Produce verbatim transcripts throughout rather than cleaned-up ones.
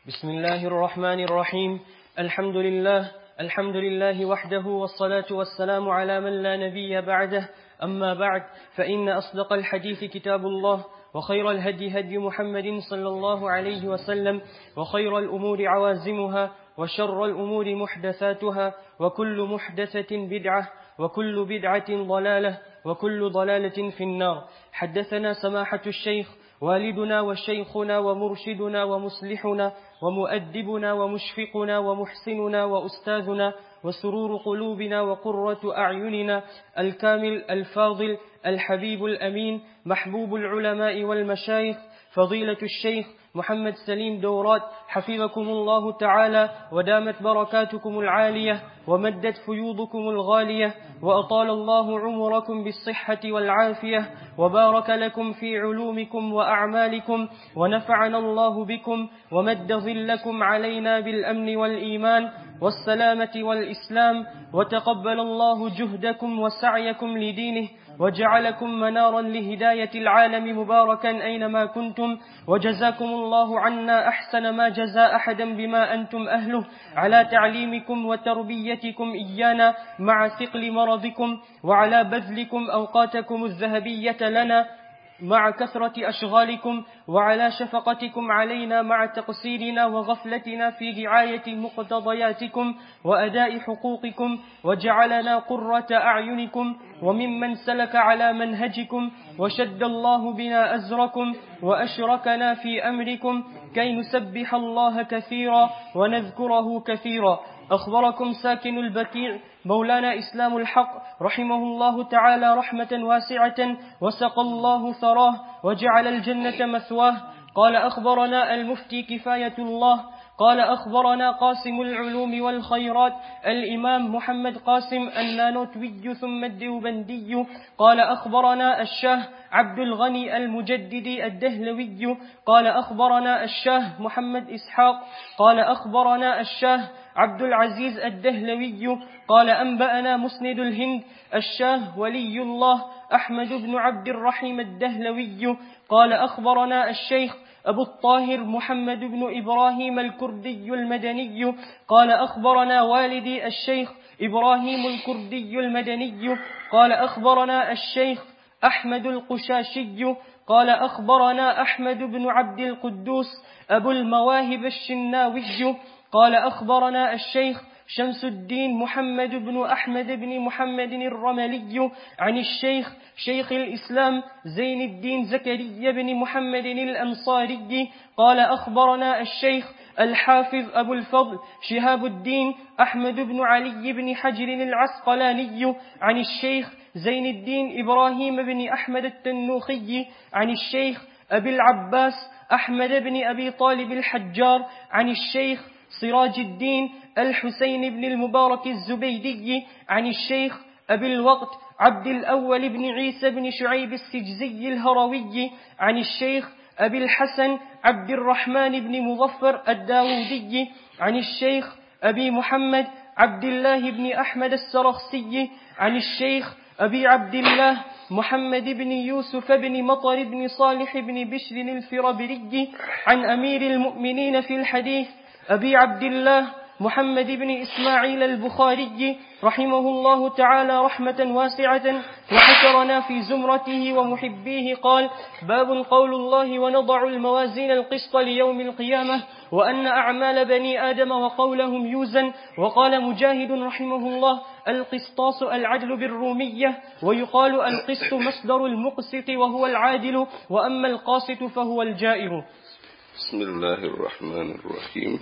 بسم الله الرحمن الرحيم. الحمد لله الحمد لله وحده، والصلاة والسلام على من لا نبي بعده. أما بعد، فإن أصدق الحديث كتاب الله، وخير الهدي هدي محمد صلى الله عليه وسلم، وخير الأمور عوازمها، وشر الأمور محدثاتها، وكل محدثة بدعة، وكل بدعة ضلالة، وكل ضلالة في النار. حدثنا سماحة الشيخ والدنا وشيخنا ومرشدنا ومصلحنا ومؤدبنا ومشفقنا ومحسننا وأستاذنا وسرور قلوبنا وقرة أعيننا الكامل الفاضل الحبيب الأمين محبوب العلماء والمشايخ فضيلة الشيخ محمد سليم دورات، حفظكم الله تعالى ودامت بركاتكم العالية ومدت فيوضكم الغالية، وأطال الله عمركم بالصحة والعافية، وبارك لكم في علومكم وأعمالكم، ونفعنا الله بكم، ومد ظلكم علينا بالأمن والإيمان والسلامة والإسلام، وتقبل الله جهدكم وسعيكم لدينه، وجعلكم منارا لهداية العالم مباركا أينما كنتم، وجزاكم الله عنا أحسن ما جزى أحدا بما أنتم أهله على تعليمكم وتربيتكم إيانا مع ثقل مرضكم، وعلى بذلكم أوقاتكم الذهبية لنا مع كثرة أشغالكم، وعلى شفقتكم علينا مع تقصيرنا وغفلتنا في رعاية مقتضياتكم وأداء حقوقكم، وجعلنا قرة أعينكم وممن سلك على منهجكم، وشد الله بنا أزركم وأشركنا في أمركم كي نسبح الله كثيرا ونذكره كثيرا. أخبركم ساكن البكيع مولانا إسلام الحق رحمه الله تعالى رحمة واسعة، وسقى الله ثراه وجعل الجنة مثواه. قال أخبرنا المفتي كفاية الله قال أخبرنا قاسم العلوم والخيرات الإمام محمد قاسم النانوتوي ثم الديوبندي قال أخبرنا الشاه عبد الغني المجددي الدهلوي قال أخبرنا الشاه محمد إسحاق قال أخبرنا الشاه عبد العزيز الدهلوي قال أنبأنا مسند الهند الشاه ولي الله أحمد بن عبد الرحيم الدهلوي قال أخبرنا الشيخ أبو الطاهر محمد بن إبراهيم الكردي المدني قال أخبرنا والدي الشيخ إبراهيم الكردي المدني قال أخبرنا الشيخ أحمد القشاشي قال أخبرنا أحمد بن عبد القدوس أبو المواهب الشناوي قال أخبرنا الشيخ شمس الدين محمد بن أحمد بن محمد الرملي عن الشيخ شيخ الإسلام زين الدين زكريا بن محمد الأنصاري قال أخبرنا الشيخ الحافظ أبو الفضل شهاب الدين أحمد بن علي بن حجر العسقلاني عن الشيخ زين الدين إبراهيم بن أحمد التنوخي عن الشيخ أبي العباس أحمد بن أبي طالب الحجار عن الشيخ سراج الدين الحسين بن المبارك الزبيدي عن الشيخ أبي الوقت عبد الأول بن عيسى بن شعيب السجزي الهروي عن الشيخ أبي الحسن عبد الرحمن بن مظفر الداودي عن الشيخ أبي محمد عبد الله بن أحمد السرخسي عن الشيخ أبي عبد الله محمد بن يوسف بن مطر بن صالح بن بشر الفربري عن أمير المؤمنين في الحديث أبي عبد الله محمد بن إسماعيل البخاري رحمه الله تعالى رحمة واسعة وحشرنا في زمرته ومحبيه قال: باب قول الله ونضع الموازين القسط ليوم القيامة وأن أعمال بني آدم وقولهم يوزن. وقال مجاهد رحمه الله: القسطاس العدل بالرومية، ويقال القسط مصدر المقسط وهو العادل، وأما القاسط فهو الجائر. بسم الله الرحمن الرحيم.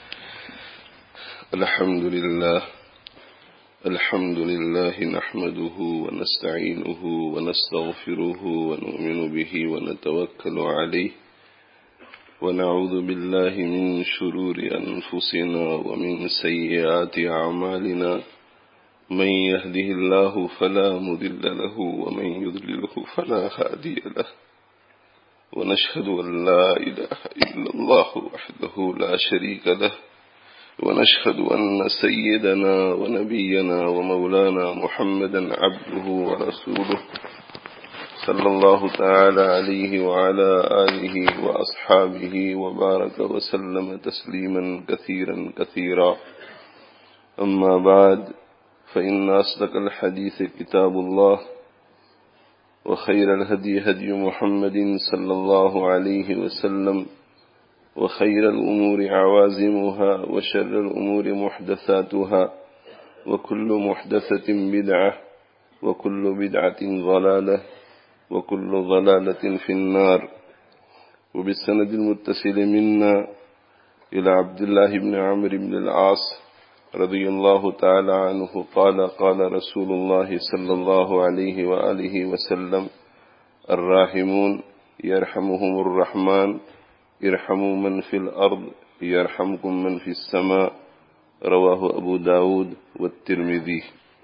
الحمد لله الحمد لله نحمده ونستعينه ونستغفره ونؤمن به ونتوكل عليه، ونعوذ بالله من شرور أنفسنا ومن سيئات أعمالنا. من يهده الله فلا مضل له ومن يضلله فلا هادي له، ونشهد أن لا إله إلا الله وحده لا شريك له، ونشهد أن سيدنا ونبينا ومولانا محمدا عبده ورسوله صلى الله تعالى عليه وعلى آله وأصحابه وبارك وسلم تسليما كثيرا كثيرا. أما بعد، فإن أصدق الحديث كتاب الله، وخير الهدي هدي محمد صلى الله عليه وسلم، وخير الأمور عوازمها، وشر الأمور محدثاتها، وكل محدثة بدعة، وكل بدعة ضلالة، وكل ضلالة في النار. وبالسند المتصل منا إلى عبد الله بن عمرو بن العاص رضي الله تعالى عنه قال قال رسول الله صلى الله عليه وآله وسلم: الراحمون يرحمهم الرحمن ارحموا من في الأرض يرحمكم من في السماء. رواه ابو داود والترمذی.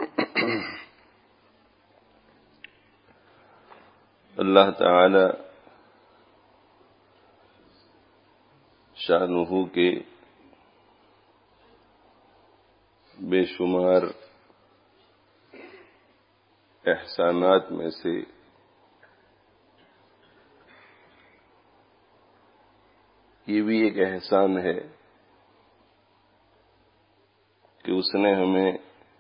اللہ تعالی شانہ کے بے شمار احسانات میں سے یہ بھی ایک احسان ہے کہ اس نے ہمیں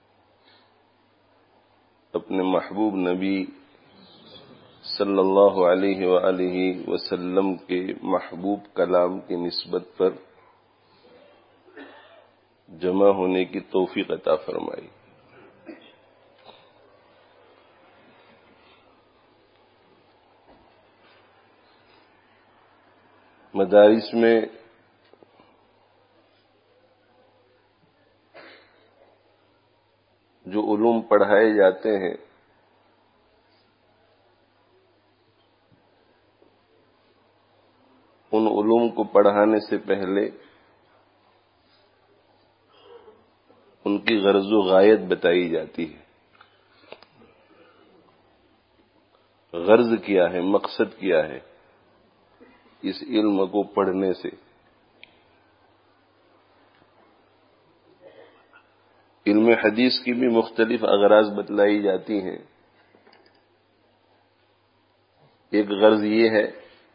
اپنے محبوب نبی صلی اللہ علیہ وآلہ وسلم کے محبوب کلام کی نسبت پر جمع ہونے کی توفیق عطا فرمائی. مدارس میں جو علوم پڑھائے جاتے ہیں ان علوم کو پڑھانے سے پہلے ان کی غرض و غایت بتائی جاتی ہے. غرض کیا ہے، مقصد کیا ہے اس علم کو پڑھنے سے. علم حدیث کی بھی مختلف اغراض بتلائی جاتی ہیں. ایک غرض یہ ہے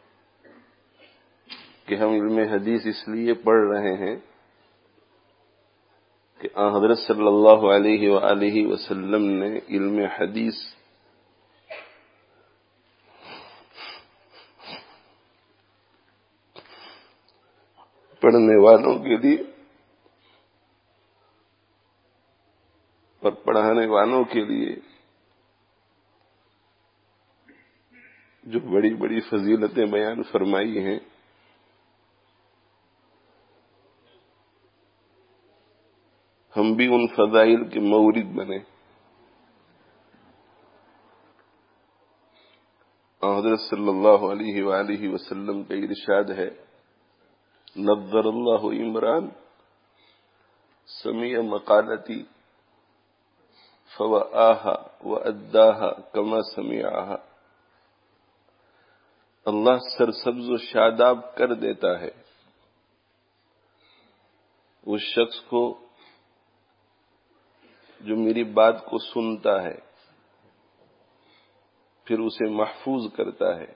کہ ہم علم حدیث اس لیے پڑھ رہے ہیں کہ آن حضرت صلی اللہ علیہ وآلہ وسلم نے علم حدیث پڑھنے والوں کے لیے اور پڑھانے والوں کے لیے جو بڑی بڑی فضیلتیں بیان فرمائی ہیں، ہم بھی ان فضائل کے مورد بنے. حضرت صلی اللہ علیہ وآلہ وسلم کا ارشاد ہے: نظر اللہ عمران سمع مقالتی فوآها وأداها كما سمعها. اللہ سرسبز و شاداب کر دیتا ہے اس شخص کو جو میری بات کو سنتا ہے پھر اسے محفوظ کرتا ہے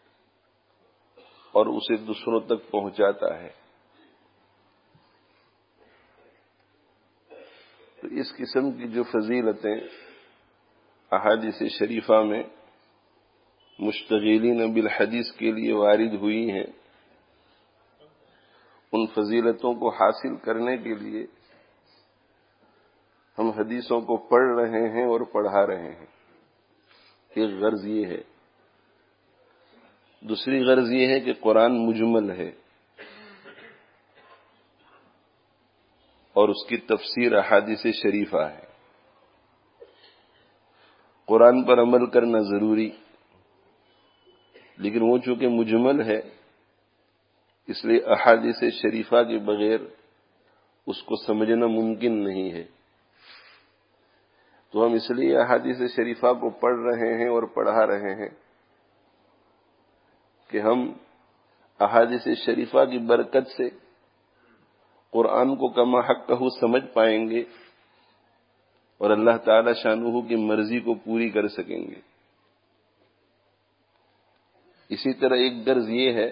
اور اسے دوسروں تک پہنچاتا ہے. تو اس قسم کی جو فضیلتیں احادیث شریفہ میں مشتغلین بالحدیث کے لیے وارد ہوئی ہیں، ان فضیلتوں کو حاصل کرنے کے لیے ہم حدیثوں کو پڑھ رہے ہیں اور پڑھا رہے ہیں. ایک غرض یہ ہے. دوسری غرض یہ ہے کہ قرآن مجمل ہے اور اس کی تفسیر احادیث شریفہ ہے. قرآن پر عمل کرنا ضروری، لیکن وہ چونکہ مجمل ہے اس لیے احادیث شریفہ کے بغیر اس کو سمجھنا ممکن نہیں ہے. تو ہم اس لیے احادیث شریفہ کو پڑھ رہے ہیں اور پڑھا رہے ہیں کہ ہم احادیث شریفہ کی برکت سے قرآن کو کما حق سمجھ پائیں گے اور اللہ تعالی شانہ کی مرضی کو پوری کر سکیں گے. اسی طرح ایک غرض یہ ہے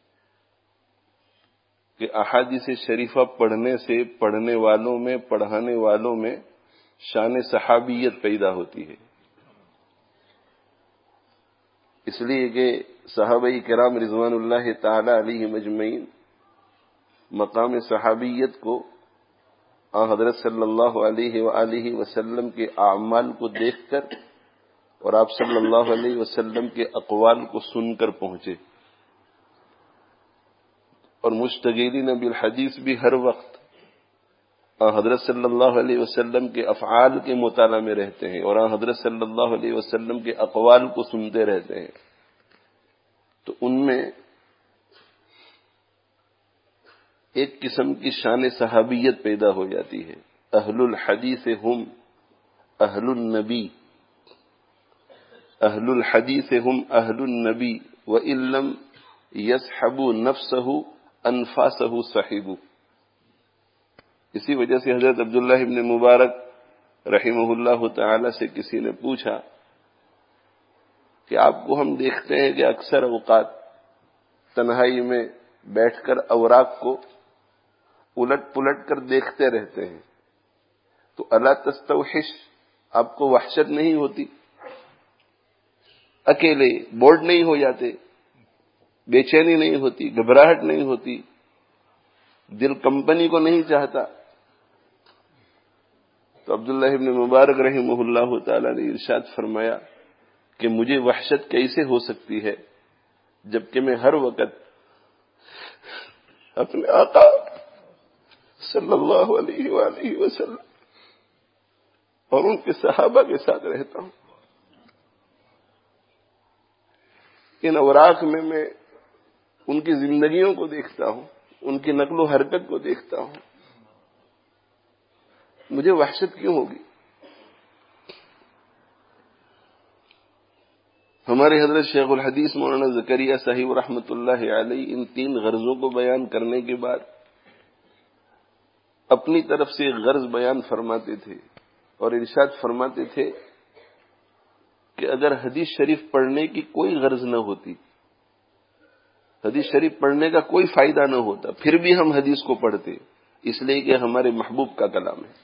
کہ احادیث شریفہ پڑھنے سے پڑھنے والوں میں پڑھانے والوں میں شان صحابیت پیدا ہوتی ہے، اس لیے کہ صحابہ کرام رضوان اللہ تعالی علیہم اجمعین مقام صحابیت کو آن حضرت صلی اللہ علیہ وآلہ وسلم کے اعمال کو دیکھ کر اور آپ صلی اللہ علیہ وسلم کے اقوال کو سن کر پہنچے، اور مشتغلین بالحدیث بھی ہر وقت آن حضرت صلی اللہ علیہ وسلم کے افعال کے مطالعہ میں رہتے ہیں اور آن حضرت صلی اللہ علیہ وسلم کے اقوال کو سنتے رہتے ہیں، تو ان میں ایک قسم کی شان صحابیت پیدا ہو جاتی ہے۔ اہل الحدیث ہم اہل النبی، اہل الحدیث ہم اہل النبی وَإِن لَّمْ يَصْحَبُوا نَفْسَهُ أَنفَاسَهُ صَحِبُوا۔ اسی وجہ سے حضرت عبداللہ ابن مبارک رحمہ اللہ تعالی سے کسی نے پوچھا کہ آپ کو ہم دیکھتے ہیں کہ اکثر اوقات تنہائی میں بیٹھ کر اوراق کو الٹ پلٹ کر دیکھتے رہتے ہیں، تو الا تستوحش، آپ کو وحشت نہیں ہوتی؟ اکیلے بورڈ نہیں ہو جاتے؟ بے چینی نہیں ہوتی؟ گھبراہٹ نہیں ہوتی؟ دل کمپنی کو نہیں چاہتا؟ تو عبداللہ ابن مبارک رحمہ اللہ تعالی نے ارشاد فرمایا کہ مجھے وحشت کیسے ہو سکتی ہے جبکہ میں ہر وقت اپنے آقا صلی اللہ علیہ وآلہ وسلم اور ان کے صحابہ کے ساتھ رہتا ہوں۔ ان اوراق میں میں ان کی زندگیوں کو دیکھتا ہوں، ان کی نقل و حرکت کو دیکھتا ہوں، مجھے وحشت کیوں ہوگی؟ ہمارے حضرت شیخ الحدیث مولانا زکریا صاحب رحمۃ اللہ علیہ ان تین غرضوں کو بیان کرنے کے بعد اپنی طرف سے ایک غرض بیان فرماتے تھے اور ارشاد فرماتے تھے کہ اگر حدیث شریف پڑھنے کی کوئی غرض نہ ہوتی، حدیث شریف پڑھنے کا کوئی فائدہ نہ ہوتا، پھر بھی ہم حدیث کو پڑھتے، اس لیے کہ ہمارے محبوب کا کلام ہے۔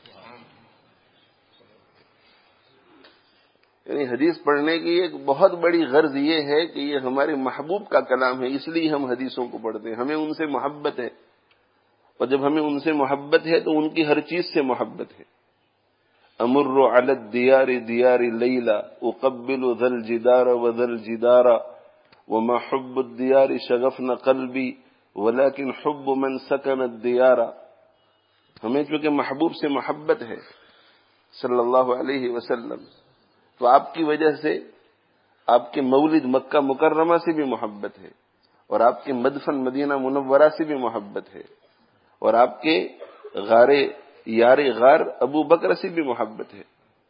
یعنی حدیث پڑھنے کی ایک بہت بڑی غرض یہ ہے کہ یہ ہمارے محبوب کا کلام ہے، اس لیے ہم حدیثوں کو پڑھتے ہیں، ہمیں ان سے محبت ہے، اور جب ہمیں ان سے محبت ہے تو ان کی ہر چیز سے محبت ہے۔ امر علی الدیار دیار لیلا اقبل ذا الجدار وذا الجدار وما حب الدیار شغفن قلبی ولكن حب من سکن الدیار۔ ہمیں چونکہ محبوب سے محبت ہے صلی اللہ علیہ وسلم، تو آپ کی وجہ سے آپ کے مولد مکہ مکرمہ سے بھی محبت ہے، اور آپ کے مدفن مدینہ منورہ سے بھی محبت ہے، اور آپ کے غار یار غار ابو بکر سے بھی محبت ہے،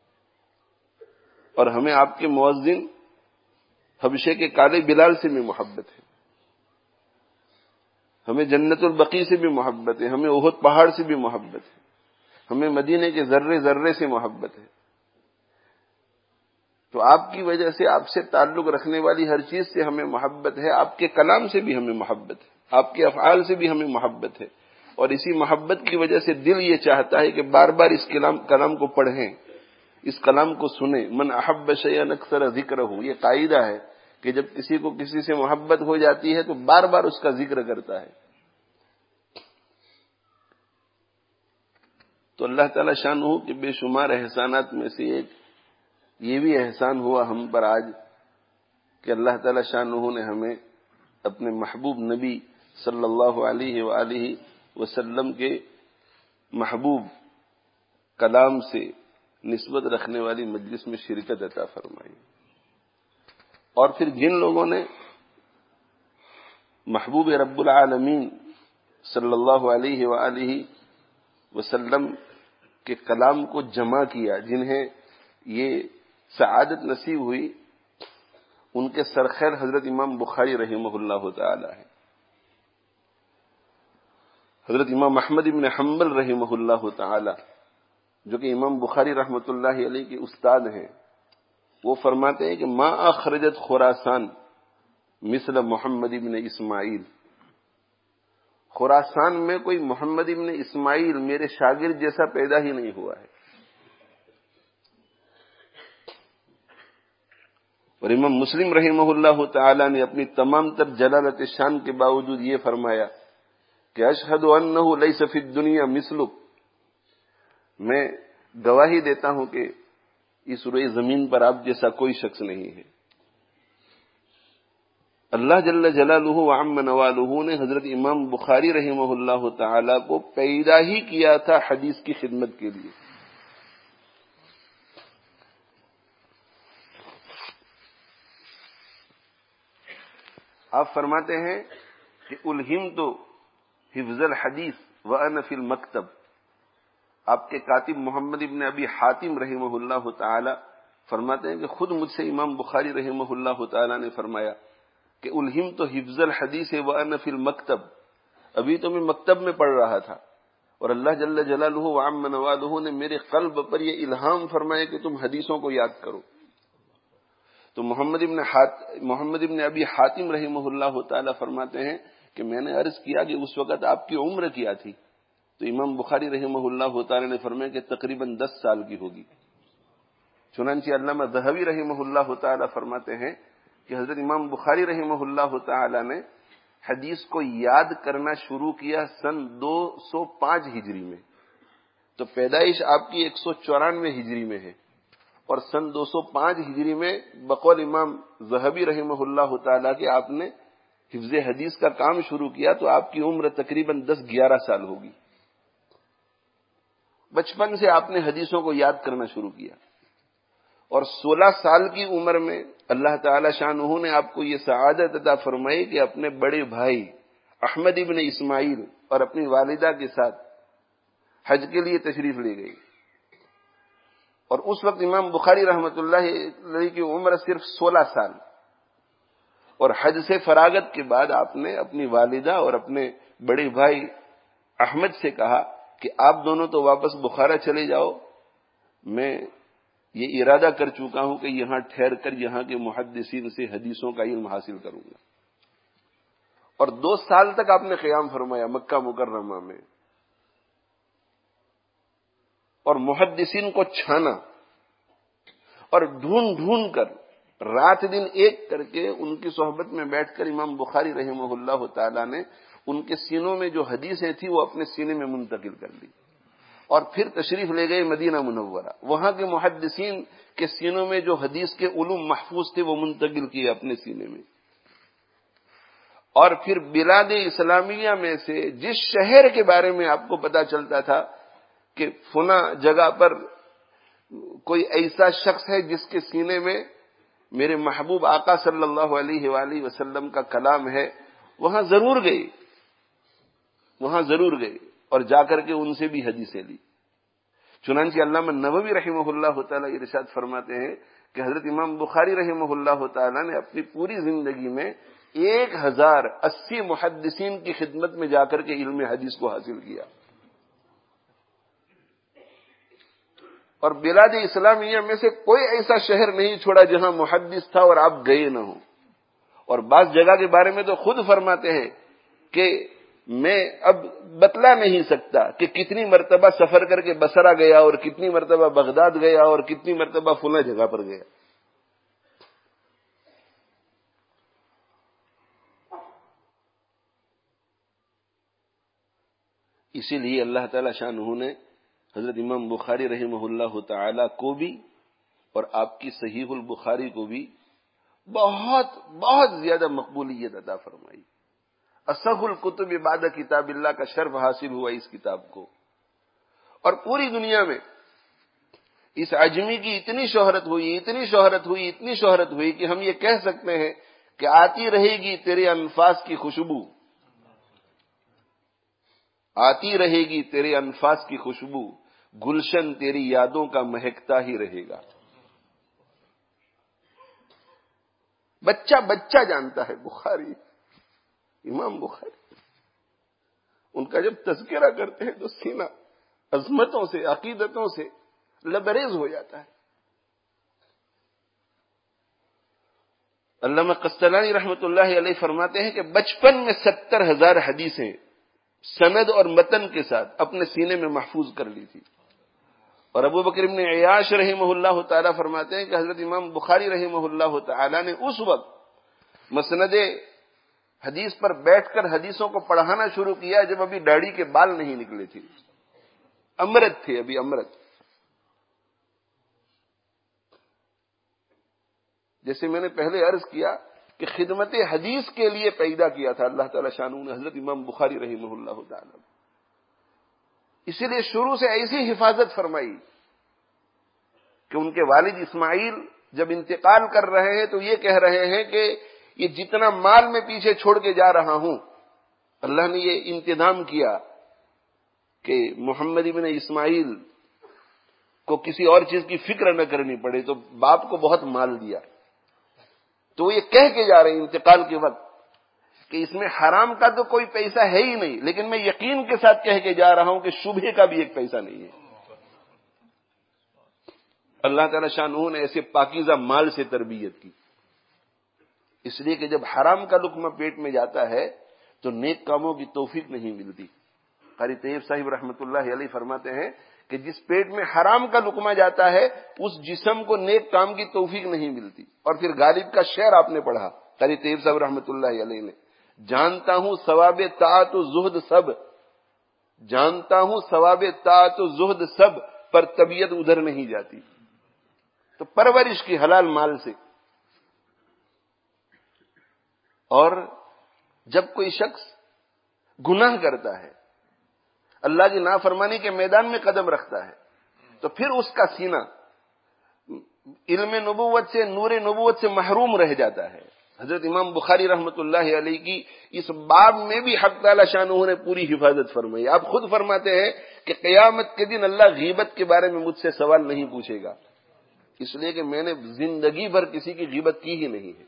اور ہمیں آپ کے مؤذن حبشے کے کالے بلال سے بھی محبت ہے، ہمیں جنت البقیع سے بھی محبت ہے، ہمیں احد پہاڑ سے بھی محبت ہے، ہمیں مدینے کے ذرے ذرے سے محبت ہے۔ تو آپ کی وجہ سے آپ سے تعلق رکھنے والی ہر چیز سے ہمیں محبت ہے، آپ کے کلام سے بھی ہمیں محبت ہے، آپ کے افعال سے بھی ہمیں محبت ہے، اور اسی محبت کی وجہ سے دل یہ چاہتا ہے کہ بار بار اس کلام کلام کو پڑھیں، اس کلام کو سنیں۔ من احب شیئا اکثر ذکرہ، یہ قاعدہ ہے کہ جب کسی کو کسی سے محبت ہو جاتی ہے تو بار بار اس کا ذکر کرتا ہے۔ تو اللہ تعالی شانہ کے بے شمار احسانات میں سے ایک یہ بھی احسان ہوا ہم پر آج کہ اللہ تعالی شانہ نے ہمیں اپنے محبوب نبی صلی اللہ علیہ وآلہ وسلم کے محبوب کلام سے نسبت رکھنے والی مجلس میں شرکت عطا فرمائی، اور پھر جن لوگوں نے محبوب رب العالمین صلی اللہ علیہ وآلہ وسلم کے کلام کو جمع کیا، جنہیں یہ سعادت نصیب ہوئی، ان کے سرخیر حضرت امام بخاری رحمہ اللہ تعالی ہے، حضرت امام احمد بن حنبل رحمہ اللہ تعالی جو کہ امام بخاری رحمۃ اللہ علیہ کے استاد ہیں، وہ فرماتے ہیں کہ ما اخرجت خراسان مثل محمد ابن اسماعیل، خراسان میں کوئی محمد ابن اسماعیل میرے شاگرد جیسا پیدا ہی نہیں ہوا ہے۔ اور امام مسلم رحمہ اللہ تعالی نے اپنی تمام تر جلالت شان کے باوجود یہ فرمایا کہ اشہد انہ لیس فی الدنیا مثلک، میں گواہی دیتا ہوں کہ اس روئے زمین پر آپ جیسا کوئی شخص نہیں ہے۔ اللہ جل جلالہ وعم نوالہ نے حضرت امام بخاری رحمہ اللہ تعالی کو پیدا ہی کیا تھا حدیث کی خدمت کے لیے۔ آپ فرماتے ہیں کہ الہمت حفظ الحدیث وانا فی المکتب۔ آپ کے کاتب محمد ابن ابی حاتم رحمہ اللہ تعالی فرماتے ہیں کہ خود مجھ سے امام بخاری رحمہ اللہ تعالی نے فرمایا کہ الہمت حفظ الحدیث وانا فی المکتب، ابھی تو میں مکتب میں پڑھ رہا تھا اور اللہ جل جلالہ وعم نوالہ نے میرے قلب پر یہ الہام فرمایا کہ تم حدیثوں کو یاد کرو۔ تو محمد ابن حات محمد ابن ابی حاتم رحمہ اللہ تعالی فرماتے ہیں کہ میں نے عرض کیا کہ اس وقت آپ کی عمر کیا تھی؟ تو امام بخاری رحمہ اللہ تعالی نے فرمایا کہ تقریباً دس سال کی ہوگی۔ چنانچہ علامہ ذہبی رحمہ اللہ تعالی فرماتے ہیں کہ حضرت امام بخاری رحمہ اللہ تعالی نے حدیث کو یاد کرنا شروع کیا سن دو سو پانچ ہجری میں، تو پیدائش آپ کی ایک سو چورانوے ہجری میں ہے، اور سن دو سو پانچ ہجری میں بقول امام ذہبی رحمہ اللہ تعالیٰ کہ آپ نے حفظ حدیث کا کام شروع کیا تو آپ کی عمر تقریباً دس گیارہ سال ہوگی۔ بچپن سے آپ نے حدیثوں کو یاد کرنا شروع کیا، اور سولہ سال کی عمر میں اللہ تعالی شانہ نے آپ کو یہ سعادت عطا فرمائی کہ اپنے بڑے بھائی احمد ابن اسماعیل اور اپنی والدہ کے ساتھ حج کے لیے تشریف لے گئی۔ اور اس وقت امام بخاری رحمۃ اللہ علیہ کی عمر صرف سولہ سال، اور حج سے فراغت کے بعد آپ نے اپنی والدہ اور اپنے بڑے بھائی احمد سے کہا کہ آپ دونوں تو واپس بخارا چلے جاؤ، میں یہ ارادہ کر چکا ہوں کہ یہاں ٹھہر کر یہاں کے محدثین سے حدیثوں کا علم حاصل کروں گا۔ اور دو سال تک آپ نے قیام فرمایا مکہ مکرمہ میں، اور محدثین کو چھانا اور ڈھونڈ ڈھونڈ کر رات دن ایک کر کے ان کی صحبت میں بیٹھ کر امام بخاری رحمہ اللہ تعالی نے ان کے سینوں میں جو حدیثیں تھی وہ اپنے سینے میں منتقل کر لی، اور پھر تشریف لے گئے مدینہ منورہ۔ وہاں کے محدثین کے سینوں میں جو حدیث کے علوم محفوظ تھے وہ منتقل کیے اپنے سینے میں، اور پھر بلاد اسلامیہ میں سے جس شہر کے بارے میں آپ کو پتا چلتا تھا کہ فلاں جگہ پر کوئی ایسا شخص ہے جس کے سینے میں میرے محبوب آقا صلی اللہ علیہ وآلہ وسلم کا کلام ہے، وہاں ضرور گئے وہاں ضرور گئے اور جا کر کے ان سے بھی حدیثیں لی۔ چنانچہ علامہ نووی رحمہ اللہ تعالی ارشاد فرماتے ہیں کہ حضرت امام بخاری رحمہ اللہ تعالی نے اپنی پوری زندگی میں ایک ہزار اسی محدثین کی خدمت میں جا کر کے علم حدیث کو حاصل کیا، اور بلاد اسلامیہ میں سے کوئی ایسا شہر نہیں چھوڑا جہاں محدث تھا اور آپ گئے نہ ہوں۔ اور بعض جگہ کے بارے میں تو خود فرماتے ہیں کہ میں اب بتلا نہیں سکتا کہ کتنی مرتبہ سفر کر کے بصرہ گیا اور کتنی مرتبہ بغداد گیا اور کتنی مرتبہ فلاں جگہ پر گیا۔ اسی لیے اللہ تعالی شانہ نے حضرت امام بخاری رحمہ اللہ تعالی کو بھی اور آپ کی صحیح البخاری کو بھی بہت بہت زیادہ مقبولیت عطا فرمائی۔ اصح الکتب بعد کتاب اللہ کا شرف حاصل ہوا اس کتاب کو، اور پوری دنیا میں اس عجمی کی اتنی شہرت ہوئی اتنی شہرت ہوئی اتنی شہرت ہوئی کہ ہم یہ کہہ سکتے ہیں کہ آتی رہے گی تیرے انفاس کی خوشبو، آتی رہے گی تیرے انفاس کی خوشبو، گلشن تیری یادوں کا مہکتا ہی رہے گا۔ بچہ بچہ جانتا ہے بخاری، امام بخاری، ان کا جب تذکرہ کرتے ہیں تو سینہ عظمتوں سے عقیدتوں سے لبریز ہو جاتا ہے۔ علامہ قسطلانی رحمۃ اللہ علیہ فرماتے ہیں کہ بچپن میں ستر ہزار حدیثیں سند اور متن کے ساتھ اپنے سینے میں محفوظ کر لی تھی. اور ابو بکر ابن عیاش رحمہ اللہ تعالی فرماتے ہیں کہ حضرت امام بخاری رحمہ اللہ تعالی نے اس وقت مسند حدیث پر بیٹھ کر حدیثوں کو پڑھانا شروع کیا جب ابھی داڑھی کے بال نہیں نکلے تھے، امرت تھے ابھی امرت. جیسے میں نے پہلے عرض کیا کہ خدمت حدیث کے لیے پیدا کیا تھا اللہ تعالی شانہ نے حضرت امام بخاری رحمہ اللہ تعالی، اسی لیے شروع سے ایسی حفاظت فرمائی کہ ان کے والد اسماعیل جب انتقال کر رہے ہیں تو یہ کہہ رہے ہیں کہ یہ جتنا مال میں پیچھے چھوڑ کے جا رہا ہوں، اللہ نے یہ انتظام کیا کہ محمد ابن اسماعیل کو کسی اور چیز کی فکر نہ کرنی پڑے، تو باپ کو بہت مال دیا. تو وہ یہ کہہ کے جا رہے ہیں انتقال کے وقت کہ اس میں حرام کا تو کوئی پیسہ ہے ہی نہیں، لیکن میں یقین کے ساتھ کہہ کے جا رہا ہوں کہ شبہے کا بھی ایک پیسہ نہیں ہے. اللہ تعالی شانہ نے ایسے پاکیزہ مال سے تربیت کی، اس لیے کہ جب حرام کا لقمہ پیٹ میں جاتا ہے تو نیک کاموں کی توفیق نہیں ملتی. قاری طیب صاحب رحمۃ اللہ علیہ فرماتے ہیں کہ جس پیٹ میں حرام کا لقمہ جاتا ہے اس جسم کو نیک کام کی توفیق نہیں ملتی. اور پھر غالب کا شعر آپ نے پڑھا قاری طیب صاحب رحمۃ اللہ علیہ نے، جانتا ہوں ثواب طاعت و زہد سب، جانتا ہوں ثواب طاعت و زہد سب، پر طبیعت ادھر نہیں جاتی. تو پرورش کی حلال مال سے. اور جب کوئی شخص گناہ کرتا ہے، اللہ کی نافرمانی کے میدان میں قدم رکھتا ہے، تو پھر اس کا سینہ علم نبوت سے، نور نبوت سے محروم رہ جاتا ہے. حضرت امام بخاری رحمۃ اللہ علیہ کی اس باب میں بھی حق تعالی شانہ نے پوری حفاظت فرمائی. آپ خود فرماتے ہیں کہ قیامت کے دن اللہ غیبت کے بارے میں مجھ سے سوال نہیں پوچھے گا، اس لیے کہ میں نے زندگی بھر کسی کی غیبت کی ہی نہیں ہے.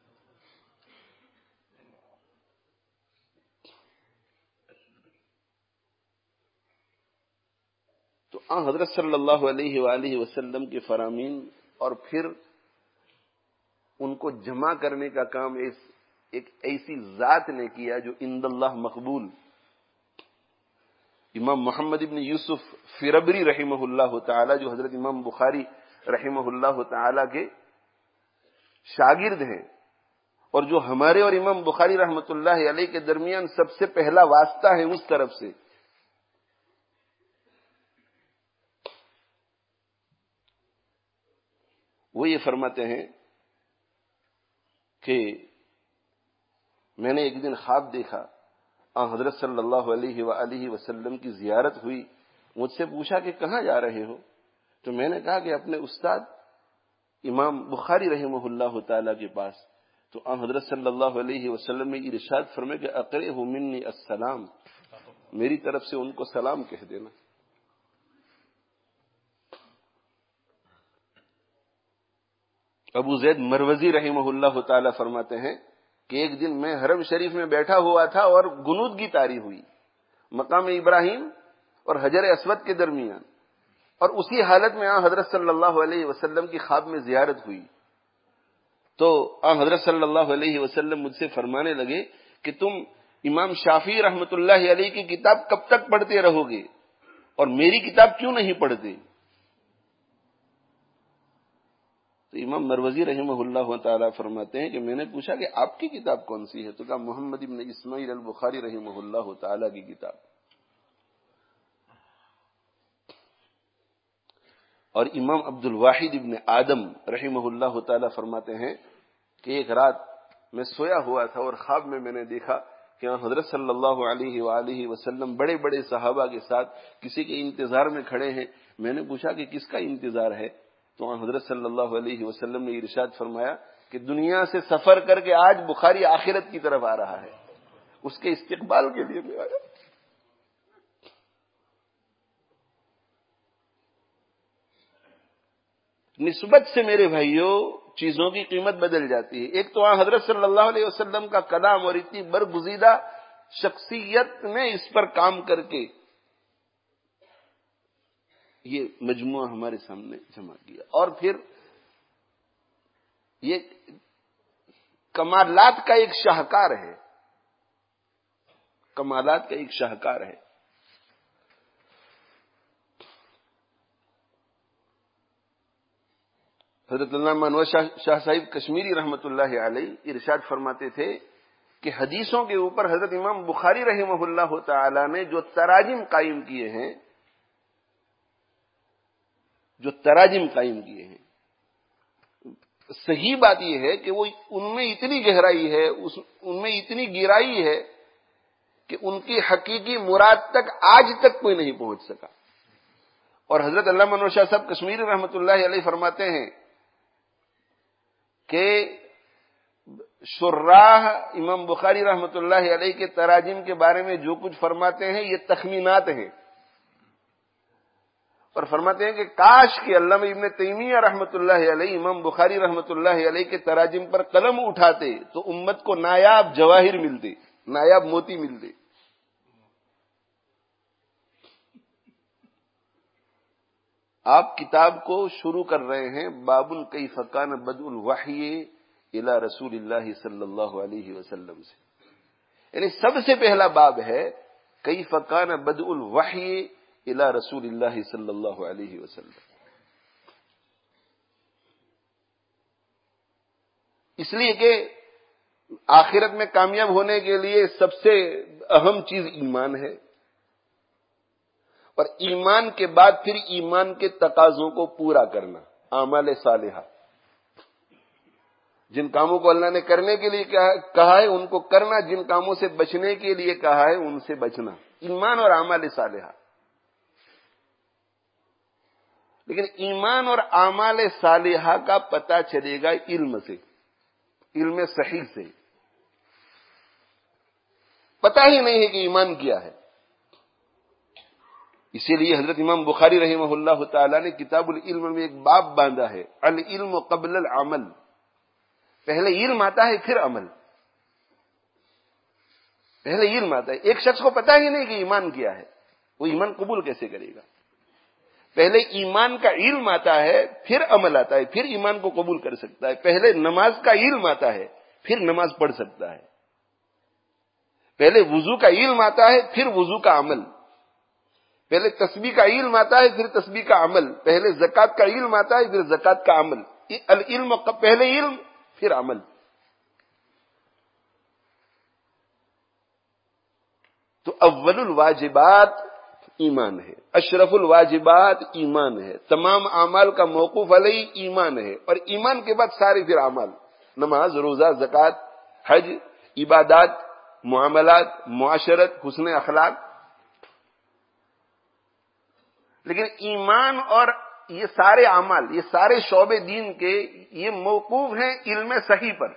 تو آن حضرت صلی اللہ علیہ وآلہ وسلم کے فرامین اور پھر ان کو جمع کرنے کا کام ایک ایسی ذات نے کیا جو عند اللہ مقبول. امام محمد ابن یوسف فربری رحمہ اللہ تعالی، جو حضرت امام بخاری رحمہ اللہ تعالی کے شاگرد ہیں اور جو ہمارے اور امام بخاری رحمۃ اللہ علیہ کے درمیان سب سے پہلا واسطہ ہے اس طرف سے، وہ یہ فرماتے ہیں کہ میں نے ایک دن خواب دیکھا، آن حضرت صلی اللہ علیہ وآلہ وسلم کی زیارت ہوئی. مجھ سے پوچھا کہ کہاں جا رہے ہو؟ تو میں نے کہا کہ اپنے استاد امام بخاری رحمہ اللہ تعالی کے پاس. تو آن حضرت صلی اللہ علیہ وسلم نے ارشاد فرمائے کہ اقرئہ منی السلام، میری طرف سے ان کو سلام کہہ دینا. ابو زید مروزی رحمہ اللہ تعالی فرماتے ہیں کہ ایک دن میں حرم شریف میں بیٹھا ہوا تھا اور غنودگی طاری ہوئی مقام ابراہیم اور حجر اسود کے درمیان، اور اسی حالت میں آن حضرت صلی اللہ علیہ وسلم کی خواب میں زیارت ہوئی. تو آن حضرت صلی اللہ علیہ وسلم مجھ سے فرمانے لگے کہ تم امام شافعی رحمۃ اللہ علیہ کی کتاب کب تک پڑھتے رہو گے اور میری کتاب کیوں نہیں پڑھتے؟ تو امام مروزی رحمہ اللہ تعالی فرماتے ہیں کہ میں نے پوچھا کہ آپ کی کتاب کون سی ہے؟ تو کہا محمد ابن اسماعیل البخاری رحمہ اللہ تعالی کی کتاب. اور امام عبد الواحد ابن آدم رحمہ اللہ تعالی فرماتے ہیں کہ ایک رات میں سویا ہوا تھا اور خواب میں میں نے دیکھا کہ حضرت صلی اللہ علیہ وآلہ وسلم بڑے بڑے صحابہ کے ساتھ کسی کے انتظار میں کھڑے ہیں. میں نے پوچھا کہ کس کا انتظار ہے؟ تو حضرت صلی اللہ علیہ وسلم نے ارشاد فرمایا کہ دنیا سے سفر کر کے آج بخاری آخرت کی طرف آ رہا ہے، اس کے استقبال کے لیے میں آیا. نسبت سے میرے بھائیوں چیزوں کی قیمت بدل جاتی ہے. ایک تو حضرت صلی اللہ علیہ وسلم کا کلام اور اتنی برگزیدہ شخصیت نے اس پر کام کر کے یہ مجموعہ ہمارے سامنے جمع کیا. اور پھر یہ کمالات کا ایک شاہکار ہے، کمالات کا ایک شاہکار ہے۔ حضرت علامہ انور شاہ شاہ صاحب کشمیری رحمت اللہ علیہ ارشاد فرماتے تھے کہ حدیثوں کے اوپر حضرت امام بخاری رحمہ اللہ تعالی نے جو تراجم قائم کیے ہیں جو تراجم قائم کیے ہیں صحیح بات یہ ہے کہ وہ ان میں اتنی گہرائی ہے، ان میں اتنی گہرائی ہے کہ ان کی حقیقی مراد تک آج تک کوئی نہیں پہنچ سکا۔ اور حضرت علامہ انور شاہ صاحب کشمیری رحمت اللہ علیہ فرماتے ہیں کہ شراح امام بخاری رحمت اللہ علیہ کے تراجم کے بارے میں جو کچھ فرماتے ہیں یہ تخمینات ہیں، اور فرماتے ہیں کہ کاش کہ علامہ ابن تیمیہ رحمت اللہ علیہ امام بخاری رحمت اللہ علیہ کے تراجم پر قلم اٹھاتے تو امت کو نایاب جواہر ملتے، نایاب موتی ملتے۔ آپ کتاب کو شروع کر رہے ہیں باب کیف کان بدء الوحی الی رسول اللہ صلی اللہ علیہ وسلم سے، یعنی سب سے پہلا باب ہے کیف کان بدء الوحی الی رسول اللہ صلی اللہ علیہ وسلم۔ اس لیے کہ آخرت میں کامیاب ہونے کے لیے سب سے اہم چیز ایمان ہے، اور ایمان کے بعد پھر ایمان کے تقاضوں کو پورا کرنا، اعمال صالحہ، جن کاموں کو اللہ نے کرنے کے لیے کہا ہے ان کو کرنا، جن کاموں سے بچنے کے لیے کہا ہے ان سے بچنا، ایمان اور اعمال صالحہ۔ لیکن ایمان اور اعمال صالحہ کا پتہ چلے گا علم سے، علم صحیح سے۔ پتہ ہی نہیں ہے کہ ایمان کیا ہے، اسی لیے حضرت امام بخاری رحمہ اللہ تعالی نے کتاب العلم میں ایک باب باندھا ہے، العلم قبل العمل، پہلے علم آتا ہے پھر عمل، پہلے علم آتا ہے۔ ایک شخص کو پتہ ہی نہیں کہ ایمان کیا ہے، وہ ایمان قبول کیسے کرے گا؟ پہلے ایمان کا علم آتا ہے پھر عمل آتا ہے، پھر ایمان کو قبول کر سکتا ہے۔ پہلے نماز کا علم آتا ہے پھر نماز پڑھ سکتا ہے، پہلے وضو کا علم آتا ہے پھر وضو کا عمل، پہلے تسبیح کا علم آتا ہے پھر تسبیح کا عمل، پہلے زکوٰۃ کا علم آتا ہے پھر زکوٰۃ کا عمل، العلم پہلے علم پھر عمل۔ تو اول الواجبات ایمان ہے، اشرف الواجبات ایمان ہے، تمام اعمال کا موقوف علیہ ایمان ہے، اور ایمان کے بعد سارے پھر اعمال، نماز، روزہ، زکوٰۃ، حج، عبادات، معاملات، معاشرت، حسن اخلاق۔ لیکن ایمان اور یہ سارے اعمال، یہ سارے شعبے دین کے، یہ موقوف ہیں علم صحیح پر۔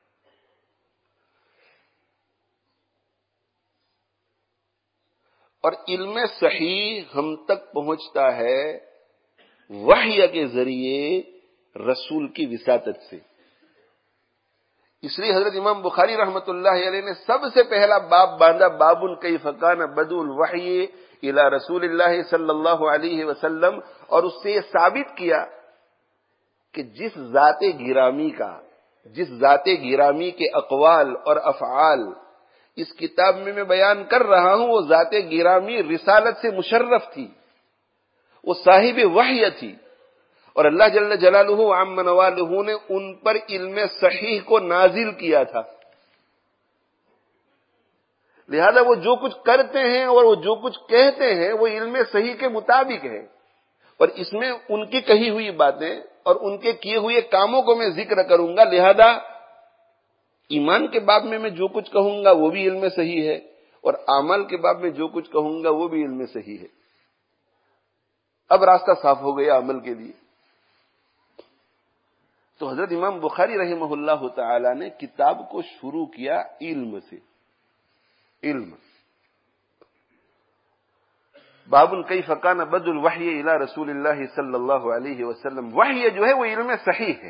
اور علم صحیح ہم تک پہنچتا ہے وحی کے ذریعے رسول کی وساطت سے۔ اس لیے حضرت امام بخاری رحمت اللہ علیہ نے سب سے پہلا باب باندھا، باب کیف کان بدء الوحی الی رسول اللہ صلی اللہ علیہ وسلم، اور اس سے یہ ثابت کیا کہ جس ذات گرامی کا، جس ذات گرامی کے اقوال اور افعال اس کتاب میں میں بیان کر رہا ہوں، وہ ذات گرامی رسالت سے مشرف تھی، وہ صاحب وحی تھی، اور اللہ جل جلالہ عم نوالہ نے ان پر علم صحیح کو نازل کیا تھا۔ لہذا وہ جو کچھ کرتے ہیں اور وہ جو کچھ کہتے ہیں وہ علم صحیح کے مطابق ہے، اور اس میں ان کی کہی ہوئی باتیں اور ان کے کیے ہوئے کاموں کو میں ذکر کروں گا۔ لہذا ایمان کے باب میں میں جو کچھ کہوں گا وہ بھی علم صحیح ہے، اور اعمال کے باب میں جو کچھ کہوں گا وہ بھی علم صحیح ہے۔ اب راستہ صاف ہو گیا عمل کے لیے۔ تو حضرت امام بخاری رحمہ اللہ تعالی نے کتاب کو شروع کیا علم سے، علم۔ باب کیف کان بدء الوحی الی رسول اللہ صلی اللہ علیہ وسلم۔ وحی جو ہے وہ علم صحیح ہے،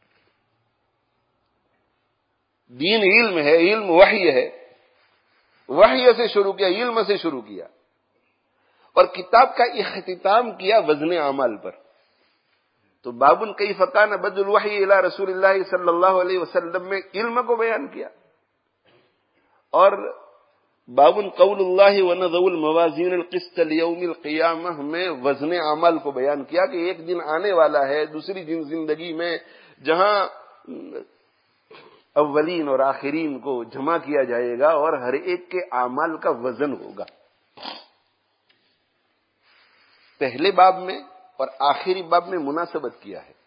دین علم ہے، علم وحی ہے، وحی سے شروع کیا، علم سے شروع کیا، اور کتاب کا اختتام کیا وزن اعمال پر۔ تو بابن کیف کان بدء الوحی الی رسول اللہ صلی اللہ علیہ وسلم میں علم کو بیان کیا، اور بابن قول اللہ ونضع الموازین القسط لیوم القیامہ میں وزن اعمال کو بیان کیا کہ ایک دن آنے والا ہے دوسری دن زندگی میں جہاں اولین اور آخرین کو جمع کیا جائے گا اور ہر ایک کے اعمال کا وزن ہوگا۔ پہلے باب میں اور آخری باب میں مناسبت کیا ہے۔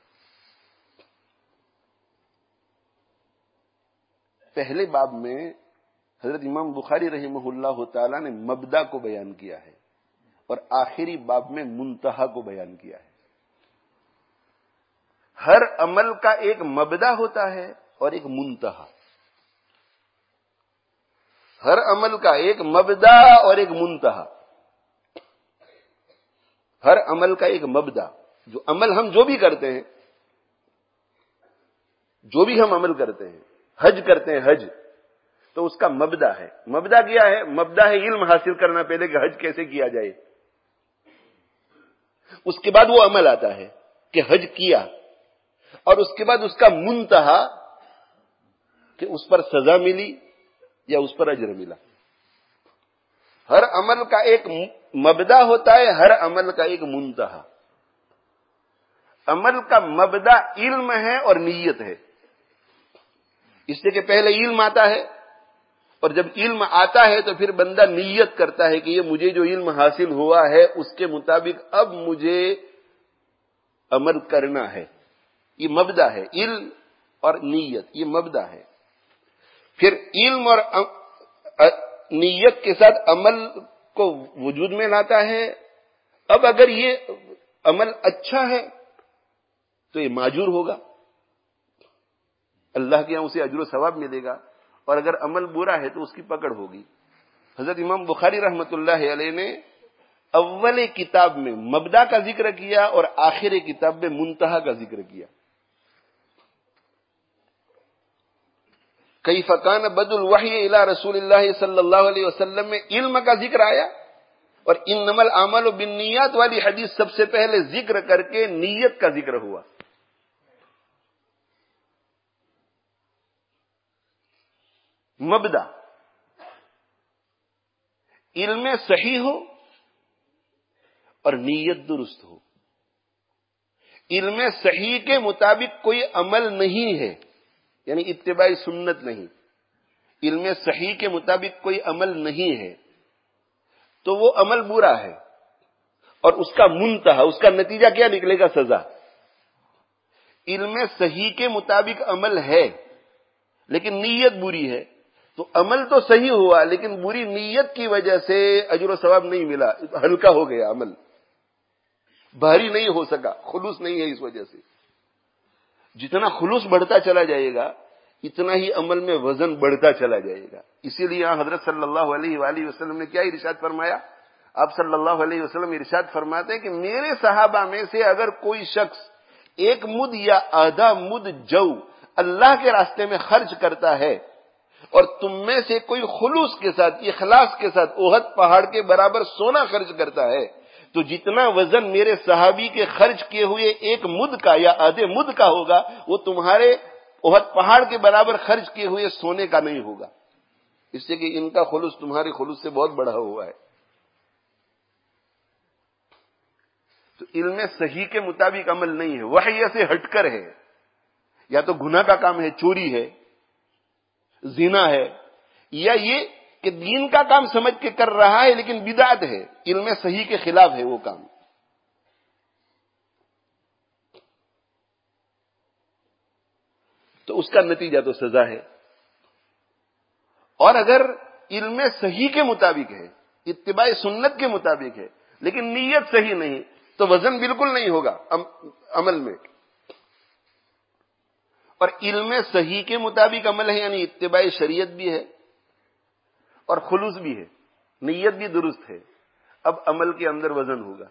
پہلے باب میں حضرت امام بخاری رحمہ اللہ تعالی نے مبدا کو بیان کیا ہے اور آخری باب میں منتہا کو بیان کیا ہے۔ ہر عمل کا ایک مبدا ہوتا ہے اور ایک منتہا، ہر عمل کا ایک مبدا اور ایک منتہا، ہر عمل کا ایک مبدا، جو عمل ہم جو بھی کرتے ہیں، جو بھی ہم عمل کرتے ہیں، حج کرتے ہیں حج، تو اس کا مبدا ہے۔ مبدا کیا ہے؟ مبدا ہے علم حاصل کرنا پہلے کہ حج کیسے کیا جائے، اس کے بعد وہ عمل آتا ہے کہ حج کیا، اور اس کے بعد اس کا منتہا کہ اس پر سزا ملی یا اس پر اجر ملا۔ ہر عمل کا ایک مبدا ہوتا ہے، ہر عمل کا ایک منتہا۔ عمل کا مبدا علم ہے اور نیت ہے، اس لیے کہ پہلے علم آتا ہے، اور جب علم آتا ہے تو پھر بندہ نیت کرتا ہے کہ یہ مجھے جو علم حاصل ہوا ہے اس کے مطابق اب مجھے عمل کرنا ہے۔ یہ مبدا ہے، علم اور نیت، یہ مبدا ہے۔ پھر علم اور نیت کے ساتھ عمل کو وجود میں لاتا ہے۔ اب اگر یہ عمل اچھا ہے تو یہ ماجور ہوگا، اللہ کے یہاں اسے اجر و ثواب ملے گا، اور اگر عمل برا ہے تو اس کی پکڑ ہوگی۔ حضرت امام بخاری رحمۃ اللہ علیہ نے اول کتاب میں مبدا کا ذکر کیا اور آخر کتاب میں منتہا کا ذکر کیا۔ کیف کان بدء الوحی الی رسول اللہ صلی اللہ علیہ وسلم میں علم کا ذکر آیا، اور انما الاعمال بالنیات والی حدیث سب سے پہلے ذکر کر کے نیت کا ذکر ہوا۔ مبدا علم صحیح ہو اور نیت درست ہو۔ علم صحیح کے مطابق کوئی عمل نہیں ہے، یعنی اتباع سنت نہیں، علم صحیح کے مطابق کوئی عمل نہیں ہے تو وہ عمل برا ہے، اور اس کا منتہا، اس کا نتیجہ کیا نکلے گا؟ سزا۔ علم صحیح کے مطابق عمل ہے لیکن نیت بری ہے تو عمل تو صحیح ہوا لیکن بری نیت کی وجہ سے اجر و ثواب نہیں ملا، ہلکا ہو گیا عمل، بھاری نہیں ہو سکا، خلوص نہیں ہے۔ اس وجہ سے جتنا خلوص بڑھتا چلا جائے گا اتنا ہی عمل میں وزن بڑھتا چلا جائے گا۔ اسی لیے حضرت صلی اللہ علیہ وآلہ وسلم نے کیا ارشاد فرمایا؟ آپ صلی اللہ علیہ وسلم ارشاد فرماتے ہیں کہ میرے صحابہ میں سے اگر کوئی شخص ایک مد یا آدھا مد جو اللہ کے راستے میں خرچ کرتا ہے، اور تم میں سے کوئی خلوص کے ساتھ، اخلاص کے ساتھ احد پہاڑ کے برابر سونا خرچ کرتا ہے، تو جتنا وزن میرے صحابی کے خرچ کیے ہوئے ایک مد کا یا آدھے مد کا ہوگا وہ تمہارے احد پہاڑ کے برابر خرچ کیے ہوئے سونے کا نہیں ہوگا، اس سے کہ ان کا خلوص تمہارے خلوص سے بہت بڑا ہوا ہے۔ تو علم صحیح کے مطابق عمل نہیں ہے، وحی سے ہٹ کر ہے، یا تو گناہ کا کام ہے، چوری ہے، زنا ہے، یا یہ کہ دین کا کام سمجھ کے کر رہا ہے لیکن بدعت ہے، علم صحیح کے خلاف ہے وہ کام۔ تو اس کا نتیجہ تو سزا ہے۔ اور اگر علم صحیح کے مطابق ہے، اتباع سنت کے مطابق ہے لیکن نیت صحیح نہیں، تو وزن بالکل نہیں ہوگا عمل میں۔ اور علم صحیح کے مطابق عمل ہے یعنی اتباع شریعت بھی ہے اور خلوص بھی ہے، نیت بھی درست ہے، اب عمل کے اندر وزن ہوگا۔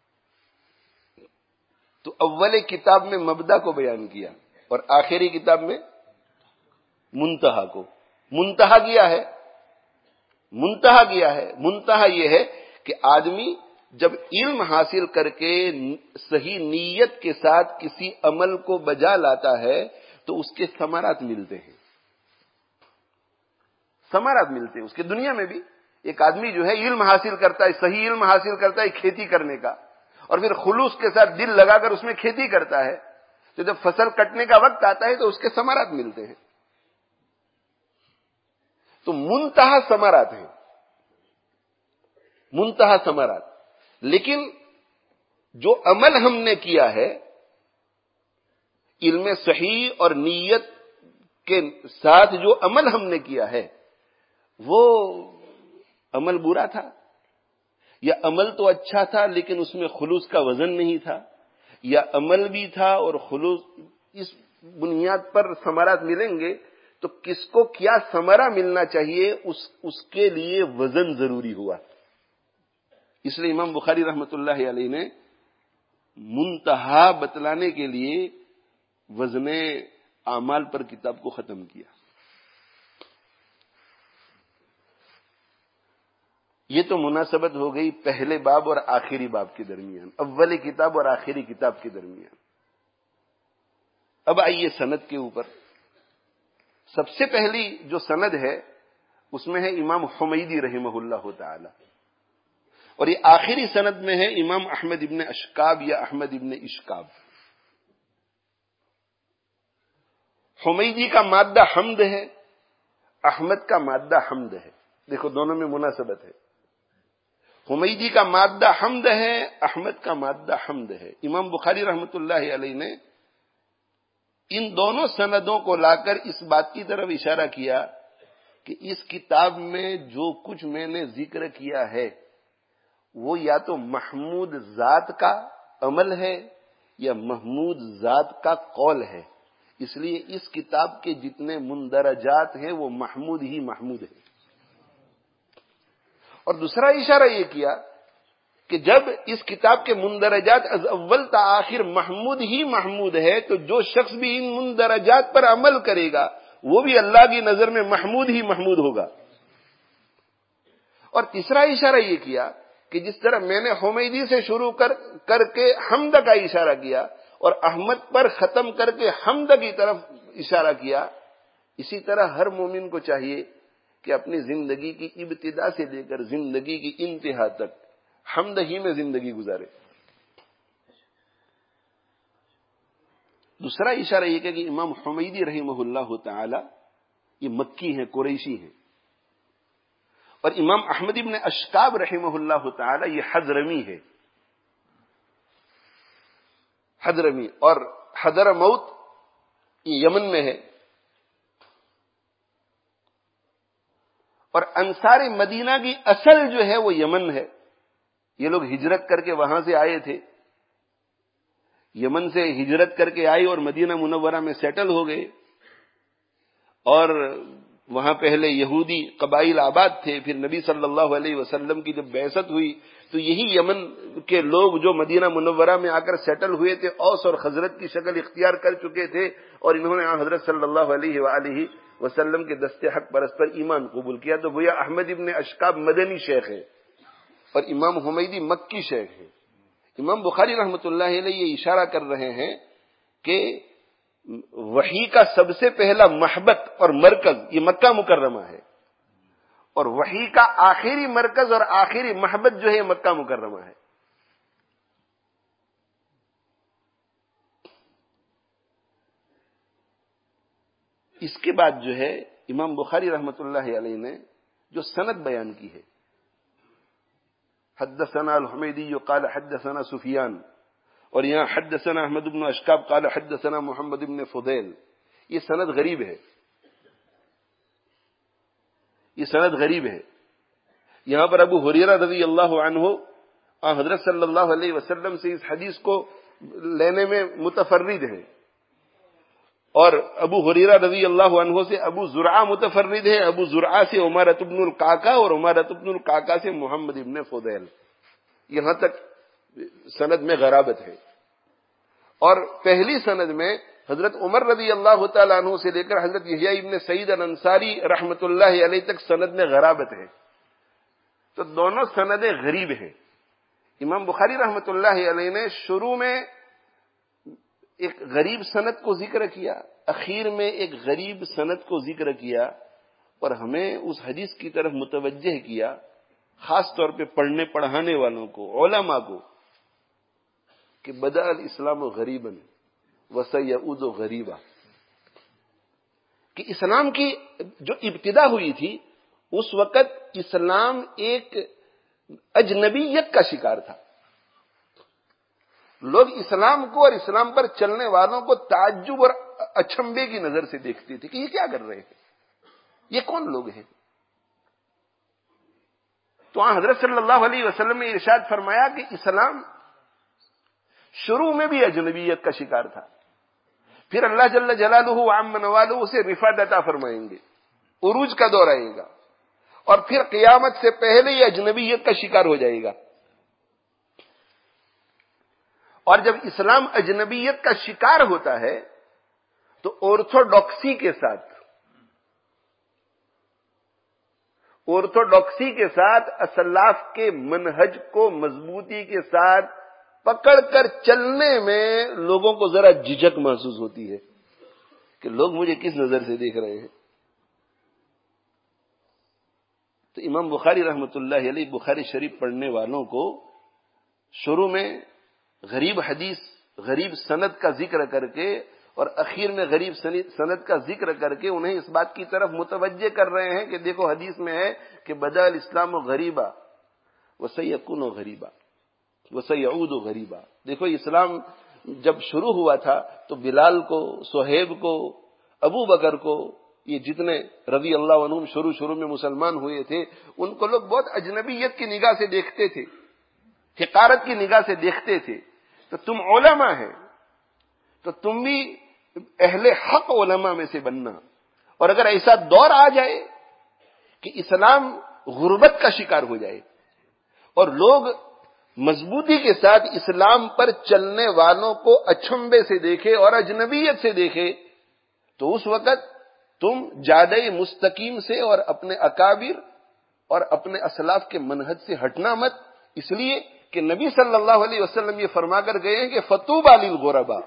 تو اول کتاب میں مبدا کو بیان کیا اور آخری کتاب میں منتہا کو۔ منتہا کیا ہے؟ منتہا کیا ہے؟ منتہا یہ ہے کہ آدمی جب علم حاصل کر کے صحیح نیت کے ساتھ کسی عمل کو بجا لاتا ہے تو اس کے ثمرات ملتے ہیں، ثمرات ملتے ہیں اس کے دنیا میں بھی۔ ایک آدمی جو ہے علم حاصل کرتا ہے، صحیح علم حاصل کرتا ہے کھیتی کرنے کا، اور پھر خلوص کے ساتھ دل لگا کر اس میں کھیتی کرتا ہے، تو جب فصل کٹنے کا وقت آتا ہے تو اس کے ثمرات ملتے ہیں۔ تو منتہا ثمرات ہیں، منتہا ثمرات۔ لیکن جو عمل ہم نے کیا ہے علم صحیح اور نیت کے ساتھ، جو عمل ہم نے کیا ہے وہ عمل برا تھا، یا عمل تو اچھا تھا لیکن اس میں خلوص کا وزن نہیں تھا، یا عمل بھی تھا اور خلوص، اس بنیاد پر ثمرات ملیں گے۔ تو کس کو کیا ثمرہ ملنا چاہیے اس اس کے لیے وزن ضروری ہوا۔ اس لیے امام بخاری رحمۃ اللہ علیہ نے منتہا بتلانے کے لیے وزن اعمال پر کتاب کو ختم کیا۔ یہ تو مناسبت ہو گئی پہلے باب اور آخری باب کے درمیان، اول کتاب اور آخری کتاب کے درمیان۔ اب آئیے سند کے اوپر۔ سب سے پہلی جو سند ہے اس میں ہے امام حمیدی رحمہ اللہ تعالی، اور یہ آخری سند میں ہے امام احمد ابن اشکاب یا احمد ابن اشکاب۔ حمیدی کا مادہ حمد ہے، احمد کا مادہ حمد ہے، دیکھو دونوں میں مناسبت ہے۔ حمیدی کا مادہ حمد ہے، احمد کا مادہ حمد ہے۔ امام بخاری رحمۃ اللہ علیہ نے ان دونوں سندوں کو لا کر اس بات کی طرف اشارہ کیا کہ اس کتاب میں جو کچھ میں نے ذکر کیا ہے وہ یا تو محمود ذات کا عمل ہے یا محمود ذات کا قول ہے، اس لیے اس کتاب کے جتنے مندرجات ہیں وہ محمود ہی محمود ہیں۔ اور دوسرا اشارہ یہ کیا کہ جب اس کتاب کے مندرجات از اول تا آخر محمود ہی محمود ہے تو جو شخص بھی ان مندرجات پر عمل کرے گا وہ بھی اللہ کی نظر میں محمود ہی محمود ہوگا۔ اور تیسرا اشارہ یہ کیا کہ جس طرح میں نے حمیدی سے شروع کر کر کے حمد کا اشارہ کیا اور احمد پر ختم کر کے حمد کی طرف اشارہ کیا، اسی طرح ہر مومن کو چاہیے کہ اپنی زندگی کی ابتدا سے لے کر زندگی کی انتہا تک حمد ہی میں زندگی گزارے۔ دوسرا اشارہ یہ کہ امام حمیدی رحمہ اللہ تعالی یہ مکی ہیں، قریشی ہیں، اور امام احمد ابن اشکاب رحمہ اللہ تعالی یہ حضرمی ہے، حضرمی، اور حضرموت یہ یمن میں ہے۔ اور انصار مدینہ کی اصل جو ہے وہ یمن ہے، یہ لوگ ہجرت کر کے وہاں سے آئے تھے، یمن سے ہجرت کر کے آئے اور مدینہ منورہ میں سیٹل ہو گئے، اور وہاں پہلے یہودی قبائل آباد تھے۔ پھر نبی صلی اللہ علیہ وسلم کی جب بعثت ہوئی تو یہی یمن کے لوگ جو مدینہ منورہ میں آ کر سیٹل ہوئے تھے اوس اور خزرج کی شکل اختیار کر چکے تھے، اور انہوں نے حضرت صلی اللہ علیہ وآلہ وسلم کے دست حق پرست پر ایمان قبول کیا۔ تو گویا احمد ابن اشکاب مدنی شیخ ہے اور امام حمیدی مکی شیخ ہے۔ امام بخاری رحمۃ اللہ علیہ یہ اشارہ کر رہے ہیں کہ وحی کا سب سے پہلا محبت اور مرکز یہ مکہ مکرمہ ہے، اور وحی کا آخری مرکز اور آخری محبت جو ہے مکہ مکرمہ ہے۔ اس کے بعد جو ہے امام بخاری رحمۃ اللہ علیہ نے جو سند بیان کی ہے، حدثنا الحمیدی قال حدثنا سفیان، اور یہاں حدثنا احمد بن اشکاب قال حدثنا محمد بن فضیل، یہ سند غریب ہے، یہ سند غریب ہے۔ یہاں پر ابو ہریرہ رضی اللہ عنہ حضرت صلی اللہ علیہ وسلم سے اس حدیث کو لینے میں متفرد ہیں، اور ابو ہریرہ رضی اللہ عنہ سے ابو زرعہ متفرد ہے، ابو زرعہ سے عمارۃ بن القعقاع، اور عمارۃ بن القعقاع سے محمد بن فضیل۔ یہاں تک سند میں غرابت ہے، اور پہلی سند میں حضرت عمر رضی اللہ تعالیٰ عنہ سے لے کر حضرت یحییٰ ابن سعید الانصاری رحمۃ اللہ علیہ تک سند میں غرابت ہے، تو دونوں سندیں غریب ہیں۔ امام بخاری رحمۃ اللہ علیہ نے شروع میں ایک غریب سند کو ذکر کیا، اخیر میں ایک غریب سند کو ذکر کیا، اور ہمیں اس حدیث کی طرف متوجہ کیا، خاص طور پہ پڑھنے پڑھانے والوں کو، علماء کو، کہ بدأ الاسلام غریبا وسیعود غریبا، کہ اسلام کی جو ابتدا ہوئی تھی اس وقت اسلام ایک اجنبیت کا شکار تھا. لوگ اسلام کو اور اسلام پر چلنے والوں کو تعجب اور اچنبے کی نظر سے دیکھتے تھے کہ یہ کیا کر رہے ہیں، یہ کون لوگ ہیں. تو وہاں حضرت صلی اللہ علیہ وسلم نے ارشاد فرمایا کہ اسلام شروع میں بھی اجنبیت کا شکار تھا، پھر اللہ جل جلالہ وعم نوالہ اسے رفعت عطا فرمائیں گے، عروج کا دور آئے گا، اور پھر قیامت سے پہلے یہ اجنبیت کا شکار ہو جائے گا. اور جب اسلام اجنبیت کا شکار ہوتا ہے تو آرتھوڈاکسی کے ساتھ آرتھوڈاکسی کے ساتھ اسلاف کے منہج کو مضبوطی کے ساتھ پکڑ کر چلنے میں لوگوں کو ذرا جھجک محسوس ہوتی ہے کہ لوگ مجھے کس نظر سے دیکھ رہے ہیں. تو امام بخاری رحمۃ اللہ علیہ بخاری شریف پڑھنے والوں کو شروع میں غریب حدیث، غریب سند کا ذکر کر کے اور اخیر میں غریب سند کا ذکر کر کے انہیں اس بات کی طرف متوجہ کر رہے ہیں کہ دیکھو حدیث میں ہے کہ بدأ الاسلام غریبا وسیکون غریبا وسیعود غریبا. دیکھو اسلام جب شروع ہوا تھا تو بلال کو، صہیب کو، ابو بکر کو، یہ جتنے رضی اللہ عنہم شروع شروع میں مسلمان ہوئے تھے ان کو لوگ بہت اجنبیت کی نگاہ سے دیکھتے تھے، حقارت کی نگاہ سے دیکھتے تھے. تو تم علماء ہیں تو تم بھی اہل حق علماء میں سے بننا. اور اگر ایسا دور آ جائے کہ اسلام غربت کا شکار ہو جائے اور لوگ مضبوطی کے ساتھ اسلام پر چلنے والوں کو اچنبے سے دیکھے اور اجنبیت سے دیکھے، تو اس وقت تم جادہ مستقیم سے اور اپنے اکابر اور اپنے اسلاف کے منہج سے ہٹنا مت، اس لیے کہ نبی صلی اللہ علیہ وسلم یہ فرما کر گئے ہیں کہ فطوبی للغرباء،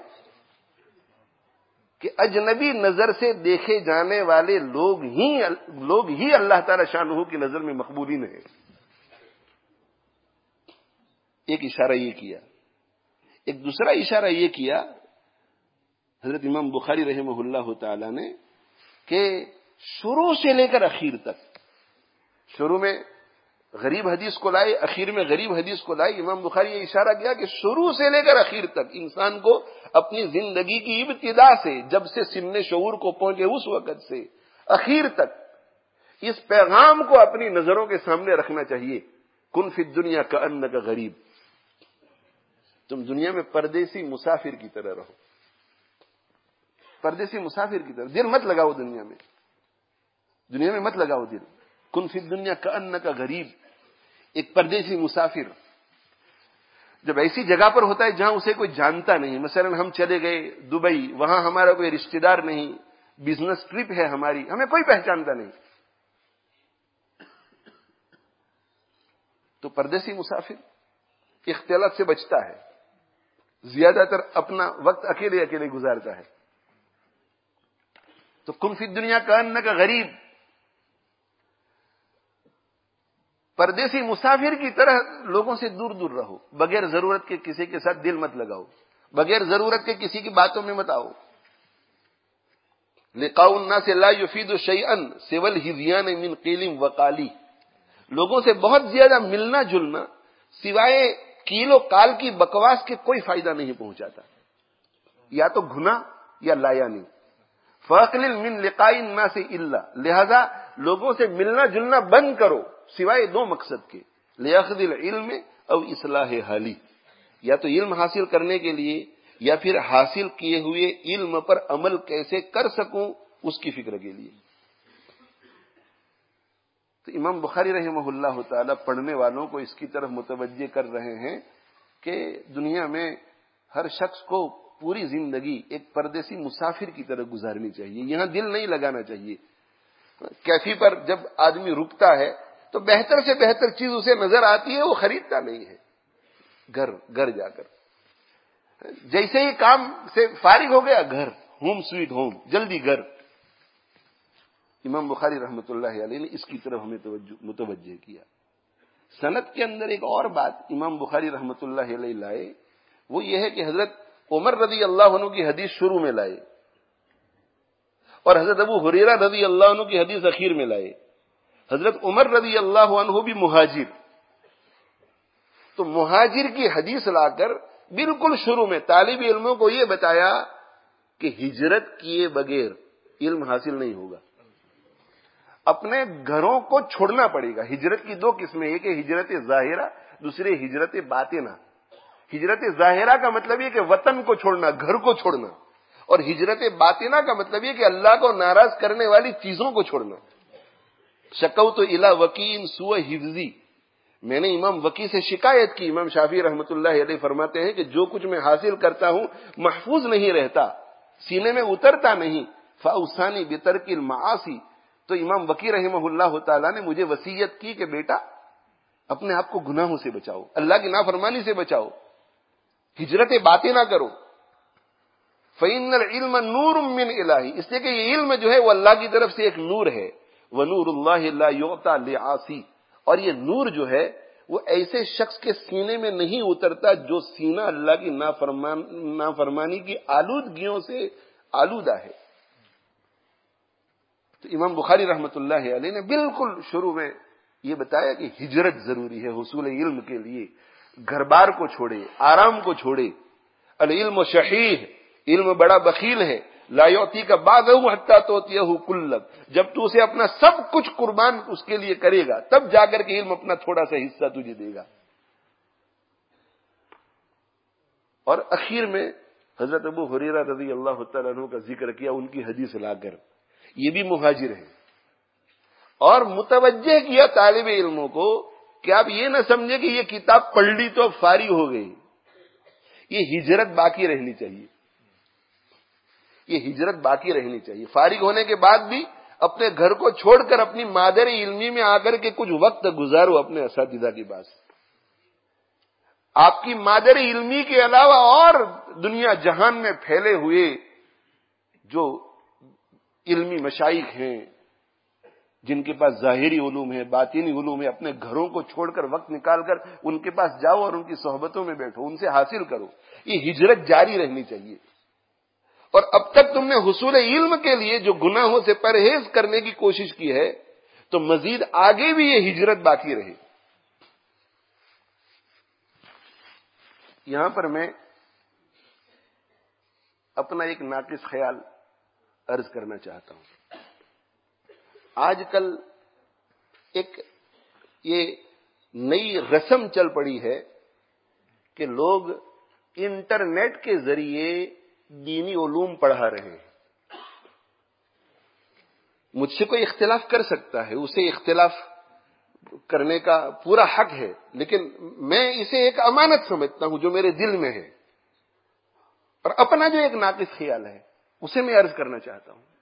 کہ اجنبی نظر سے دیکھے جانے والے لوگ ہی لوگ ہی اللہ تعالی شانہ کی نظر میں مقبولین ہیں. ایک اشارہ یہ کیا. ایک دوسرا اشارہ یہ کیا حضرت امام بخاری رحمہ اللہ تعالی نے کہ شروع سے لے کر اخیر تک، شروع میں غریب حدیث کو لائے، اخیر میں غریب حدیث کو لائے. امام بخاری یہ اشارہ کیا کہ شروع سے لے کر اخیر تک انسان کو اپنی زندگی کی ابتدا سے، جب سے سن شعور کو پہنچے اس وقت سے اخیر تک اس پیغام کو اپنی نظروں کے سامنے رکھنا چاہیے. کن فی الدنیا کأنک غریب، تم دنیا میں پردیسی مسافر کی طرح رہو، پردیسی مسافر کی طرح. دل مت لگاؤ دنیا میں، دنیا میں مت لگاؤ دل. کن فی الدنیا کأنک غریب، ایک پردیسی مسافر جب ایسی جگہ پر ہوتا ہے جہاں اسے کوئی جانتا نہیں، مثلا ہم چلے گئے دبئی، وہاں ہمارا کوئی رشتہ دار نہیں، بزنس ٹرپ ہے ہماری، ہمیں کوئی پہچانتا نہیں، تو پردیسی مسافر اختلاط سے بچتا ہے، زیادہ تر اپنا وقت اکیلے اکیلے گزارتا ہے. تو کن فی الدنیا کأنک غریب، پردیسی مسافر کی طرح لوگوں سے دور دور رہو، بغیر ضرورت کے کسی کے ساتھ دل مت لگاؤ، بغیر ضرورت کے کسی کی باتوں میں مت آؤ. لقاء الناس لا يفيد شيئا سوى الهذيان من قيل وقال، لوگوں سے بہت زیادہ ملنا جلنا سوائے کیل و کال کی بکواس کے کوئی فائدہ نہیں پہنچاتا، یا تو گناہ یا لایا نہیں. فاقلل من لقاء الناس الا، لہذا لوگوں سے ملنا جلنا بند کرو سوائے دو مقصد کے، لیاخذ العلم او اصلاح حالی، یا تو علم حاصل کرنے کے لیے یا پھر حاصل کیے ہوئے علم پر عمل کیسے کر سکوں اس کی فکر کے لیے. تو امام بخاری رحمہ اللہ تعالی پڑھنے والوں کو اس کی طرف متوجہ کر رہے ہیں کہ دنیا میں ہر شخص کو پوری زندگی ایک پردیسی مسافر کی طرح گزارنی چاہیے، یہاں دل نہیں لگانا چاہیے. کیفی پر جب آدمی رکتا ہے تو بہتر سے بہتر چیز اسے نظر آتی ہے، وہ خریدتا نہیں ہے. گھر گھر جا کر جیسے ہی کام سے فارغ ہو گیا گھر، ہوم سویٹ ہوم، جلدی گھر. امام بخاری رحمۃ اللہ علیہ نے اس کی طرف ہمیں متوجہ کیا. سند کے اندر ایک اور بات امام بخاری رحمۃ اللہ علیہ لائے، وہ یہ ہے کہ حضرت عمر رضی اللہ عنہ کی حدیث شروع میں لائے اور حضرت ابو ہریرہ رضی اللہ عنہ کی حدیث اخیر میں لائے. حضرت عمر رضی اللہ عنہ بھی مہاجر، تو مہاجر کی حدیث لا کر بالکل شروع میں طالب علموں کو یہ بتایا کہ ہجرت کیے بغیر علم حاصل نہیں ہوگا، اپنے گھروں کو چھوڑنا پڑے گا. ہجرت کی دو قسمیں، ایک ہے ہجرت ظاہرہ، دوسری ہجرت باطنہ. ہجرت ظاہرہ کا مطلب یہ کہ وطن کو چھوڑنا، گھر کو چھوڑنا، اور ہجرت باطنہ کا مطلب یہ کہ اللہ کو ناراض کرنے والی چیزوں کو چھوڑنا. شکوت الی وکیع سوء حفظی، میں نے امام وکی سے شکایت کی. امام شافعی رحمۃ اللہ علیہ فرماتے ہیں کہ جو کچھ میں حاصل کرتا ہوں محفوظ نہیں رہتا، سینے میں اترتا نہیں. فاوصانی بترک المعاصی، تو امام وکی رحمہ اللہ تعالیٰ نے مجھے وصیت کی کہ بیٹا اپنے آپ کو گناہوں سے بچاؤ، اللہ کی نافرمانی سے بچاؤ، ہجرت باطنہ کرو. فإن العلم نور من الہی، اس لیے کہ یہ علم جو ہے وہ اللہ کی طرف سے ایک نور ہے. ونور اللہ لا یعطی لعاصی، اور یہ نور جو ہے وہ ایسے شخص کے سینے میں نہیں اترتا جو سینہ اللہ کی نافرمان نافرمانی کی آلودگیوں سے آلودہ ہے. تو امام بخاری رحمۃ اللہ علیہ نے بالکل شروع میں یہ بتایا کہ ہجرت ضروری ہے حصول علم کے لیے. گھر بار کو چھوڑے، آرام کو چھوڑے. العلم شحیح، علم بڑا بخیل ہے. لا یعطی کا بعضہ حتی تعطیہ کلک، جب تو اسے اپنا سب کچھ قربان اس کے لیے کرے گا تب جا کر کے علم اپنا تھوڑا سا حصہ تجھے دے گا. اور اخیر میں حضرت ابو ہریرہ رضی اللہ تعالیٰ عنہ کا ذکر کیا، ان کی حدیث لا کر. یہ بھی مہاجر ہیں، اور متوجہ کیا طالب علموں کو کہ آپ یہ نہ سمجھے کہ یہ کتاب پڑھ لی تو اب فارغ ہو گئی. یہ ہجرت باقی رہنی چاہیے، یہ ہجرت باقی رہنی چاہیے. فارغ ہونے کے بعد بھی اپنے گھر کو چھوڑ کر اپنی مادر علمی میں آ کر کے کچھ وقت گزارو اپنے اساتذہ کے پاس. آپ کی مادر علمی کے علاوہ اور دنیا جہان میں پھیلے ہوئے جو علمی مشائخ ہیں جن کے پاس ظاہری علوم ہے، باطنی علوم ہے، اپنے گھروں کو چھوڑ کر وقت نکال کر ان کے پاس جاؤ اور ان کی صحبتوں میں بیٹھو، ان سے حاصل کرو. یہ ہجرت جاری رہنی چاہیے. اور اب تک تم نے حصول علم کے لیے جو گناہوں سے پرہیز کرنے کی کوشش کی ہے تو مزید آگے بھی یہ ہجرت باقی رہے. یہاں پر میں اپنا ایک ناقص خیال عرض کرنا چاہتا ہوں. آج کل ایک یہ نئی رسم چل پڑی ہے کہ لوگ انٹرنیٹ کے ذریعے دینی علوم پڑھا رہے ہیں. مجھ سے کوئی اختلاف کر سکتا ہے، اسے اختلاف کرنے کا پورا حق ہے، لیکن میں اسے ایک امانت سمجھتا ہوں جو میرے دل میں ہے. اور اپنا جو ایک ناقص خیال ہے اسے میں عرض کرنا چاہتا ہوں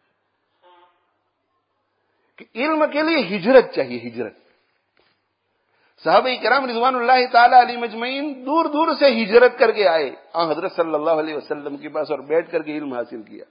کہ علم کے لیے ہجرت چاہیے. ہجرت صحابہ کرام رضوان اللہ تعالی علیہ مجمعین دور دور سے ہجرت کر کے آئے آن حضرت صلی اللہ علیہ وسلم کے پاس اور بیٹھ کر کے علم حاصل کیا.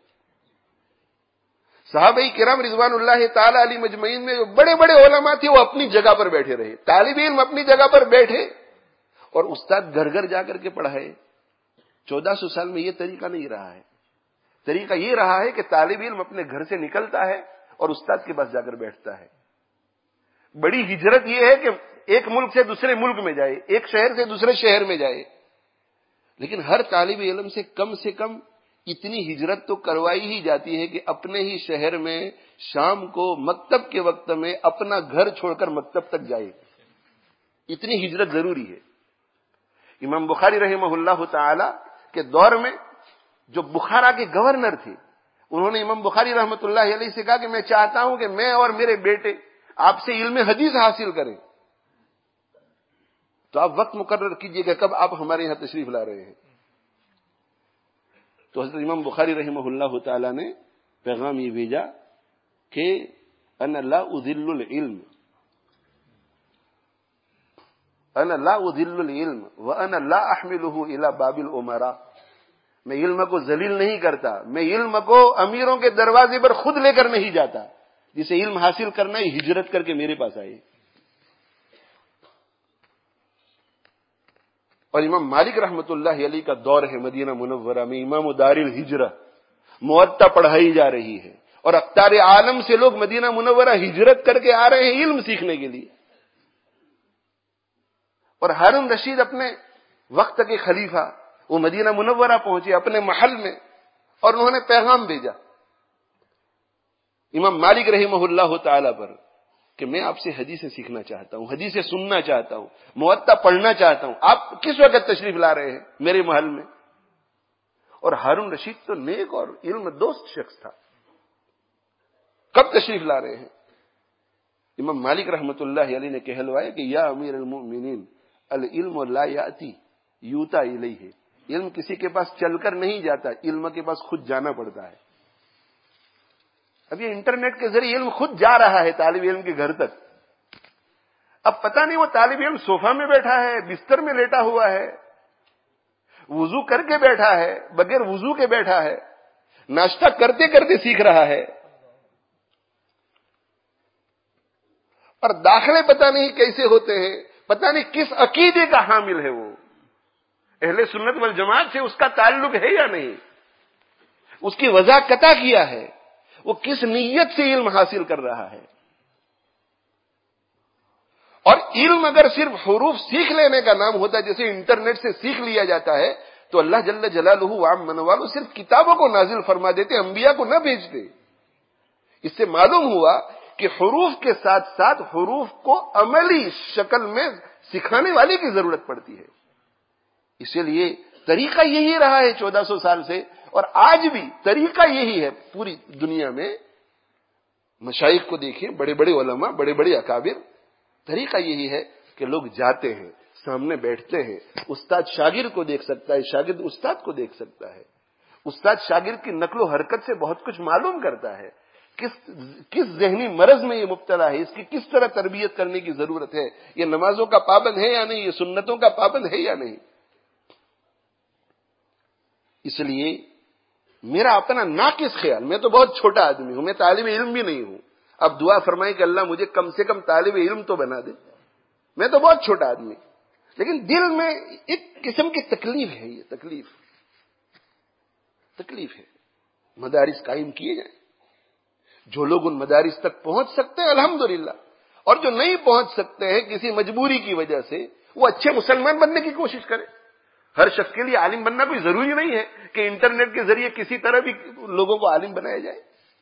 صحابہ کرام رضوان اللہ تعالی علیہ مجمعین میں جو بڑے بڑے علماء تھے وہ اپنی جگہ پر بیٹھے رہے، طالب علم اپنی جگہ پر بیٹھے اور استاد گھر گھر جا کر کے پڑھائے. چودہ سو سال میں یہ طریقہ نہیں رہا ہے. طریقہ یہ رہا ہے کہ طالب علم اپنے گھر سے نکلتا ہے اور استاد کے پاس جا کر بیٹھتا ہے. بڑی ہجرت یہ ہے کہ ایک ملک سے دوسرے ملک میں جائے، ایک شہر سے دوسرے شہر میں جائے، لیکن ہر طالب علم سے کم سے کم اتنی ہجرت تو کروائی ہی جاتی ہے کہ اپنے ہی شہر میں شام کو مکتب کے وقت میں اپنا گھر چھوڑ کر مکتب تک جائے. اتنی ہجرت ضروری ہے. امام بخاری رحمہ اللہ تعالی کے دور میں جو بخارا کے گورنر تھے انہوں نے امام بخاری رحمۃ اللہ علیہ سے کہا کہ میں چاہتا ہوں کہ میں اور میرے بیٹے آپ سے علم حدیث حاصل کریں، تو آپ وقت مقرر کیجئے کہ کب آپ ہمارے یہاں تشریف لا رہے ہیں. تو حضرت امام بخاری رحمہ اللہ تعالی نے پیغام یہ بھیجا کہ انا لا اذل العلم انا لا اذل العلم وانا لا احمله الى باب الامراء، میں علم کو ذلیل نہیں کرتا، میں علم کو امیروں کے دروازے پر خود لے کر نہیں جاتا، جسے علم حاصل کرنا ہے ہجرت کر کے میرے پاس آئے۔ اور امام مالک رحمت اللہ علیہ کا دور ہے مدینہ منورہ میں، امام دار الہجرہ، موطا پڑھائی جا رہی ہے، اور اقطار عالم سے لوگ مدینہ منورہ ہجرت کر کے آ رہے ہیں علم سیکھنے کے لیے۔ اور ہارون رشید اپنے وقت کے خلیفہ وہ مدینہ منورہ پہنچے اپنے محل میں، اور انہوں نے پیغام بھیجا امام مالک رحمہ اللہ تعالی پر کہ میں آپ سے حدیثیں سیکھنا چاہتا ہوں، حدیثیں سننا چاہتا ہوں، موطا پڑھنا چاہتا ہوں، آپ کس وقت تشریف لا رہے ہیں میرے محل میں؟ اور ہارون رشید تو نیک اور علم دوست شخص تھا، کب تشریف لا رہے ہیں؟ امام مالک رحمت اللہ علیہ نے کہلوایا کہ یا امیر المؤمنین العلم لا یاتی یوتا الیہ، علم کسی کے پاس چل کر نہیں جاتا، علم کے پاس خود جانا پڑتا ہے۔ اب یہ انٹرنیٹ کے ذریعے علم خود جا رہا ہے طالب علم کے گھر تک۔ اب پتہ نہیں وہ طالب علم صوفہ میں بیٹھا ہے، بستر میں لیٹا ہوا ہے، وضو کر کے بیٹھا ہے، بغیر وضو کے بیٹھا ہے، ناشتہ کرتے کرتے سیکھ رہا ہے، اور داخلے پتہ نہیں کیسے ہوتے ہیں، پتہ نہیں کس عقیدے کا حامل ہے وہ، اہل سنت والجماعت سے اس کا تعلق ہے یا نہیں، اس کی وجہ قطع کیا ہے، وہ کس نیت سے علم حاصل کر رہا ہے۔ اور علم اگر صرف حروف سیکھ لینے کا نام ہوتا، جیسے انٹرنیٹ سے سیکھ لیا جاتا ہے، تو اللہ جل جلالہ وعم منوالو صرف کتابوں کو نازل فرما دیتے، انبیاء کو نہ بھیجتے۔ اس سے معلوم ہوا کہ حروف کے ساتھ ساتھ حروف کو عملی شکل میں سکھانے والے کی ضرورت پڑتی ہے۔ اسی لیے طریقہ یہی رہا ہے چودہ سو سال سے، اور آج بھی طریقہ یہی ہے پوری دنیا میں۔ مشائخ کو دیکھیں، بڑے بڑے علماء، بڑے بڑے اکابر، طریقہ یہی ہے کہ لوگ جاتے ہیں، سامنے بیٹھتے ہیں، استاد شاگرد کو دیکھ سکتا ہے، شاگرد استاد کو دیکھ سکتا ہے، استاد شاگرد کی نقل و حرکت سے بہت کچھ معلوم کرتا ہے، کس کس ذہنی مرض میں یہ مبتلا ہے، اس کی کس طرح تربیت کرنے کی ضرورت ہے، یہ نمازوں کا پابند ہے یا نہیں، یہ سنتوں کا پابند ہے یا نہیں۔ اس لیے میرا اپنا ناقص خیال، میں تو بہت چھوٹا آدمی ہوں، میں طالب علم بھی نہیں ہوں، اب دعا فرمائیں کہ اللہ مجھے کم سے کم طالب علم تو بنا دے، میں تو بہت چھوٹا آدمی، لیکن دل میں ایک قسم کی تکلیف ہے، یہ تکلیف تکلیف ہے۔ مدارس قائم کیے جائیں، جو لوگ ان مدارس تک پہنچ سکتے ہیں الحمدللہ، اور جو نہیں پہنچ سکتے ہیں کسی مجبوری کی وجہ سے، وہ اچھے مسلمان بننے کی کوشش کریں۔ ہر شخص کے لیے عالم بننا کوئی ضروری نہیں ہے کہ انٹرنیٹ کے ذریعے کسی طرح بھی لوگوں کو عالم بنایا جائے۔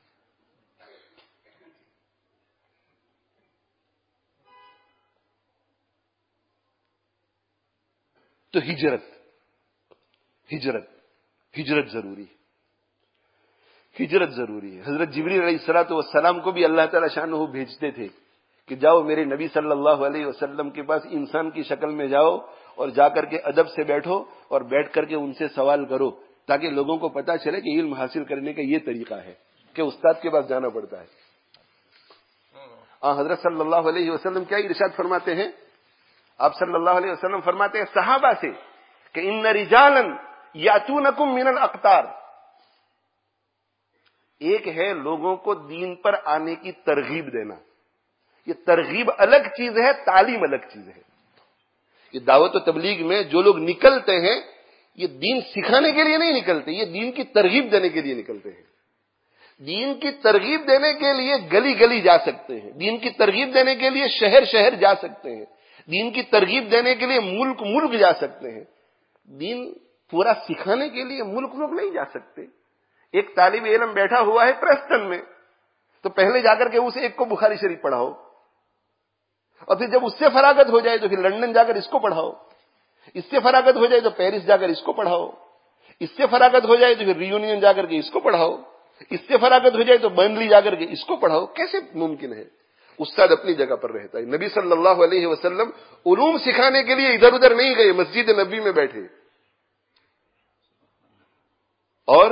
تو ہجرت ہجرت ہجرت ضروری ہے، ہجرت ضروری ہے۔ حضرت جبریل علیہ الصلوۃ والسلام کو بھی اللہ تعالی شانہ بھیجتے تھے کہ جاؤ میرے نبی صلی اللہ علیہ وسلم کے پاس، انسان کی شکل میں جاؤ اور جا کر کے ادب سے بیٹھو اور بیٹھ کر کے ان سے سوال کرو، تاکہ لوگوں کو پتا چلے کہ علم حاصل کرنے کا یہ طریقہ ہے کہ استاد کے پاس جانا پڑتا ہے۔ حضرت صلی اللہ علیہ وسلم کیا ارشاد فرماتے ہیں؟ آپ صلی اللہ علیہ وسلم فرماتے ہیں صحابہ سے کہ ان رجالا یاتونکم من الاقطار، ایک ہے لوگوں کو دین پر آنے کی ترغیب دینا، یہ ترغیب الگ چیز ہے، تعلیم الگ چیز ہے۔ یہ دعوت و تبلیغ میں جو لوگ نکلتے ہیں، یہ دین سکھانے کے لیے نہیں نکلتے، یہ دین کی ترغیب دینے کے لیے نکلتے ہیں۔ دین کی ترغیب دینے کے لیے گلی گلی جا سکتے ہیں، دین کی ترغیب دینے کے لیے شہر شہر جا سکتے ہیں، دین کی ترغیب دینے کے لیے ملک ملک جا سکتے ہیں۔ دین پورا سکھانے کے لیے ملک ملک نہیں جا سکتے۔ ایک طالب علم بیٹھا ہوا ہے پریسٹن میں، تو پہلے جا کر کے اسے ایک کو بخاری شریف پڑھاؤ، اور پھر جب اس سے فراغت ہو جائے تو پھر لندن جا کر اس کو پڑھاؤ، اس سے فراغت ہو جائے تو پیرس جا کر اس کو پڑھاؤ، اس سے فراغت ہو جائے تو پھر ریونین جا کر کے اس کو پڑھاؤ، اس سے فراغت ہو جائے تو برنلی جا کر کے اس کو پڑھاؤ۔ کیسے ممکن ہے؟ استاد اپنی جگہ پر رہتا ہے۔ نبی صلی اللہ علیہ وسلم علوم سکھانے کے لیے ادھر ادھر نہیں گئے، مسجد نبی میں بیٹھے، اور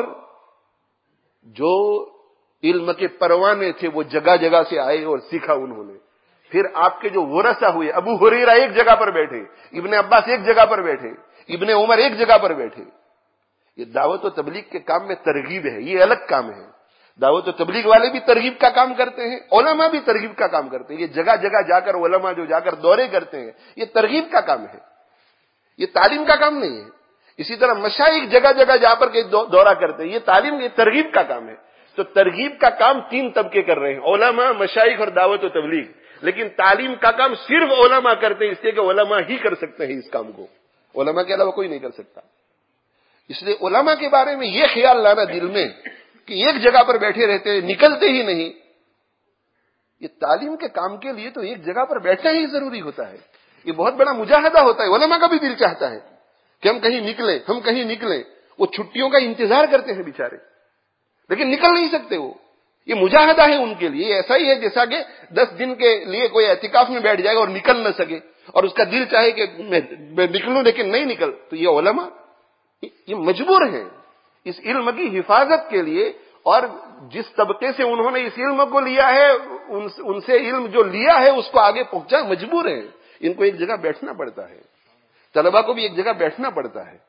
جو علم کے پروانے تھے وہ جگہ جگہ سے آئے اور سیکھا انہوں نے۔ پھر آپ کے جو ورثہ ہوئے، ابو ہریرہ ایک جگہ پر بیٹھے، ابن عباس ایک جگہ پر بیٹھے، ابن عمر ایک جگہ پر بیٹھے. یہ دعوت و تبلیغ کے کام میں ترغیب ہے، یہ الگ کام ہے. دعوت و تبلیغ والے بھی ترغیب کا کام کرتے ہیں، علماء بھی ترغیب کا کام کرتے ہیں. یہ جگہ جگہ جا کر علماء جو جا کر دورے کرتے ہیں، یہ ترغیب کا کام ہے، یہ تعلیم کا کام نہیں ہے. اسی طرح مشائخ جگہ جگہ جا پر دورہ کرتے ہیں، یہ تعلیم، یہ ترغیب کا کام ہے. تو ترغیب کا کام تین طبقے کر رہے ہیں، علماء، مشائخ اور دعوت و تبلیغ. لیکن تعلیم کا کام صرف علماء کرتے ہیں، اس لیے کہ علماء ہی کر سکتے ہیں اس کام کو، علماء کے علاوہ کوئی نہیں کر سکتا. اس لیے علماء کے بارے میں یہ خیال لانا دل میں کہ ایک جگہ پر بیٹھے رہتے ہیں، نکلتے ہی نہیں، یہ تعلیم کے کام کے لیے تو ایک جگہ پر بیٹھنا ہی ضروری ہوتا ہے. یہ بہت بڑا مجاہدہ ہوتا ہے. علماء کا بھی دل چاہتا ہے کہ ہم کہیں نکلیں، ہم کہیں نکلیں. وہ چھٹیوں کا انتظار کرتے ہیں بیچارے، لیکن نکل نہیں سکتے. وہ یہ مجاہدہ ہے ان کے لیے. ایسا ہی ہے جیسا کہ دس دن کے لیے کوئی اعتکاف میں بیٹھ جائے گا اور نکل نہ سکے، اور اس کا دل چاہے کہ میں نکلوں لیکن نہیں نکل. تو یہ علماء یہ مجبور ہیں اس علم کی حفاظت کے لیے، اور جس طبقے سے انہوں نے اس علم کو لیا ہے، ان سے علم جو لیا ہے اس کو آگے پہنچا مجبور ہیں. ان کو ایک جگہ بیٹھنا پڑتا ہے، طلباء کو بھی ایک جگہ بیٹھنا پڑتا ہے.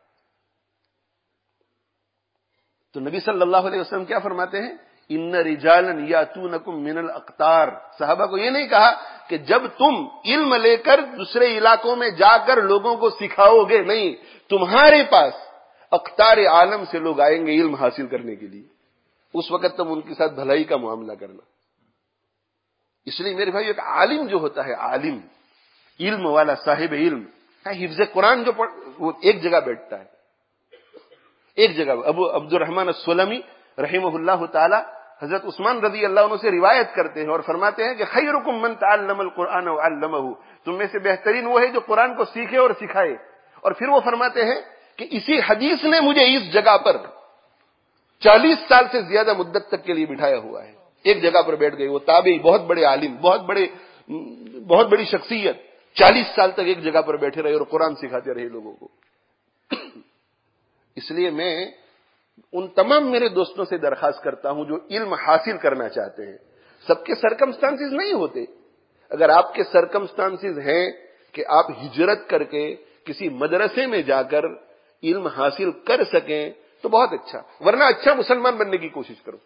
تو نبی صلی اللہ علیہ وسلم کیا فرماتے ہیں؟ ان رجالا یاتونکم من الاقطار. صحابہ کو یہ نہیں کہا کہ جب تم علم لے کر دوسرے علاقوں میں جا کر لوگوں کو سکھاؤ گے، نہیں، تمہارے پاس اقطار عالم سے لوگ آئیں گے علم حاصل کرنے کے لیے. اس وقت تم ان کے ساتھ بھلائی کا معاملہ کرنا. اس لیے میرے بھائی، ایک عالم جو ہوتا ہے، عالم، علم والا، صاحب علم، حفظ قرآن جو پڑھ، وہ ایک جگہ بیٹھتا ہے، ایک جگہ. ابو عبد الرحمن السلمی رحمہ اللہ تعالی حضرت عثمان رضی اللہ عنہ سے روایت کرتے ہیں اور فرماتے ہیں کہ خیرکم من تعلم القرآن وعلمہ. تم میں سے بہترین وہ ہے جو قرآن کو سیکھے اور سکھائے. اور پھر وہ فرماتے ہیں کہ اسی حدیث نے مجھے اس جگہ پر چالیس سال سے زیادہ مدت تک کے لیے بٹھایا ہوا ہے. ایک جگہ پر بیٹھ گئے. وہ تابعی، بہت بڑے عالم، بہت بڑے بہت بڑی شخصیت، چالیس سال تک ایک جگہ پر بیٹھے رہے اور قرآن سکھاتے رہے لوگوں کو. اس لیے میں ان تمام میرے دوستوں سے درخواست کرتا ہوں جو علم حاصل کرنا چاہتے ہیں. سب کے سرکمسٹانسز نہیں ہوتے. اگر آپ کے سرکمسٹانسز ہیں کہ آپ ہجرت کر کے کسی مدرسے میں جا کر علم حاصل کر سکیں تو بہت اچھا، ورنہ اچھا مسلمان بننے کی کوشش کرو،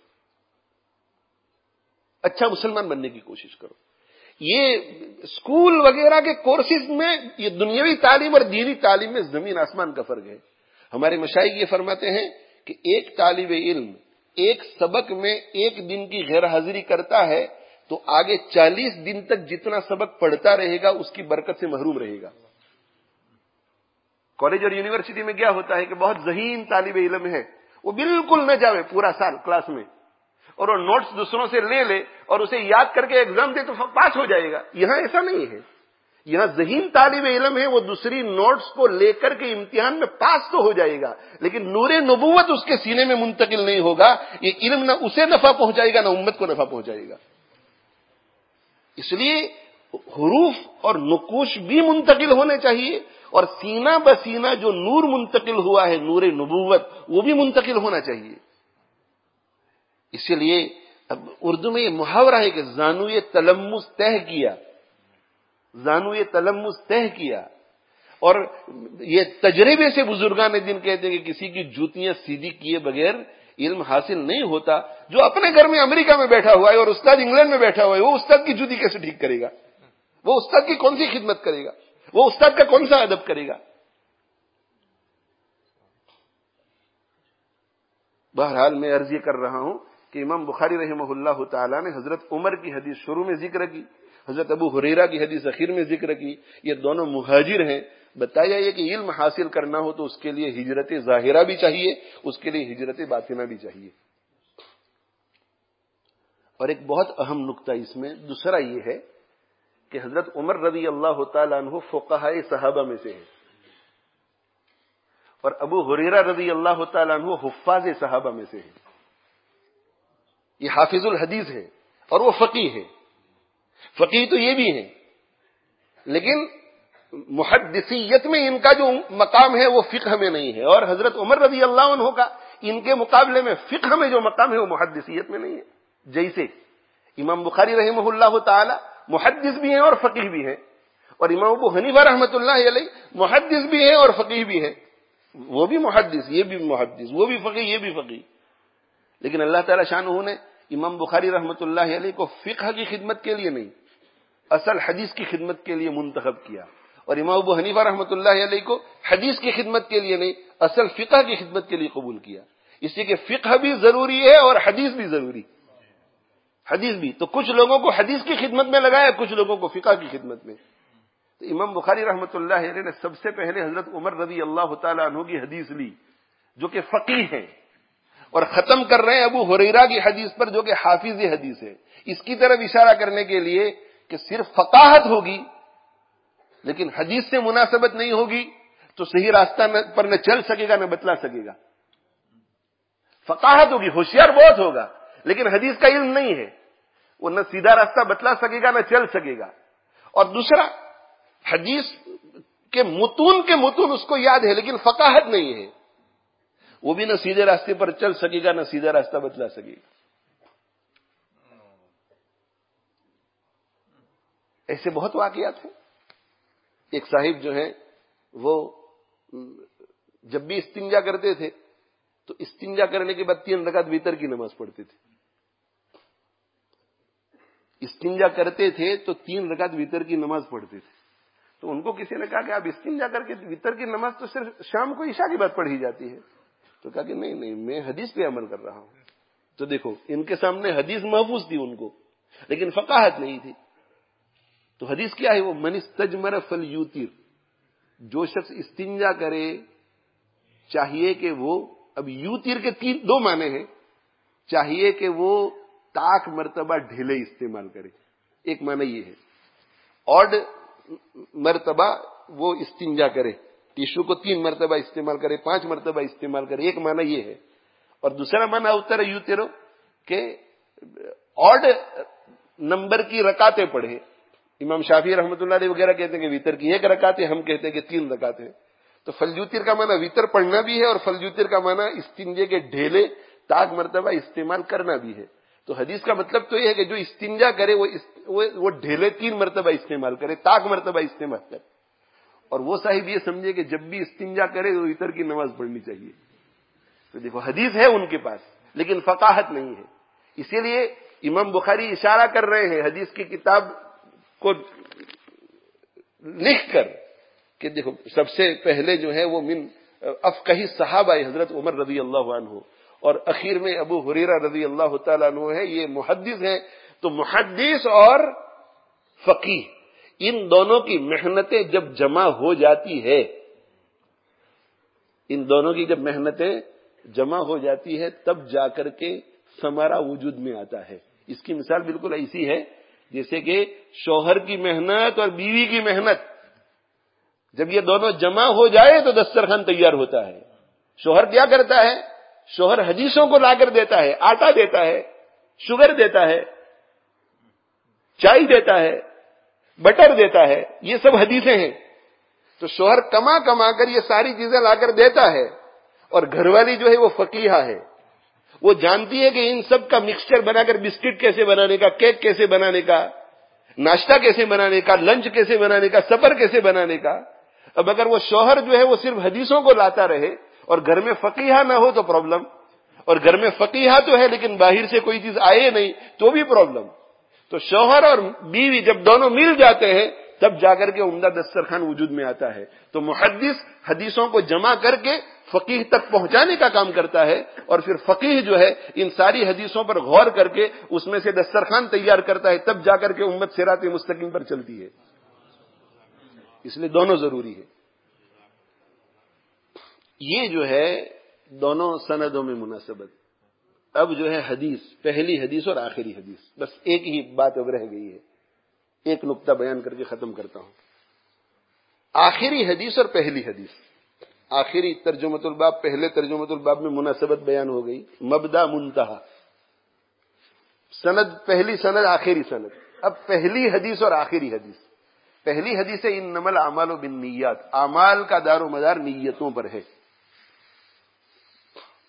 اچھا مسلمان بننے کی کوشش کرو. یہ اسکول وغیرہ کے کورسز میں یہ دنیاوی تعلیم اور دینی تعلیم میں زمین آسمان کا فرق ہے. ہمارے مشائخ یہ فرماتے ہیں کہ ایک طالب علم ایک سبق میں ایک دن کی غیر حاضری کرتا ہے تو آگے چالیس دن تک جتنا سبق پڑھتا رہے گا اس کی برکت سے محروم رہے گا. کالج اور یونیورسٹی میں کیا ہوتا ہے کہ بہت ذہین طالب علم ہے، وہ بالکل نہ جاوے پورا سال کلاس میں، اور وہ نوٹس دوسروں سے لے لے اور اسے یاد کر کے ایگزام دے تو پاس ہو جائے گا. یہاں ایسا نہیں ہے. یہاں ذہین طالب علم ہے، وہ دوسری نوٹس کو لے کر کے امتحان میں پاس تو ہو جائے گا، لیکن نور نبوت اس کے سینے میں منتقل نہیں ہوگا. یہ علم نہ اسے نفع پہنچائے گا نہ امت کو نفع پہنچائے گا. اس لیے حروف اور نقوش بھی منتقل ہونے چاہیے، اور سینہ بسینہ جو نور منتقل ہوا ہے، نور نبوت، وہ بھی منتقل ہونا چاہیے. اسی لیے اب اردو میں یہ محاورہ ہے کہ زانوئے تلمس تہ کیا، زانوئے تلمس تہ کیا. اور یہ تجربے سے بزرگان دین کہتے ہیں کہ کسی کی جوتیاں سیدھی کیے بغیر علم حاصل نہیں ہوتا. جو اپنے گھر میں امریکہ میں بیٹھا ہوا ہے اور استاد انگلینڈ میں بیٹھا ہوا ہے، وہ استاد کی جوتی کیسے ٹھیک کرے گا؟ وہ استاد کی کون سی خدمت کرے گا؟ وہ استاد کا کون سا ادب کرے گا؟ بہرحال میں عرض یہ کر رہا ہوں کہ امام بخاری رحمہ اللہ تعالی نے حضرت عمر کی حدیث شروع میں ذکر کی، حضرت ابو ہریرہ کی حدیث اخیر میں ذکر کی. یہ دونوں مہاجر ہیں. بتایا یہ کہ علم حاصل کرنا ہو تو اس کے لیے ہجرت ظاہرہ بھی چاہیے، اس کے لیے ہجرت باطنہ بھی چاہیے. اور ایک بہت اہم نقطہ اس میں دوسرا یہ ہے کہ حضرت عمر رضی اللہ تعالیٰ عنہ فقہائے صحابہ میں سے ہیں، اور ابو ہریرہ رضی اللہ تعالیٰ عنہ حفاظ صحابہ میں سے ہیں. یہ حافظ الحدیث ہے اور وہ فقیہ ہے. فقیہ تو یہ بھی ہیں، لیکن محدثیت میں ان کا جو مقام ہے وہ فقہ میں نہیں ہے. اور حضرت عمر رضی اللہ عنہ کا ان کے مقابلے میں فقہ میں جو مقام ہے وہ محدثیت میں نہیں ہے. جیسے امام بخاری رحمہ اللہ تعالی محدث بھی ہیں اور فقیہ بھی ہیں، اور امام ابو حنیفہ رحمۃ اللہ علیہ محدث بھی ہیں اور فقیہ بھی ہیں، وہ بھی محدث یہ بھی محدث، وہ بھی فقیہ یہ بھی فقیہ، لیکن اللہ تعالی شانہ نے امام بخاری رحمۃ اللہ علیہ کو فقہ کی خدمت کے لیے نہیں، اصل حدیث کی خدمت کے لیے منتخب کیا، اور امام ابو حنیفہ رحمۃ اللہ علیہ کو حدیث کی خدمت کے لیے نہیں، اصل فقہ کی خدمت کے لیے قبول کیا، اس لیے کہ فقہ بھی ضروری ہے اور حدیث بھی ضروری، حدیث بھی، تو کچھ لوگوں کو حدیث کی خدمت میں لگایا، کچھ لوگوں کو فقہ کی خدمت میں۔ تو امام بخاری رحمۃ اللہ علیہ نے سب سے پہلے حضرت عمر رضی اللہ تعالی عنہ کی حدیث لی جو کہ فقیہ ہے، اور ختم کر رہے ہیں ابو ہریرہ کی حدیث پر جو کہ حافظ حدیث ہے، اس کی طرف اشارہ کرنے کے لیے کہ صرف فقاہت ہوگی لیکن حدیث سے مناسبت نہیں ہوگی تو صحیح راستہ پر نہ چل سکے گا نہ بتلا سکے گا۔ فقاہت ہوگی، ہوشیار بہت ہوگا، لیکن حدیث کا علم نہیں ہے، وہ نہ سیدھا راستہ بتلا سکے گا نہ چل سکے گا۔ اور دوسرا، حدیث کے متون کے متون اس کو یاد ہے لیکن فقاہت نہیں ہے، وہ بھی نہ سیدھے راستے پر چل سکے گا نہ سیدھا راستہ بتلا سکے گا۔ ایسے بہت واقعات ہیں۔ ایک صاحب جو ہیں وہ جب بھی استنجا کرتے تھے تو استنجا کرنے کے بعد تین رکعت وتر کی نماز پڑھتے تھے، استنجا کرتے تھے تو تین رکعت وتر کی نماز پڑھتے تھے۔ تو ان کو کسی نے کہا کہ آپ استنجا کر کے وتر کی نماز تو صرف شام کو عشاء کے بعد پڑھی جاتی ہے، تو کہا کہ نہیں نہیں میں حدیث پہ عمل کر رہا ہوں۔ تو دیکھو ان کے سامنے حدیث محفوظ تھی ان کو، لیکن فقاہت نہیں تھی۔ تو حدیث کیا ہے؟ وہ من استجمر فلیوتر، جو شخص استنجا کرے چاہیے کہ وہ، اب یوتر کے تین دو معنی ہیں، چاہیے کہ وہ تاک مرتبہ ڈھیلے استعمال کرے، ایک معنی یہ ہے، اور مرتبہ وہ استنجا کرے، ٹیشو کو تین مرتبہ استعمال کرے، پانچ مرتبہ استعمال کرے، ایک معنی یہ ہے، اور دوسرا معنی اتر یوترو کہ آڈ نمبر کی رکعتیں پڑھے۔ امام شافعی رحمۃ اللہ علیہ وغیرہ کہتے ہیں کہ وتر کی ایک رکعت ہے، ہم کہتے ہیں کہ تین رکعت ہے۔ تو فلیوتر کا معنی وتر پڑھنا بھی ہے اور فلیوتر کا معنی استنجے کے ڈھیلے تاک مرتبہ استعمال کرنا بھی ہے۔ تو حدیث کا مطلب تو یہ ہے کہ جو استنجا کرے وہ وہ ڈھیلے تین مرتبہ استعمال کرے، تاک مرتبہ استعمال کرے، اور وہ صاحب یہ سمجھے کہ جب بھی استنجا کرے تو وتر کی نماز پڑھنی چاہیے۔ تو دیکھو حدیث ہے ان کے پاس لیکن فقاہت نہیں ہے، اسی لیے امام بخاری اشارہ کر رہے ہیں حدیث کی کتاب کو لکھ کر کہ دیکھو سب سے پہلے جو ہے وہ من افقہ صحابہ حضرت عمر رضی اللہ عنہ، اور اخیر میں ابو ہریرہ رضی اللہ تعالیٰ عنہ ہے، یہ محدث ہیں۔ تو محدث اور فقیہ ان دونوں کی محنتیں جب جمع ہو جاتی ہے، ان دونوں کی جب محنتیں جمع ہو جاتی ہے تب جا کر کے ثمرہ وجود میں آتا ہے۔ اس کی مثال بالکل ایسی ہے جیسے کہ شوہر کی محنت اور بیوی کی محنت، جب یہ دونوں جمع ہو جائے تو دسترخوان تیار ہوتا ہے۔ شوہر کیا کرتا ہے؟ شوہر حدیثوں کو لا کر دیتا ہے، آٹا دیتا ہے، شوگر دیتا ہے، چائے دیتا ہے، بٹر دیتا ہے، یہ سب حدیثیں ہیں۔ تو شوہر کما کما کر یہ ساری چیزیں لا کر دیتا ہے، اور گھر والی جو ہے وہ فقیہہ ہے، وہ جانتی ہے کہ ان سب کا مکسچر بنا کر بسکٹ کیسے بنانے کا، کیک کیسے بنانے کا، ناشتہ کیسے بنانے کا، لنچ کیسے بنانے کا، سفر کیسے بنانے کا۔ اب اگر وہ شوہر جو ہے وہ صرف حدیثوں کو لاتا رہے اور گھر میں فقیہہ نہ ہو تو پرابلم، اور گھر میں فقیہہ تو ہے لیکن باہر سے کوئی چیز آئے نہیں تو بھی پرابلم۔ تو شوہر اور بیوی جب دونوں مل جاتے ہیں تب جا کر کے عمدہ دسترخوان وجود میں آتا ہے۔ تو محدث حدیثوں کو جمع کر کے فقیہ تک پہنچانے کا کام کرتا ہے، اور پھر فقیہ جو ہے ان ساری حدیثوں پر غور کر کے اس میں سے دسترخوان تیار کرتا ہے، تب جا کر کے امت صراط مستقیم پر چلتی ہے۔ اس لیے دونوں ضروری ہے۔ یہ جو ہے دونوں سندوں میں مناسبت۔ اب جو ہے حدیث، پہلی حدیث اور آخری حدیث، بس ایک ہی بات اب رہ گئی ہے، ایک نقطہ بیان کر کے ختم کرتا ہوں۔ آخری حدیث اور پہلی حدیث، آخری ترجمۃ الباب، پہلے ترجمۃ الباب میں مناسبت بیان ہو گئی، مبدا منتہا، سند پہلی سند آخری سند۔ اب پہلی حدیث اور آخری حدیث۔ پہلی حدیث ہے انما الاعمال بالنیات، اعمال کا دار و مدار نیتوں پر ہے۔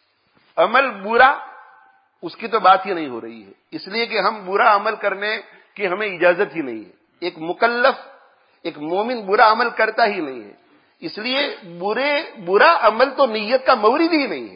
عمل برا اس کی تو بات ہی نہیں ہو رہی ہے، اس لیے کہ ہم برا عمل کرنے کی ہمیں اجازت ہی نہیں ہے. ایک مکلف، ایک مومن برا عمل کرتا ہی نہیں ہے. اس لیے برے برا عمل تو نیت کا مورد ہی نہیں ہے.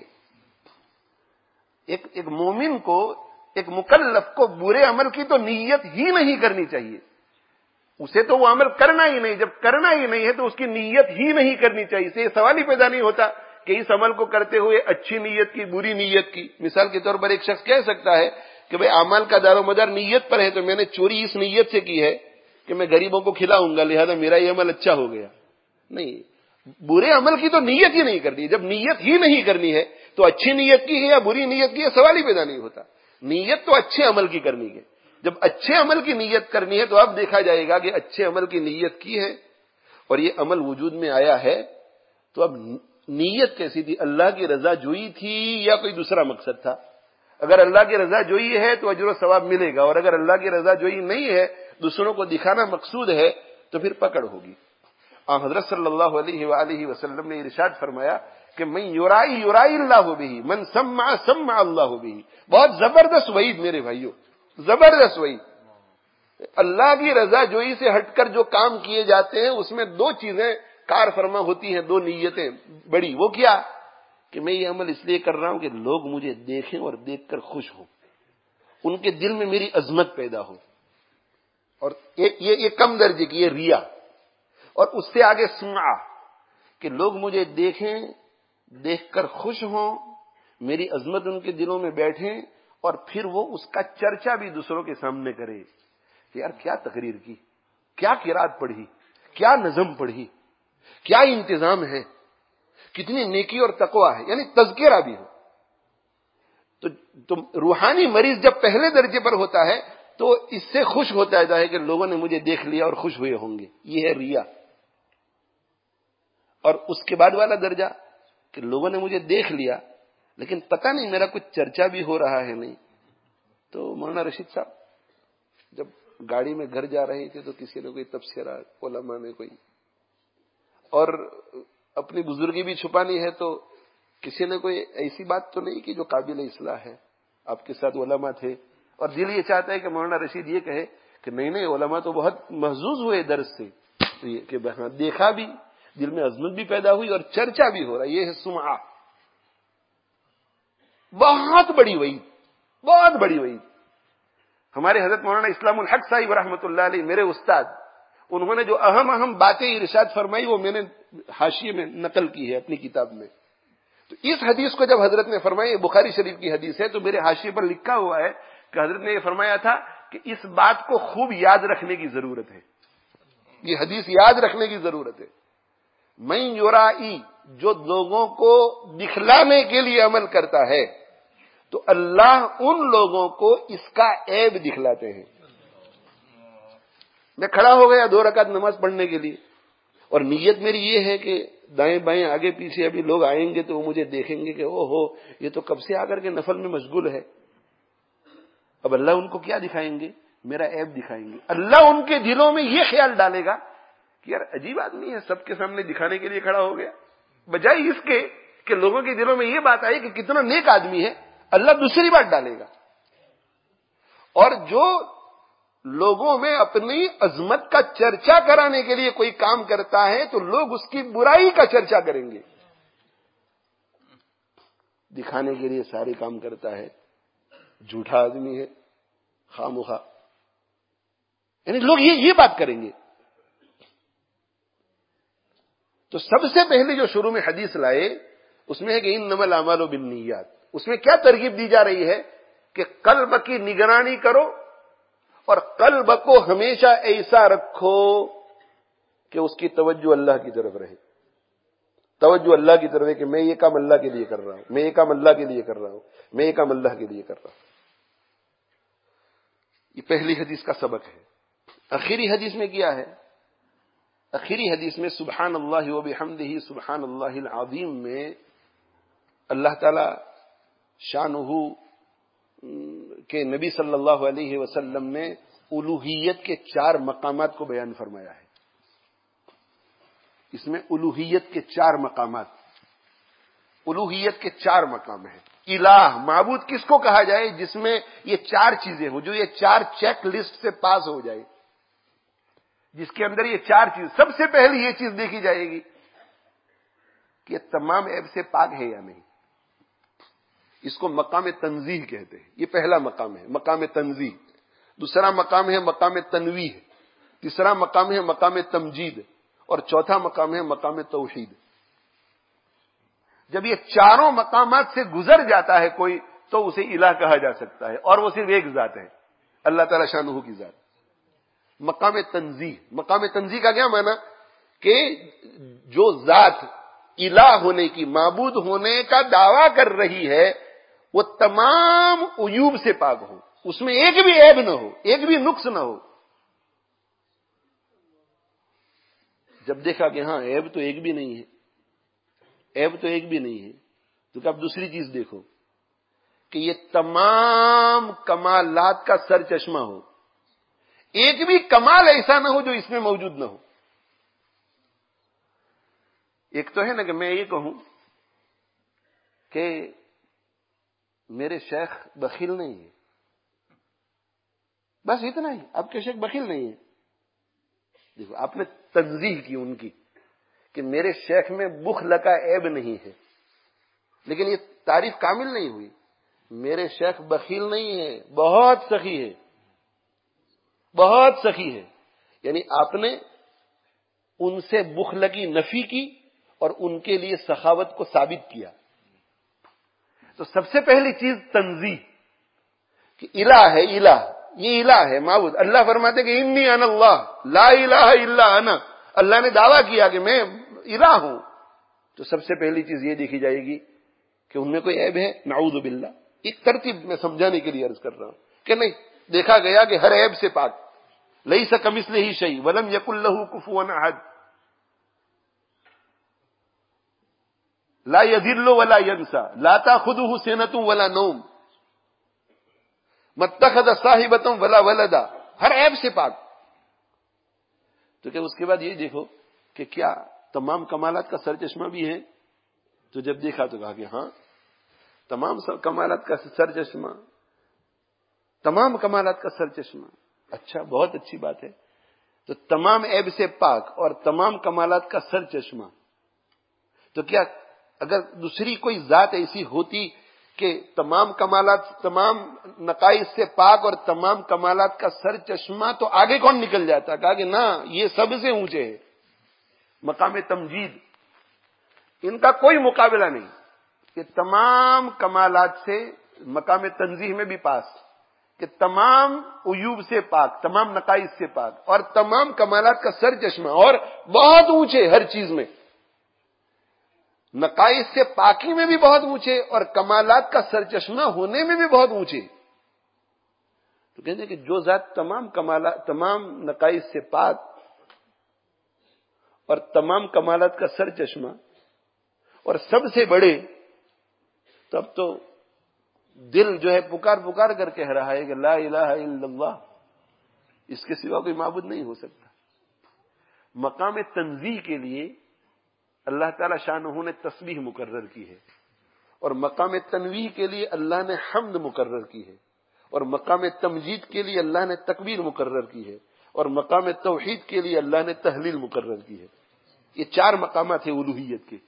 ایک ایک مومن کو، ایک مکلف کو برے عمل کی تو نیت ہی نہیں کرنی چاہیے. اسے تو وہ عمل کرنا ہی نہیں. جب کرنا ہی نہیں ہے تو اس کی نیت ہی نہیں کرنی چاہیے. اسے یہ سوال ہی پیدا نہیں ہوتا کہ اس عمل کو کرتے ہوئے اچھی نیت کی، بری نیت کی. مثال کے طور پر ایک شخص کہہ سکتا ہے کہ بھئی اعمال کا دار و مدار نیت پر ہے، تو میں نے چوری اس نیت سے کی ہے کہ میں غریبوں کو کھلاؤں گا، لہذا میرا یہ عمل اچھا ہو گیا. نہیں، برے عمل کی تو نیت ہی نہیں کرنی. جب نیت ہی نہیں کرنی ہے تو اچھی نیت کی ہے یا بری نیت کی ہے سوال ہی پیدا نہیں ہوتا. نیت تو اچھے عمل کی کرنی ہے. جب اچھے عمل کی نیت کرنی ہے تو اب دیکھا جائے گا کہ اچھے عمل کی نیت کی ہے اور یہ عمل وجود میں آیا ہے، تو اب نیت کیسی تھی؟ اللہ کی رضا جوئی تھی یا کوئی دوسرا مقصد تھا؟ اگر اللہ کی رضا جوئی ہے تو اجر و ثواب ملے گا، اور اگر اللہ کی رضا جوئی نہیں ہے، دوسروں کو دکھانا مقصود ہے، تو پھر پکڑ ہوگی. آن حضرت صلی اللہ علیہ وآلہ وسلم نے ارشاد فرمایا کہ من یرائی یرائی اللہ بہ، من سمع سمع اللہ بہ. بہت زبردست وعید میرے بھائیوں، زبردست وعید. اللہ کی رضا جوئی سے ہٹ کر جو کام کیے جاتے ہیں اس میں دو چیزیں کار فرما ہوتی ہیں، دو نیتیں بڑی. وہ کیا؟ کہ میں یہ عمل اس لیے کر رہا ہوں کہ لوگ مجھے دیکھیں اور دیکھ کر خوش ہوں، ان کے دل میں میری عظمت پیدا ہو. اور یہ یہ کم درجے کی، یہ ریا. اور اس سے آگے سمع، کہ لوگ مجھے دیکھیں، دیکھ کر خوش ہوں، میری عظمت ان کے دلوں میں بیٹھے، اور پھر وہ اس کا چرچا بھی دوسروں کے سامنے کرے کہ یار کیا تقریر کی، کیا قرات پڑھی، کیا نظم پڑھی، کیا انتظام ہے، کتنی نیکی اور تقوی ہے. یعنی تذکرہ بھی ہو. تو تم روحانی مریض جب پہلے درجے پر ہوتا ہے تو اس سے خوش ہوتا ہے کہ لوگوں نے مجھے دیکھ لیا اور خوش ہوئے ہوں گے. یہ ہے ریا. اور اس کے بعد والا درجہ کہ لوگوں نے مجھے دیکھ لیا لیکن پتہ نہیں میرا کچھ چرچا بھی ہو رہا ہے نہیں. تو مولانا رشید صاحب جب گاڑی میں گھر جا رہے تھے تو کسی نے کوئی تبصرہ، علماء نے کوئی، اور اپنی بزرگی بھی چھپانی ہے تو کسی نے کوئی ایسی بات تو نہیں کہ جو قابل اصلاح ہے. آپ کے ساتھ علماء تھے اور دل یہ چاہتا ہے کہ مولانا رشید یہ کہے کہ نہیں نہیں علماء تو بہت محظوظ ہوئے درس سے، تو یہ کہ دیکھا بھی، دل میں عظمت بھی پیدا ہوئی اور چرچا بھی ہو رہا. یہ ہے سمعہ. بہت بڑی وعید، بہت بڑی وعید. ہمارے حضرت مولانا اسلام الحق صاحب رحمۃ اللہ علیہ، میرے استاد، انہوں نے جو اہم اہم باتیں ارشاد فرمائی وہ میں نے حاشیے میں نقل کی ہے اپنی کتاب میں. تو اس حدیث کو جب حضرت نے فرمائی، بخاری شریف کی حدیث ہے، تو میرے حاشیے پر لکھا ہوا ہے کہ حضرت نے یہ فرمایا تھا کہ اس بات کو خوب یاد رکھنے کی ضرورت ہے. یہ حدیث یاد رکھنے کی ضرورت ہے. من یرائی، جو لوگوں کو دکھلانے کے لیے عمل کرتا ہے تو اللہ ان لوگوں کو اس کا عیب دکھلاتے ہیں. میں کھڑا ہو گیا دو رکعت نماز پڑھنے کے لیے اور نیت میری یہ ہے کہ دائیں بائیں آگے پیچھے ابھی لوگ آئیں گے تو وہ مجھے دیکھیں گے کہ او ہو یہ تو کب سے آ کر کے نفل میں مشغول ہے. اب اللہ ان کو کیا دکھائیں گے؟ میرا عیب دکھائیں گے. اللہ ان کے دلوں میں یہ خیال ڈالے گا کہ یار عجیب آدمی ہے، سب کے سامنے دکھانے کے لیے کھڑا ہو گیا. بجائے اس کے کہ لوگوں کے دلوں میں یہ بات آئی کہ کتنا نیک آدمی ہے، اللہ دوسری بات ڈالے گا. اور جو لوگوں میں اپنی عظمت کا چرچا کرانے کے لیے کوئی کام کرتا ہے تو لوگ اس کی برائی کا چرچا کریں گے. دکھانے کے لیے سارے کام کرتا ہے، جھوٹا آدمی ہے، خواہ مخواہ، یعنی لوگ یہ یہ بات کریں گے. تو سب سے پہلے جو شروع میں حدیث لائے اس میں ہے کہ انما الاعمال بالنیات. اس میں کیا ترغیب دی جا رہی ہے کہ قلب کی نگرانی کرو اور قلب کو ہمیشہ ایسا رکھو کہ اس کی توجہ اللہ کی طرف رہے. توجہ اللہ کی طرف ہے کہ میں یہ کام اللہ کے لیے کر رہا ہوں، میں یہ کام اللہ کے لیے کر رہا ہوں، میں یہ کام اللہ کے لیے کر رہا ہوں. یہ پہلی حدیث کا سبق ہے. آخری حدیث میں کیا ہے؟ آخری حدیث میں سبحان اللہ و بحمدہ سبحان اللہ العظیم میں اللہ تعالی شانہ کہ نبی صلی اللہ علیہ وسلم نے الوہیت کے چار مقامات کو بیان فرمایا ہے. اس میں الوہیت کے چار مقامات، الوہیت کے چار مقام ہیں. الہ معبود کس کو کہا جائے؟ جس میں یہ چار چیزیں ہوں، جو یہ چار چیک لسٹ سے پاس ہو جائے، جس کے اندر یہ چار چیز، سب سے پہلی یہ چیز دیکھی جائے گی کہ یہ تمام عیب سے پاک ہے یا نہیں. اس کو مقام تنزیہ کہتے ہیں. یہ پہلا مقام ہے، مقام تنزیہ. دوسرا مقام ہے مقام تنویہ. تیسرا مقام ہے مقام تمجید. اور چوتھا مقام ہے مقام توحید. جب یہ چاروں مقامات سے گزر جاتا ہے کوئی تو اسے الہ کہا جا سکتا ہے، اور وہ صرف ایک ذات ہے، اللہ تعالی شانہ کی ذات. مقام تنزیہ. مقام تنزیہ کا کیا معنی؟ کہ جو ذات الہ ہونے کی، معبود ہونے کا دعویٰ کر رہی ہے، وہ تمام عیوب سے پاک ہو، اس میں ایک بھی عیب نہ ہو، ایک بھی نقص نہ ہو. جب دیکھا کہ ہاں عیب تو ایک بھی نہیں ہے، عیب تو ایک بھی نہیں ہے، تو کہ اب دوسری چیز دیکھو کہ یہ تمام کمالات کا سر چشمہ ہو، ایک بھی کمال ایسا نہ ہو جو اس میں موجود نہ ہو. ایک تو ہے نا کہ میں یہ کہوں کہ میرے شیخ بخیل نہیں ہے، بس اتنا ہی. آپ کے شیخ بخیل نہیں ہے. دیکھو آپ نے تنزیہ کی ان کی کہ میرے شیخ میں بخل کا عیب نہیں ہے، لیکن یہ تعریف کامل نہیں ہوئی. میرے شیخ بخیل نہیں ہے، بہت سخی ہے، بہت سخی ہے. یعنی آپ نے ان سے بخل کی نفی کی اور ان کے لیے سخاوت کو ثابت کیا. تو سب سے پہلی چیز تنزیہ کہ الہ ہے، الہ یہ الہ ہے، معبود. اللہ فرماتے کہ انی انا اللہ لا الہ الا انا. اللہ نے دعویٰ کیا کہ میں الہ ہوں. تو سب سے پہلی چیز یہ دیکھی جائے گی کہ ان میں کوئی عیب ہے؟ نعوذ باللہ. ایک ترتیب میں سمجھانے کے لیے عرض کر رہا ہوں کہ نہیں، دیکھا گیا کہ ہر عیب سے پاک. لیس کمثلہ شیء ولم یکن لہ کفوا احد. لا یضل ولا ینسى لا تاخذہ سنۃ ولا نوم ما اتخذ صاحبۃ ولا ولدا. ہر عیب سے پاک. تو کہ اس کے بعد یہ دیکھو کہ کیا تمام کمالات کا سر چشمہ بھی ہے؟ تو جب دیکھا تو کہا کہ ہاں تمام کمالات کا سر چشمہ، تمام کمالات کا سر چشمہ. اچھا، بہت اچھی بات ہے. تو تمام عیب سے پاک اور تمام کمالات کا سر چشمہ. تو کیا اگر دوسری کوئی ذات ایسی ہوتی کہ تمام کمالات، تمام نقائص سے پاک اور تمام کمالات کا سر چشمہ، تو آگے کون نکل جاتا؟ کہا کہ نہ، یہ سب سے اونچے ہے. مقام تمجید، ان کا کوئی مقابلہ نہیں. کہ تمام کمالات سے مقام تنزیہ میں بھی پاس، کہ تمام عیوب سے پاک، تمام نقائص سے پاک اور تمام کمالات کا سر چشمہ، اور بہت اونچے ہر چیز میں. نقائص سے پاکی میں بھی بہت اونچے اور کمالات کا سر چشمہ ہونے میں بھی بہت اونچے. تو کہتے ہیں کہ جو ذات تمام کمالات، تمام نقائص سے پاک اور تمام کمالات کا سر چشمہ اور سب سے بڑے، تب تو دل جو ہے پکار پکار کر کہہ رہا ہے کہ لا الہ الا اللہ، اس کے سوا کوئی معبود نہیں ہو سکتا. مقام تنزیہ کے لیے اللہ تعالی شانہ نے تسبیح مقرر کی ہے، اور مقام تنویہ کے لیے اللہ نے حمد مقرر کی ہے، اور مقام تمجید کے لیے اللہ نے تکبیر مقرر کی ہے، اور مقام توحید کے لیے اللہ نے تحلیل مقرر کی ہے. یہ چار مقامات ہیں الوہیت کے.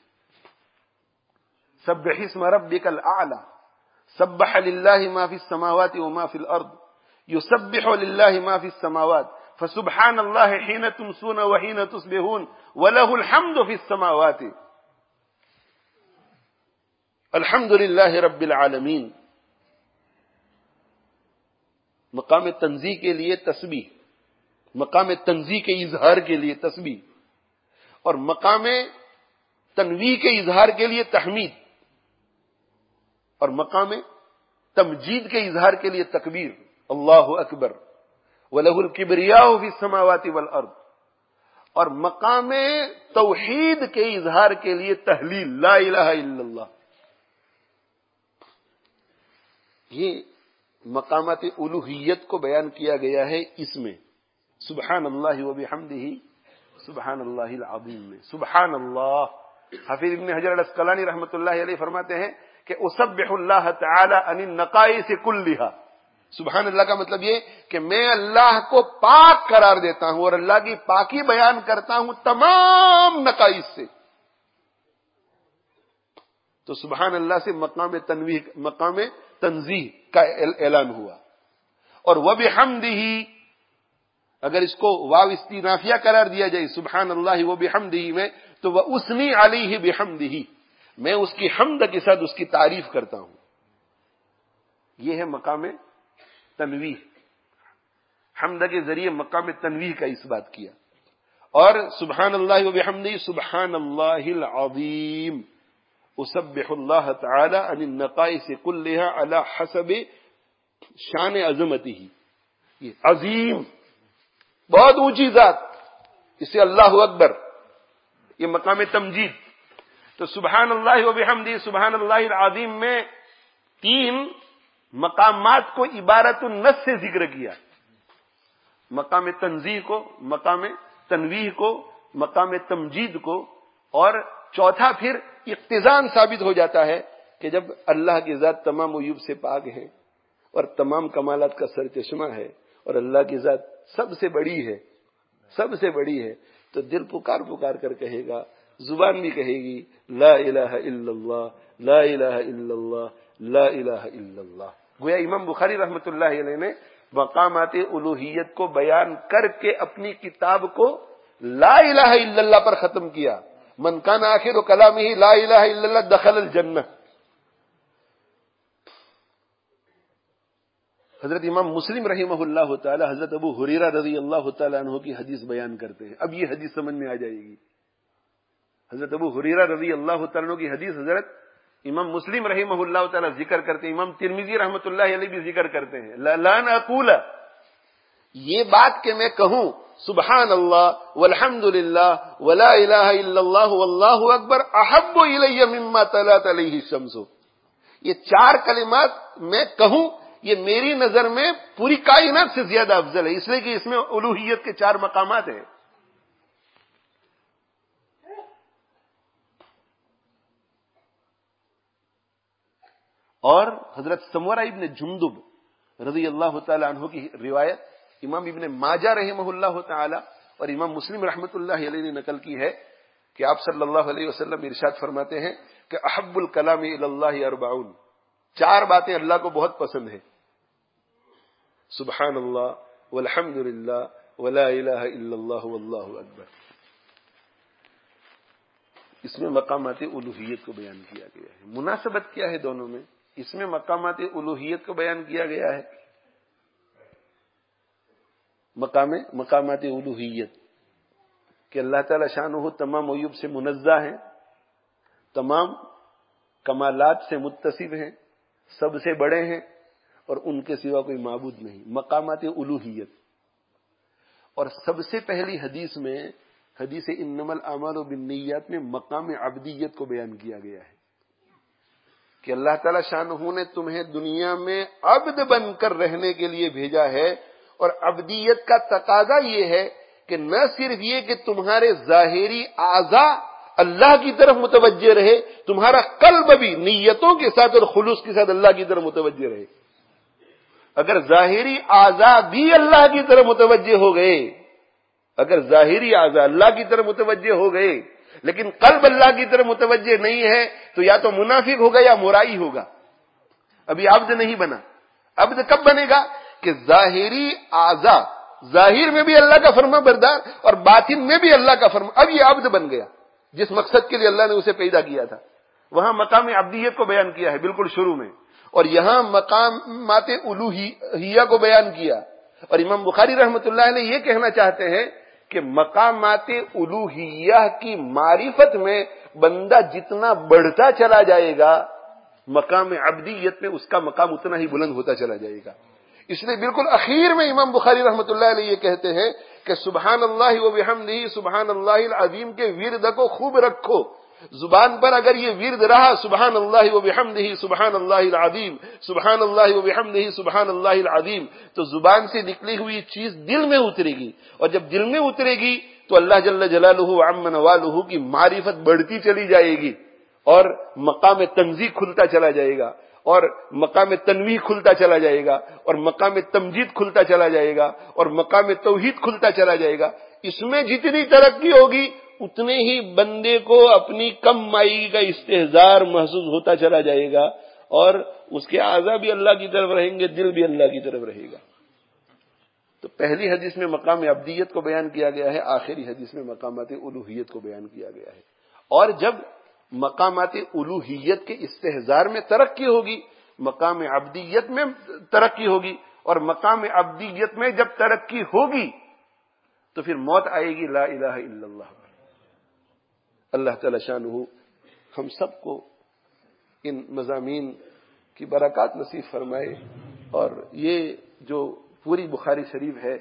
سبح اسم ربک الاعلی، سبح للہ ما فی السماوات وما فی الارض، یسبح للہ ما فی السماوات فسبحان اللہ حین تمسون وحین تصبحون وله الحمد فی السماوات الحمد للہ رب العالمین. مقام تنزیہ کے لیے تسبیح، مقام تنزیہ کے اظہار کے لیے تسبیح، اور مقام تنویہ کے اظہار کے لیے تحمید، اور مقام تمجید کے اظہار کے لیے تکبیر، اللہ اکبر، وَلَهُ الْكِبْرِيَاءُ فِي السَّمَاوَاتِ وَالْأَرْضِ، اور مقام توحید کے اظہار کے لیے تحلیل، لا الہ الا اللہ. یہ مقامات الوہیت کو بیان کیا گیا ہے اس میں، سبحان اللہ وبحمدہ سبحان اللہ العظیم میں. سبحان اللہ. حافظ ابن حجر العسقلانی رحمۃ اللہ علیہ فرماتے ہیں کہ اسبح اللہ تعالی عن النقائص کلھا. سبحان اللہ کا مطلب یہ کہ میں اللہ کو پاک قرار دیتا ہوں اور اللہ کی پاکی بیان کرتا ہوں تمام نقائص سے. تو سبحان اللہ سے مقام تنویہ مقام تنزیہ کا اعلان ہوا. اور وبحمدہ اگر اس کو واو استینافیہ قرار دیا جائے سبحان اللہ وبحمدہ میں تو وہ اسنی علیہ بحمدہ، میں اس کی حمد کے ساتھ اس کی تعریف کرتا ہوں. یہ ہے مقام تنویہ. حمد کے ذریعے مقام تنویہ کا اس بات کیا. اور سبحان اللہ وبحمدہ سبحان اللہ العظیم اسبح اللہ تعالی عن النقائص کلھا علی حسب شان عظمتہ. یہ عظیم بہت اونچی ذات، اسے اللہ اکبر، یہ مقام تمجید. تو سبحان اللہ وبحمدہ سبحان اللہ العظیم میں تین مقامات کو عبارت النص سے ذکر کیا. مقام تنزیہ کو، مقام تنویہ کو، مقام تمجید کو، اور چوتھا پھر اقتضان ثابت ہو جاتا ہے کہ جب اللہ کی ذات تمام عیوب سے پاک ہے اور تمام کمالات کا سرچشمہ ہے اور اللہ کی ذات سب سے بڑی ہے، سب سے بڑی ہے، تو دل پکار پکار کر کہے گا، زبان بھی کہے گی لا الہ الا اللہ لا الہ الا اللہ لا الہ الا اللہ. گویا امام بخاری رحمۃ اللہ علیہ نے مقامات الوہیت کو بیان کر کے اپنی کتاب کو لا الہ الا اللہ پر ختم کیا. من کان آخر کلامہ لا الہ الا اللہ دخل الجنہ. حضرت امام مسلم رحمہ اللہ تعالی حضرت ابو ہریرہ رضی اللہ تعالی عنہ کی حدیث بیان کرتے ہیں. اب یہ حدیث سمجھ میں آ جائے گی. حضرت ابو ہریرہ رضی اللہ تعالی عنہ کی حدیث حضرت امام مسلم رحمہ اللہ تعالی ذکر کرتے ہیں، امام ترمذی رحمۃ اللہ علیہ بھی ذکر کرتے ہیں. لا نقول، یہ بات کہ میں کہوں سبحان اللہ والحمد للہ ولا الہ الا اللہ واللہ اکبر احب الی مما طلعت علیہ الشمس، یہ چار کلمات میں کہوں یہ میری نظر میں پوری کائنات سے زیادہ افضل ہے، اس لیے کہ اس میں الوہیت کے چار مقامات ہیں. اور حضرت سمورہ ابن جندب رضی اللہ تعالی عنہ کی روایت امام ابن ماجہ رحمہ اللہ تعالی اور امام مسلم رحمۃ اللہ علیہ نے نقل کی ہے کہ آپ صلی اللہ علیہ وسلم ارشاد فرماتے ہیں کہ احب الکلام الی اللہ اربعون، چار باتیں اللہ کو بہت پسند ہیں. سبحان اللہ والحمد للہ ولا الہ الا اللہ واللہ اکبر. اس میں مقامات الوہیت کو بیان کیا گیا ہے. مناسبت کیا ہے دونوں میں؟ اس میں مقامات الوہیت کو بیان کیا گیا ہے، مقام مقامات الوہیت کہ اللہ تعالی شانہ تمام عیوب سے منزہ ہیں، تمام کمالات سے متصف ہیں، سب سے بڑے ہیں اور ان کے سوا کوئی معبود نہیں. مقامات الوہیت. اور سب سے پہلی حدیث میں حدیث انما الاعمال بالنیات میں مقام عبدیت کو بیان کیا گیا ہے کہ اللہ تعالی شانہ نے تمہیں دنیا میں عبد بن کر رہنے کے لیے بھیجا ہے، اور عبدیت کا تقاضا یہ ہے کہ نہ صرف یہ کہ تمہارے ظاہری اعضاء اللہ کی طرف متوجہ رہے، تمہارا قلب بھی نیتوں کے ساتھ اور خلوص کے ساتھ اللہ کی طرف متوجہ رہے. اگر ظاہری اعضاء بھی اللہ کی طرف متوجہ ہو گئے، اگر ظاہری اعضاء اللہ کی طرف متوجہ ہو گئے لیکن قلب اللہ کی طرف متوجہ نہیں ہے تو یا تو منافق ہوگا یا مرائی ہوگا، ابھی عبد نہیں بنا. عبد کب بنے گا؟ کہ ظاہری اعضاء ظاہر میں بھی اللہ کا فرما بردار اور باطن میں بھی اللہ کا فرما، اب یہ عبد بن گیا جس مقصد کے لیے اللہ نے اسے پیدا کیا تھا. وہاں مقام عبدیت کو بیان کیا ہے بالکل شروع میں، اور یہاں مقامات الوہیہ کو بیان کیا. اور امام بخاری رحمۃ اللہ علیہ یہ کہنا چاہتے ہیں کہ مقامات الوہیہ کی معرفت میں بندہ جتنا بڑھتا چلا جائے گا مقام عبدیت میں اس کا مقام اتنا ہی بلند ہوتا چلا جائے گا. اس لیے بالکل اخیر میں امام بخاری رحمۃ اللہ علیہ یہ کہتے ہیں کہ سبحان اللہ وبحمدہ سبحان اللہ العظیم کے ورد کو خوب رکھو. زبان پر اگر یہ ورد رہا سبحان اللہ وبحمدہ سبحان اللہ العظیم سبحان اللہ وبحمدہ سبحان اللہ العظیم، تو زبان سے نکلی ہوئی چیز دل میں اترے گی، اور جب دل میں اترے گی تو اللہ جل جلالہ وعم نوالہ کی معرفت بڑھتی چلی جائے گی، اور مقام تنزیہ کھلتا چلا جائے گا، اور مقام تنویہ کھلتا چلا جائے گا، اور مقام تمجید کھلتا چلا جائے گا، اور مقام توحید کھلتا چلا جائے گا۔ اس میں جتنی ترقی ہوگی اتنے ہی بندے کو اپنی کم مائی کا استحضار محسوس ہوتا چلا جائے گا، اور اس کے اعضاء بھی اللہ کی طرف رہیں گے، دل بھی اللہ کی طرف رہے گا۔ تو پہلی حدیث میں مقام عبدیت کو بیان کیا گیا ہے، آخری حدیث میں مقامات الوہیت کو بیان کیا گیا ہے۔ اور جب مقامات الوہیت کے استحضار میں ترقی ہوگی، مقام عبدیت میں ترقی ہوگی، اور مقام عبدیت میں جب ترقی ہوگی تو پھر موت آئے گی لا الہ الا اللہ۔ اللہ تعالی شانہ ہم سب کو ان مضامین کی برکات نصیب فرمائے، اور یہ جو پوری بخاری شریف ہے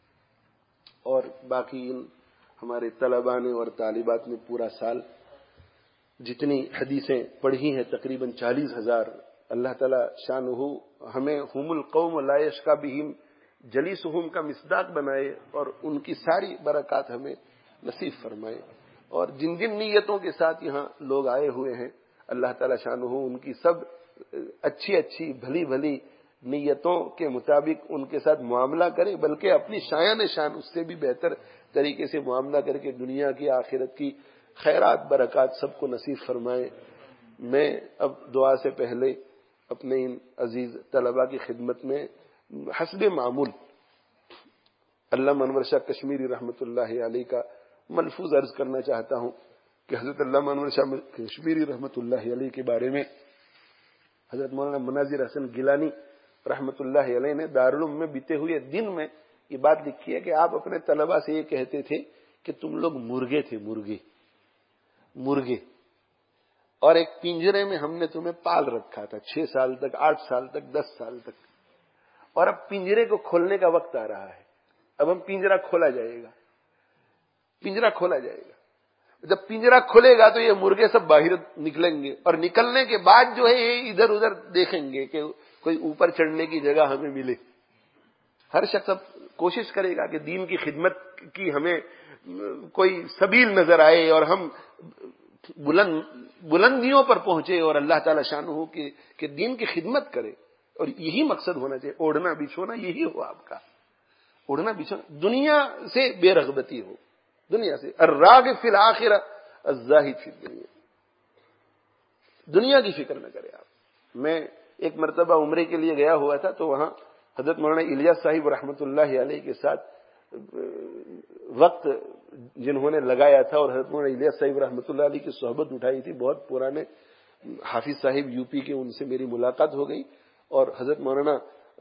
اور باقی ان ہمارے طلباء نے اور طالبات نے پورا سال جتنی حدیثیں پڑھی ہیں تقریباً چالیس ہزار، اللہ تعالی شانہ ہمیں ہم القوم لا یشقی بہم جلیسہم کا مصداق بنائے، اور ان کی ساری برکات ہمیں نصیب فرمائے۔ اور جن جن نیتوں کے ساتھ یہاں لوگ آئے ہوئے ہیں، اللہ تعالی شانہ ان کی سب اچھی اچھی بھلی بھلی نیتوں کے مطابق ان کے ساتھ معاملہ کرے، بلکہ اپنی شایان شان اس سے بھی بہتر طریقے سے معاملہ کر کے دنیا کی آخرت کی خیرات برکات سب کو نصیب فرمائے۔ میں اب دعا سے پہلے اپنے ان عزیز طلباء کی خدمت میں حسب معمول علامہ انور شاہ کشمیری رحمۃ اللہ علیہ کا ملفوظ عرض کرنا چاہتا ہوں کہ حضرت علامہ انور شاہ کشمیری رحمۃ اللہ علیہ کے بارے میں حضرت مولانا مناظر حسن گیلانی رحمۃ اللہ علیہ نے دارالعلوم میں بیتے ہوئے دن میں یہ بات لکھی ہے کہ آپ اپنے طلباء سے یہ کہتے تھے کہ تم لوگ مرغے تھے، مرغے مرغے اور ایک پنجرے میں ہم نے تمہیں پال رکھا تھا چھ سال تک، آٹھ سال تک، دس سال تک، اور اب پنجرے کو کھولنے کا وقت آ رہا ہے۔ اب ہم پنجرا کھولا جائے گا، پنجرا کھولا جائے گا۔ جب پنجرا کھلے گا تو یہ مرغے سب باہر نکلیں گے، اور نکلنے کے بعد جو ہے یہ ادھر ادھر دیکھیں گے کہ کوئی اوپر چڑھنے کی جگہ ہمیں ملے۔ ہر شخص اب کوشش کرے گا کہ دین کی خدمت کی ہمیں کوئی سبیل نظر آئے، اور ہم بلند بلندیوں پر پہنچے، اور اللہ تعالی شانہ کے کہ دین کی خدمت کرے، اور یہی مقصد ہونا چاہیے۔ اوڑھنا بچھونا یہی ہو آپ کا، اوڑھنا بچھونا، دنیا سے بے رغبتی ہو، دنیا سے الراغب فی الآخرہ الزاہد فی الدنیا، دنیا کی فکر نہ کرے آپ۔ میں ایک مرتبہ عمرے کے لیے گیا ہوا تھا، تو وہاں حضرت مولانا الیاس صاحب رحمۃ اللہ علیہ کے ساتھ وقت جنہوں نے لگایا تھا، اور حضرت مولانا الیاس صاحب رحمۃ اللہ علیہ کی صحبت اٹھائی تھی، بہت پرانے حافظ صاحب یو پی کے، ان سے میری ملاقات ہو گئی، اور حضرت مولانا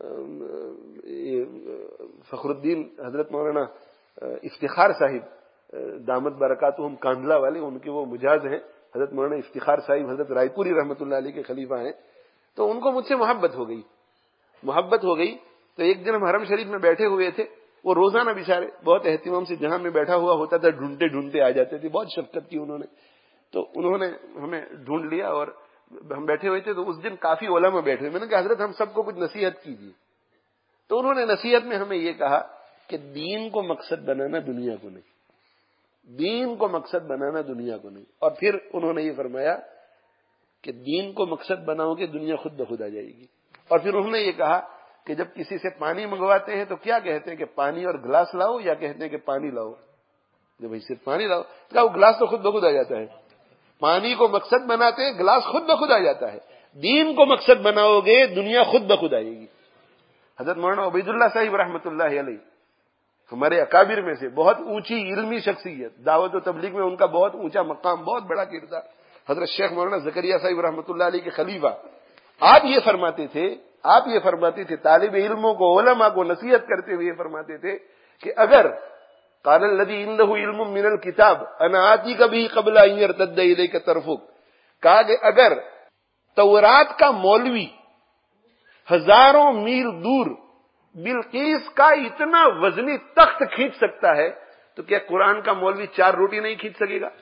فخر الدین حضرت مولانا افتخار صاحب دامت برکاتہم کاندلہ والے، ان کے وہ مجاز ہیں، حضرت مولانا افتخار صاحب حضرت رائے پوری رحمۃ اللہ علیہ کے خلیفہ ہیں، تو ان کو مجھ سے محبت ہو گئی محبت ہو گئی تو ایک دن ہم حرم شریف میں بیٹھے ہوئے تھے، وہ روزانہ بیچارے بہت اہتمام سے جہاں میں بیٹھا ہوا ہوتا تھا ڈھونڈتے ڈھونڈتے آ جاتے تھے، بہت شفقت کی انہوں نے، تو انہوں نے ہمیں ڈھونڈ لیا اور ہم بیٹھے ہوئے تھے۔ تو اس دن کافی علماء بیٹھے ہوئے، میں نے کہا حضرت ہم سب کو کچھ نصیحت کیجیے، تو انہوں نے نصیحت میں ہمیں یہ کہا کہ دین کو مقصد بنانا دنیا کو نہیں، دین کو مقصد بنانا دنیا کو نہیں، اور پھر انہوں نے یہ فرمایا کہ دین کو مقصد بناؤ گے دنیا خود بخود آ جائے گی۔ اور پھر انہوں نے یہ کہا کہ جب کسی سے پانی منگواتے ہیں تو کیا کہتے ہیں کہ پانی اور گلاس لاؤ، یا کہتے ہیں کہ پانی لاؤ؟ جب بھائی صرف پانی لاؤ، کہا وہ گلاس تو خود بخود آ جاتا ہے۔ پانی کو مقصد بناتے ہیں، گلاس خود بخود آ جاتا ہے۔ دین کو مقصد بناؤ گے دنیا خود بخود آئے گی۔ حضرت مولانا عبید اللہ صاحب رحمۃ اللہ علیہ ہمارے اکابر میں سے، بہت اونچی علمی شخصیت، دعوت و تبلیغ میں ان کا بہت اونچا مقام، بہت بڑا کردار۔ حضرت شیخ مولانا زکریا صاحب رحمۃ اللہ علیہ کے خلیفہ، آپ یہ فرماتے تھے آپ یہ فرماتے تھے طالب علموں کو، علماء کو نصیحت کرتے ہوئے فرماتے تھے کہ اگر قال الذی عنده علم من الکتاب انا آتیک به قبل ان یرتد الیک طرفک، کہا کہ اگر تورات کا مولوی ہزاروں میل دور بلقیس کا اتنا وزنی تخت کھینچ سکتا ہے تو کیا قرآن کا مولوی چار روٹی نہیں کھینچ سکے گا؟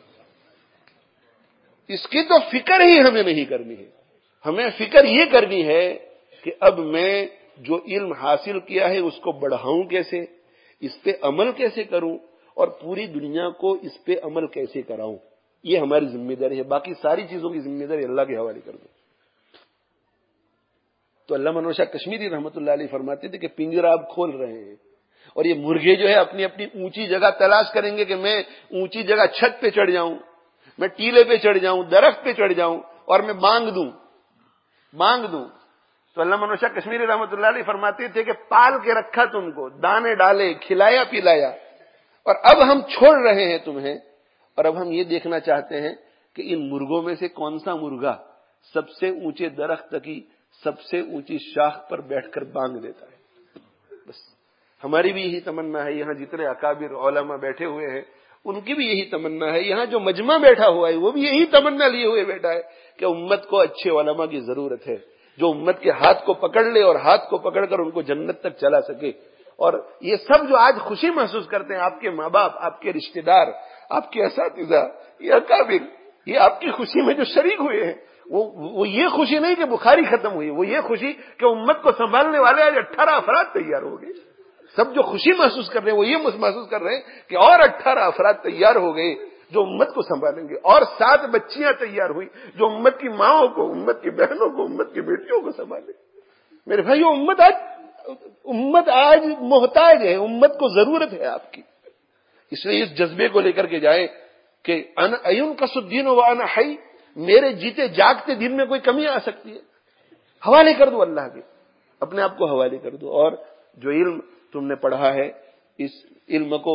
اس کی تو فکر ہی ہمیں نہیں کرنی ہے۔ ہمیں فکر یہ کرنی ہے کہ اب میں جو علم حاصل کیا ہے اس کو بڑھاؤں کیسے، اس پہ عمل کیسے کروں، اور پوری دنیا کو اس پہ عمل کیسے کراؤں۔ یہ ہماری ذمہ داری ہے. باقی ساری چیزوں کی ذمہ داری اللہ کے حوالے کر دو. تو علامہ انور شاہ کشمیری رحمۃ اللہ علیہ فرماتے تھے کہ پنجرا آپ کھول رہے ہیں اور یہ مرغے جو ہے اپنی اپنی اونچی جگہ تلاش کریں گے کہ میں اونچی جگہ چھت پہ چڑھ جاؤں, میں ٹیلے پہ چڑھ جاؤں, درخت پہ چڑھ جاؤں اور میں بانگ دوں بانگ دوں تو علامہ انور شاہ کشمیری رحمۃ اللہ علیہ فرماتے تھے کہ پال کے رکھا تم کو, دانے ڈالے, کھلایا پلایا, اور اب ہم چھوڑ رہے ہیں تمہیں, اور اب ہم یہ دیکھنا چاہتے ہیں کہ ان مرغوں میں سے کون سا مرغا سب سے اونچے درخت کی سب سے اونچی شاخ پر بیٹھ کر بانگ دیتا ہے. بس ہماری بھی یہی تمنا ہے. یہاں جتنے اکابر علماء بیٹھے ہوئے ہیں ان کی بھی یہی تمنا ہے. یہاں جو مجمع بیٹھا ہوا ہے وہ بھی یہی تمنا لیے ہوئے بیٹھا ہے کہ امت کو اچھے علماء کی ضرورت ہے جو امت کے ہاتھ کو پکڑ لے اور ہاتھ کو پکڑ کر ان کو جنت تک چلا سکے. اور یہ سب جو آج خوشی محسوس کرتے ہیں, آپ کے ماں باپ, آپ کے رشتہ دار, آپ کے اساتذہ, یہ اکابر, یہ آپ کی خوشی میں جو شریک ہوئے ہیں, وہ وہ یہ خوشی نہیں کہ بخاری ختم ہوئی, وہ یہ خوشی کہ امت کو سنبھالنے والے آج اٹھارہ افراد تیار ہو گئے. سب جو خوشی محسوس کر رہے ہیں وہ یہ محسوس کر رہے ہیں کہ اور اٹھارہ افراد تیار ہو گئے جو امت کو سنبھالیں گے, اور سات بچیاں تیار ہوئی جو امت کی ماؤں کو, امت کی بہنوں کو, امت کی بیٹیوں کو سنبھالیں. میرے بھائیو, امت آج امت آج محتاج ہے, امت کو ضرورت ہے آپ کی. اس لیے اس جذبے کو لے کر کے جائیں کہ ان کا الدین وانا حی, میرے جیتے جاگتے دن میں کوئی کمی آ سکتی ہے. حوالے کر دو اللہ کے, اپنے آپ کو حوالے کر دو. اور جو علم تم نے پڑھا ہے اس علم کو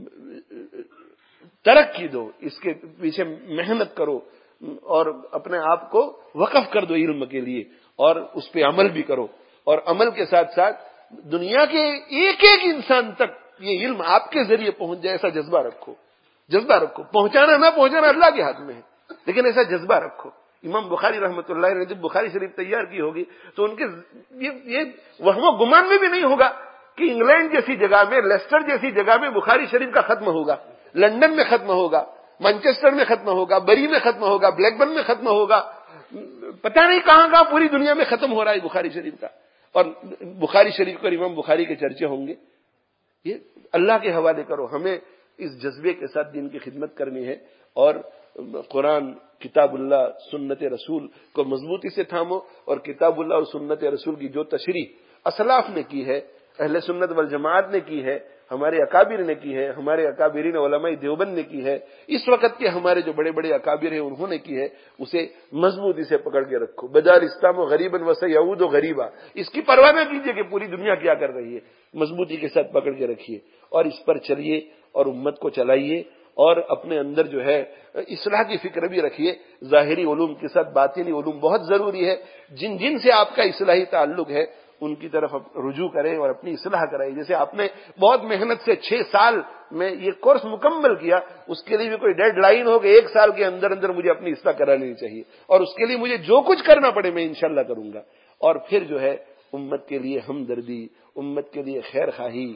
ترقی دو, اس کے پیچھے محنت کرو اور اپنے آپ کو وقف کر دو علم کے لیے, اور اس پہ عمل بھی کرو. اور عمل کے ساتھ ساتھ دنیا کے ایک ایک انسان تک یہ علم آپ کے ذریعے پہنچ جائے, ایسا جذبہ رکھو. جذبہ رکھو, پہنچانا نہ پہنچانا اللہ کے ہاتھ میں ہے, لیکن ایسا جذبہ رکھو. امام بخاری رحمۃ اللہ نے جب بخاری شریف تیار کی ہوگی تو ان کے یہ وہم و گمان میں بھی نہیں ہوگا کہ انگلینڈ جیسی جگہ میں, لیسٹر جیسی جگہ میں بخاری شریف کا ختم ہوگا, لندن میں ختم ہوگا, مانچسٹر میں ختم ہوگا, بری میں ختم ہوگا, بلیک برن میں ختم ہوگا, پتہ نہیں کہاں کہاں پوری دنیا میں ختم ہو رہا ہے بخاری شریف کا. اور بخاری شریف پر امام بخاری کے چرچے ہوں گے. یہ اللہ کے حوالے کرو. ہمیں اس جذبے کے ساتھ دین کی خدمت کرنی ہے, اور قرآن, کتاب اللہ, سنت رسول کو مضبوطی سے تھامو. اور کتاب اللہ اور سنت رسول کی جو تشریح اسلاف نے کی ہے, اہل سنت والجماعت نے کی ہے, ہمارے اکابر نے کی ہے, ہمارے اکابرین علماء دیوبند نے کی ہے, اس وقت کے ہمارے جو بڑے بڑے اکابر ہیں انہوں نے کی ہے, اسے مضبوطی سے پکڑ کے رکھو. بدار اسلام و غریباً وسیعود و غریبا, اس کی پرواہ نہ کیجیے کہ پوری دنیا کیا کر رہی ہے, مضبوطی کے ساتھ پکڑ کے رکھیے اور اس پر چلیے اور امت کو چلائیے. اور اپنے اندر جو ہے اصلاح کی فکر بھی رکھیے. ظاہری علوم کے ساتھ باطنی علوم بہت ضروری ہے. جن جن سے آپ کا اصلاحی تعلق ہے ان کی طرف رجوع کریں اور اپنی اصلاح کرائیں. جیسے آپ نے بہت محنت سے چھ سال میں یہ کورس مکمل کیا, اس کے لیے بھی کوئی ڈیڈ لائن ہو کہ ایک سال کے اندر اندر مجھے اپنی اصلاح کرانی چاہیے, اور اس کے لیے مجھے جو کچھ کرنا پڑے میں انشاءاللہ کروں گا. اور پھر جو ہے امت کے لیے ہمدردی, امت کے لیے خیر خواہی,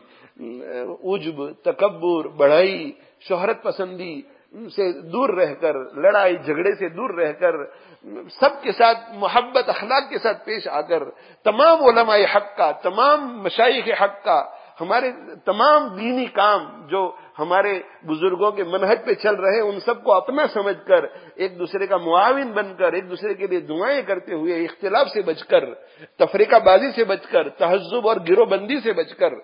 عجب, تکبر, بڑائی, شہرت پسندی سے دور رہ کر, لڑائی جھگڑے سے دور رہ کر, سب کے ساتھ محبت اخلاق کے ساتھ پیش آ کر, تمام علماء حق کا, تمام مشائخ حق کا, ہمارے تمام دینی کام جو ہمارے بزرگوں کے منہج پہ چل رہے ہیں ان سب کو اپنا سمجھ کر, ایک دوسرے کا معاون بن کر, ایک دوسرے کے لیے دعائیں کرتے ہوئے, اختلاف سے بچ کر, تفریقہ بازی سے بچ کر, تہذب اور گروہ بندی سے بچ کر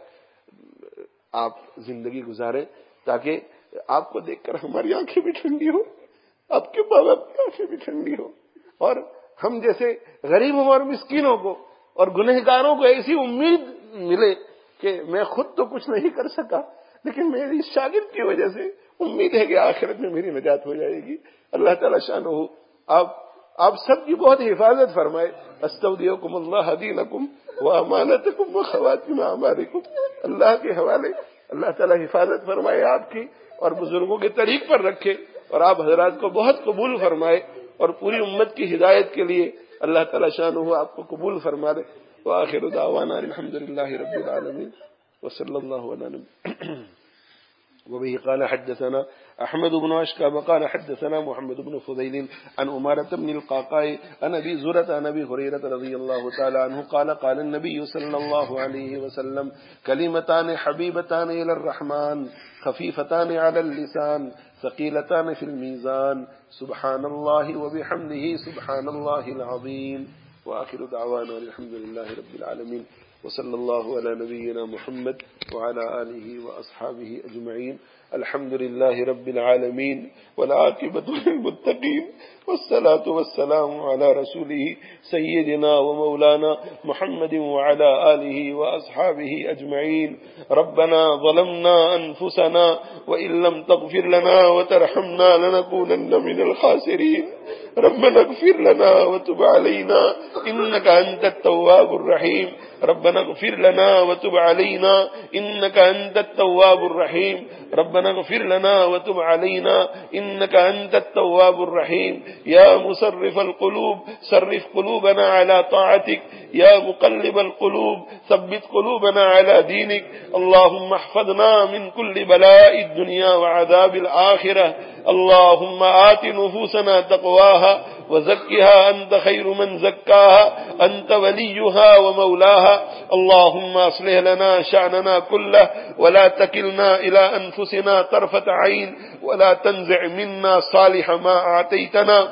آپ زندگی گزاریں, تاکہ آپ کو دیکھ کر ہماری آنکھیں بھی ٹھنڈی ہو, آپ کے ماں باپ کی آنکھیں بھی ٹھنڈی ہو, اور ہم جیسے غریبوں اور مسکینوں کو اور گنہگاروں کو ایسی امید ملے کہ میں خود تو کچھ نہیں کر سکا لیکن میری شاگرد کی وجہ سے امید ہے کہ آخرت میں میری نجات ہو جائے گی. اللہ تعالیٰ شانہ آپ آپ سب کی بہت حفاظت فرمائے. استودعکم اللہ دینکم وامانتکم وخواتم اعمالکم, اللہ کے حوالے اللہ تعالیٰ حفاظت فرمائے آپ کی, اور بزرگوں کے طریق پر رکھے, اور آپ حضرات کو بہت قبول فرمائے, اور پوری امت کی ہدایت کے لیے اللہ تعالیٰ شانہ آپ کو قبول فرما دے. وآخر دعوانا الحمدللہ رب العالمین وصلی اللہ علیہ وسلم. وبه قال حدثنا أحمد بن أشكاب قال حدثنا محمد بن فضيل عن أمارة بن القعقاع عن أبي زرعة عن أبي هريرة رضي الله تعالى عنه قال قال النبي صلى الله عليه وسلم كلمتان حبيبتان إلى الرحمن خفيفتان على اللسان ثقيلتان في الميزان سبحان الله وبحمده سبحان الله العظيم. وآخر دعوانا الحمد لله رب العالمين وصلى الله على نبينا محمد وعلى آله وأصحابه أجمعين. الحمد لله رب العالمين والعاقبة للمتقين والصلاة والسلام على رسوله سيدنا ومولانا محمد وعلى آله وأصحابه أجمعين. ربنا ظلمنا أنفسنا وإن لم تغفر لنا وترحمنا لنكونن من الخاسرين. ربنا اغفر لنا وتب علينا إنك أنت التواب الرحيم. ربنا اغفر لنا وتب علينا إنك أنت التواب الرحيم. ربنا اغفر لنا وتب علينا إنك أنت التواب الرحيم. يا مصرف القلوب صرف قلوبنا على طاعتك. يا مقلب القلوب ثبت قلوبنا على دينك. اللهم احفظنا من كل بلاء الدنيا وعذاب الآخرة. اللهم آت نفوسنا تقواها وزكها أنت خير من زكاها أنت وليها ومولاها. اللهم أصلح لنا شأننا كله ولا تكلنا إلى أنفسنا طرفة عين ولا تنزع منا صالح ما أعطيتنا.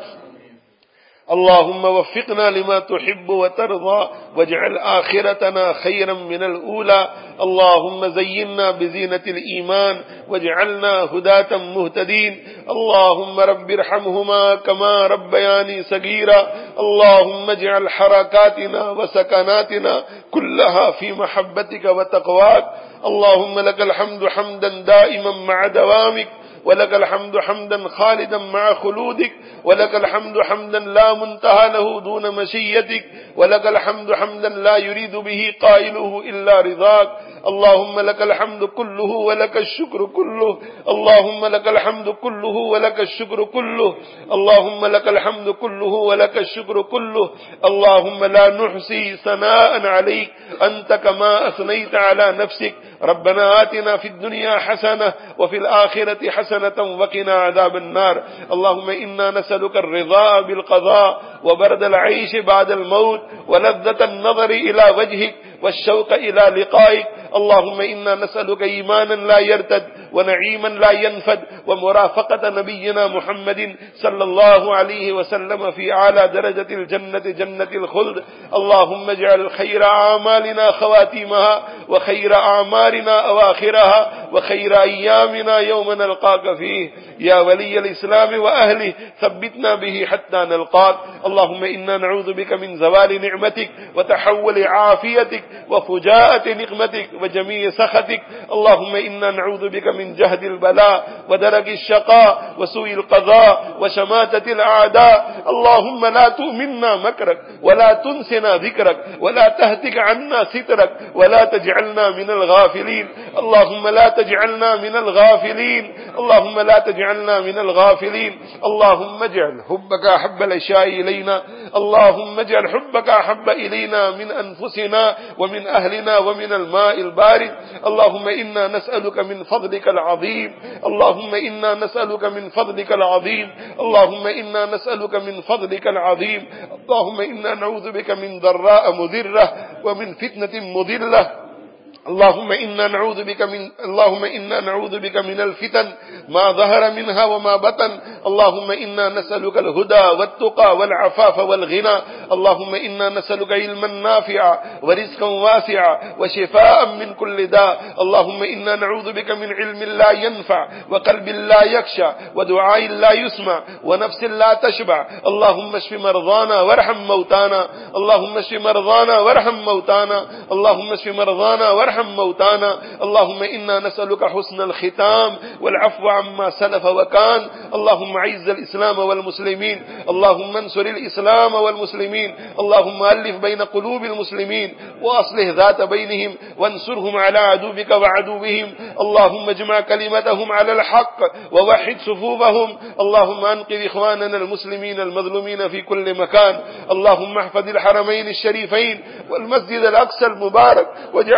اللهم وفقنا لما تحب وترضى واجعل آخرتنا خيرا من الأولى. اللهم زينا بزينة الإيمان واجعلنا هداة مهتدين. اللهم رب ارحمهما كما ربياني صغيرا. اللهم اجعل حركاتنا وسكناتنا كلها في محبتك وتقواك. اللهم لك الحمد حمدا دائما مع دوامك ولك الحمد حمدا خالدا مع خلودك ولك الحمد حمدا لا منتهى له دون مشيتك ولك الحمد حمدا لا يريد به قائله إلا رضاك. اللهم لك الحمد كله ولك الشكر كله. اللهم لك الحمد كله ولك الشكر كله. اللهم لك الحمد كله ولك الشكر كله. اللهم لا نحصي ثناء عليك أنت كما أثنيت على نفسك. ربنا آتنا في الدنيا حسنة وفي الآخرة حسنة وقنا عذاب النار. اللهم إنا نسألك الرضا بالقضاء وبرد العيش بعد الموت ولذة النظر إلى وجهك والشوق إلى لقائك. اللهم إنا نسألك إيمانا لا يرتد ونعيما لا ينفد ومرافقة نبينا محمد صلى الله عليه وسلم في أعلى درجة الجنة جنة الخلد. اللهم اجعل خير أعمالنا خواتيمها وخير أعمارنا أواخرها وخير أيامنا يوم نلقاك فيه. يا ولي الإسلام وأهله ثبتنا به حتى نلقاك. اللهم إنا نعوذ بك من زوال نعمتك وتحول عافيتك وفجاءة نقمتك وجميع سخطك. اللهم إنا نعوذ بك من جهد البلاء ودرك الشقاء وسوء القضاء وشماتة الأعداء. اللهم لا تؤمنا مكرك ولا تنسنا ذكرك ولا تهتك عنا سترك ولا تجعلنا من الغافلين. اللهم لا تجعلنا من الغافلين. اللهم لا تجعلنا من الغافلين. اللهم اجعل حبك أحب الأشياء إلينا. اللهم اجعل حبك أحب إلينا من أنفسنا ومن أهلنا ومن الماء البارد. اللهم إنا نسألك من فضلك العظيم. اللهم إنا نسألك من فضلك العظيم. اللهم إنا نسألك من فضلك العظيم. اللهم إنا نعوذ بك من ضراء مضرة ومن فتنة مضلة. اللهم إنا نعوذ بك من اللهم إنا نعوذ بك من الفتن ما ظهر منها وما بطن. اللهم إنا نسألك الهدى والتقى والعفاف والغنى. اللهم إنا نسألك علما نافعا ورزقا واسعا وشفاء من كل داء. اللهم إنا نعوذ بك من علم لا ينفع وقلب لا يخشع ودعاء لا يسمع ونفس لا تشبع. اللهم اشف مرضانا وارحم موتانا. اللهم اشف مرضانا وارحم موتانا. اللهم اشف مرضانا وارحم موتانا. اللهم إنا نسألك حسن الختام والعفو عما سلف وكان. اللهم عز الإسلام والمسلمين. اللهم انصر الإسلام والمسلمين. اللهم ألف بين قلوب المسلمين وأصلح ذات بينهم وانصرهم على عدوك وعدوهم. اللهم اجمع كلمتهم على الحق ووحد صفوفهم. اللهم أنقذ إخواننا المسلمين المظلومين في كل مكان. اللهم احفظ الحرمين الشريفين والمسجد الأقصى المبارك واجعل الله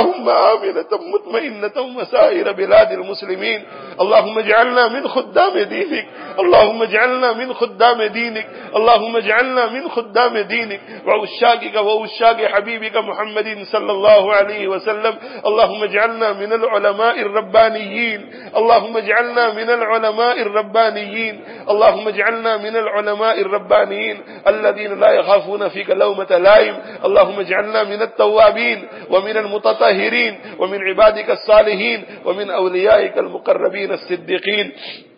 اللهم آمنة مطمئنة وسائر بلاد المسلمين. اللهم اجعلنا من خدام دينك، اللهم اجعلنا من خدام دينك، اللهم اجعلنا من خدام دينك وعشاقك وعشاق حبيبك محمد صلى الله عليه وسلم. اللهم اجعلنا من العلماء الربانيين، اللهم اجعلنا من العلماء الربانيين، اللهم اجعلنا من العلماء الربانيين الذين لا يخافون فيك لومة لائم. اللهم اجعلنا من التوابين ومن المتطهرين ومن عبادك الصالحين ومن أوليائك المقربين الصديقين.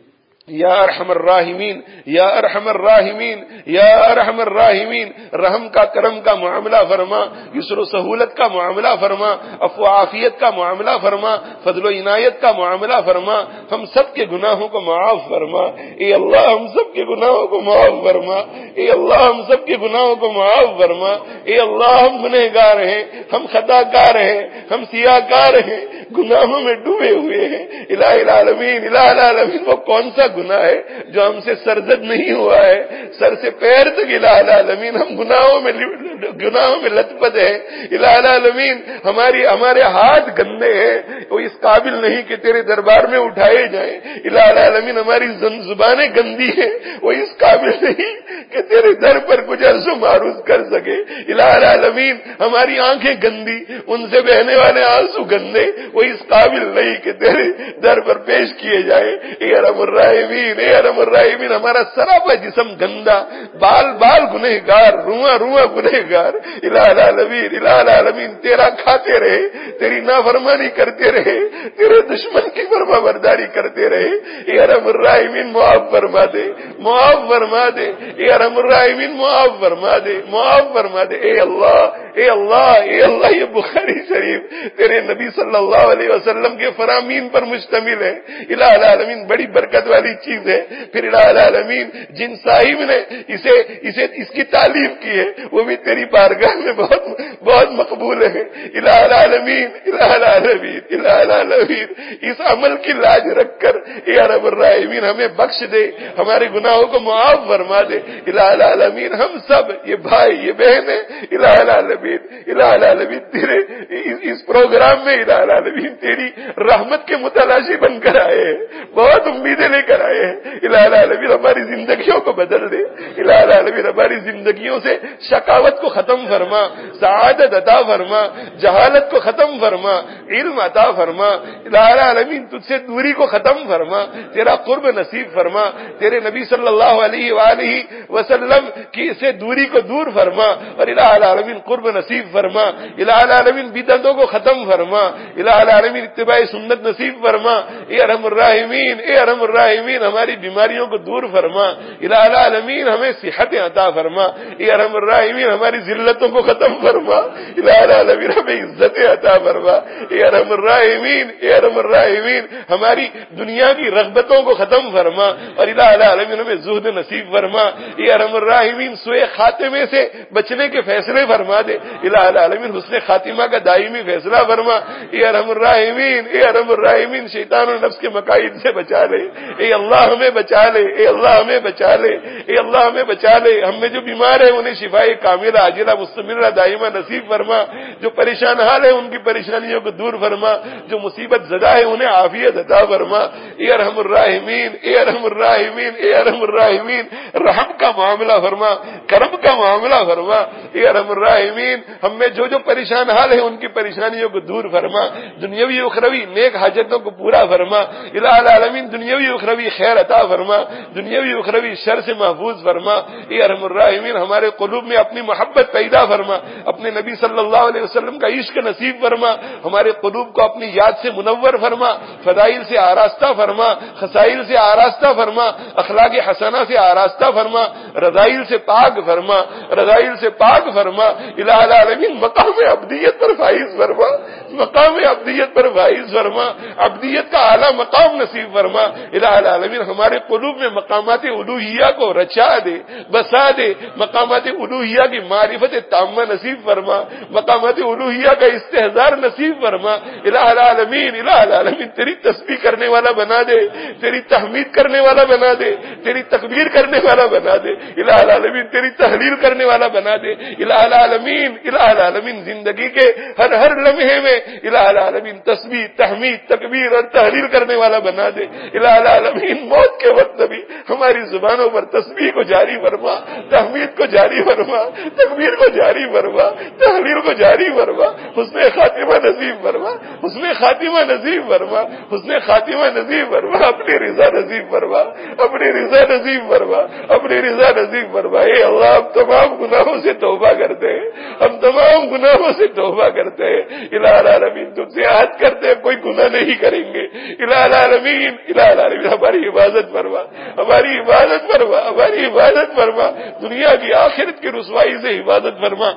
یا ارحم الراحمین، یا ارحم الراحمین، یا ارحم الراحمین. رحم کا کرم کا معاملہ فرما، یسر و سہولت کا معاملہ فرما، عفو و عافیت کا معاملہ فرما، فضل و عنایت کا معاملہ فرما. ہم سب کے گناہوں کو معاف فرما اے اللہ، ہم سب کے گناہوں کو معاف فرما اے اللہ، ہم سب کے گناہوں کو معاف فرما اے اللہ. ہم گنہگار ہیں، ہم خطا کار ہیں، ہم سیاہ کار ہیں، گناہوں میں ڈوبے ہوئے ہیں. الہ العالمین، الہ العالمین، وہ کون سا گناہ ہے جو ہم سے سرزد نہیں ہوا ہے؟ سر سے پیر تک الہ العالمین ہم گناہوں میں گناہوں میں لت پت ہیں. الہ العالمین ہماری ہمارے ہاتھ گندے ہیں، وہ اس قابل نہیں کہ تیرے دربار میں اٹھائے جائیں. الہ العالمین ہماری زبانیں گندی ہیں، وہ اس قابل نہیں کہ تیرے در پر کچھ عرض و معروض کر سکے. الہ العالمین ہماری آنکھیں گندی، ان سے بہنے والے آنسو گندے، وہ اس قابل نہیں کہ تیرے در پر پیش کیے جائیں. اے ارحم الراحمین، اے ارحم الراحمین ہمارا سراپا جسم گندا، بال بال گنہگار، رواں رواں گنہگار. الہ العالمین، الہ العالمین تیرا کھاتے رہے، تیری نافرمانی کرتے رہے، تیرے دشمن کی فرما برداری کرتے رہے. اے ارحم الراحمین معاف فرما دے، معاف فرما دے. اے ارحم الراحمین معاف فرما دے، معاف فرما دے. اے اللہ، اے اللہ، اے اللہ یہ بخاری شریف تیرے نبی صلی اللہ علیہ وسلم کے فرامین پر مشتمل ہے. الہ العالمین بڑی برکت والی چیز ہے. پھر الہ العالمین جن صاحب نے اسے اسے اس کی تعلیم کی ہے وہ بھی تیری بارگاہ میں بہت بہت مقبول ہے. الہ العالمین، الہ العالمین، الہ العالمین اس عمل کی لاج رکھ کر اے ارحم الراحمین ہمیں بخش دے، ہمارے گناہوں کو معاف فرما دے. الہ العالمین ہم سب یہ بھائی یہ بہنیں الہ العالمین الہ العالمین تیرے اس پروگرام میں الہ العالمین تیری رحمت کے متلاشی بن کر آئے ہیں، بہت امیدیں لے کر آئے ہیں. الہ العالمین ہماری زندگیوں کو بدل دے. الہ العالمین ہماری زندگیوں سے شقاوت کو ختم فرما، سعادت عطا فرما، جہالت کو ختم فرما، علم عطا فرما. الہ العالمین تجھ سے دوری کو ختم فرما، تیرا قرب نصیب فرما. تیرے نبی صلی اللہ علیہ وآلہ وسلم کی سے دوری کو دور فرما اور الہ العالمین قرب نصیب فرما. الہ العالمین بدعتوں کو ختم فرما. الہ العالمین اتباع سنت نصیب فرما. اے ارحم الراحمین، اے ارحم الراحمین ہماری بیماریوں کو دور فرما. الہ العالمین ہمیں صحت عطا فرما. اے ارحم الراحمین ہماری ذلتوں کو ختم فرما. الہ العالمین ہمیں عزت عطا فرما. اے ارحم الراحمین، اے ارحم الراحمین ہماری دنیا کی رغبتوں کو ختم فرما اور الہ العالمین ہمیں زہد نصیب فرما. اے ارحم الراحمین سوء خاتمے سے بچنے کے فیصلے فرما دے. الہ العالمین حسن خاتمہ کا دائمی فیصلہ فرما. اے ارحم الراحمین، اے ارحم الراحمین شیطان و نفس کے مقاصد سے بچا لے. اے اللہ ہمیں بچا لے، اے اللہ ہمیں بچا لے، اے اللہ ہمیں بچا لے. ہم میں جو بیمار ہیں انہیں شفائے کاملہ عاجلہ مستمرہ دائمہ نصیب فرما. جو پریشان حال ہے ان کی پریشانیوں کو دور فرما. جو مصیبت زدہ ہے انہیں عافیت عطا فرما. اے ارحم الراحمین، اے ارحم الراحمین، اے ارحم الراحمین رحم کا معاملہ فرما، کرم کا معاملہ فرما. اے ارحم الراحمین ہم میں جو جو پریشان حال ہے ان کی پریشانیوں کو دور فرما. دنیاوی اخروی نیک حاجتوں کو پورا فرما. الہ العالمین دنیاوی اخروی خیر عطا فرما، دنیاوی اخروی شر سے محفوظ فرما. اے ارحم الراحمین ہمارے قلوب میں اپنی محبت پیدا فرما، اپنے نبی صلی اللہ علیہ وسلم کا عشق نصیب فرما. ہمارے قلوب کو اپنی یاد سے منور فرما، فضائل سے آراستہ فرما، خصائل سے آراستہ فرما، اخلاق حسنہ سے آراستہ فرما، رذائل سے پاک فرما، رذائل سے پاک فرما. الہ العالمین مقام عبدیت پر فائز فرما، مقام عبدیت پر فائز فرما، عبدیت کا اعلیٰ مقام نصیب فرما. الہ العالمین ہمارے قلوب میں مقامات الوہیہ کو رچا دے، بسا دے. مقامات الوہیہ کی معرفت تامہ نصیب فرما، مقامات الوہیہ کا استحضار نصیب فرما. الہ العالمین، الہ العالمین تیری تسبیح کرنے والا بنا دے، تیری تحمید کرنے والا بنا دے، تیری تکبیر کرنے والا بنا دے. الہ العالمین تیری تحلیل کرنے والا بنا دے الہ العالمین، الہ العالمین زندگی کے ہر ہر لمحے میں الہ العالمین تسبیح تحمید تکبیر اور تحلیل کرنے والا بنا دے الہ العالمین، موت کے وقت بھی ہماری زبانوں پر تسبیح کو جاری فرما، تحمید کو جاری فرما، تکبیر کو جاری فرما، تحلیل کو جاری فرما، حسن خاتمہ نصیب فرما، حسن خاتمہ نصیب فرما، حسن خاتمہ نصیب فرما، اپنی رضا نصیب فرما، اپنی رضا نصیب فرما، اپنی رضا نصیب فرما۔ اے اللہ ہم تمام گناہوں سے توبہ کرتے ہیں، ہم تمام گناہوں سے توبہ کرتے ہیں الہ العالمین، تم سے عہد کرتے ہیں کوئی گناہ نہیں کریں گے الہ العالمین، الہ العالمین ہماری حفاظت فرما، ہماری حفاظت فرما، ہماری حفاظت فرما، دنیا کی آخرت کی رسوائی سے حفاظت فرما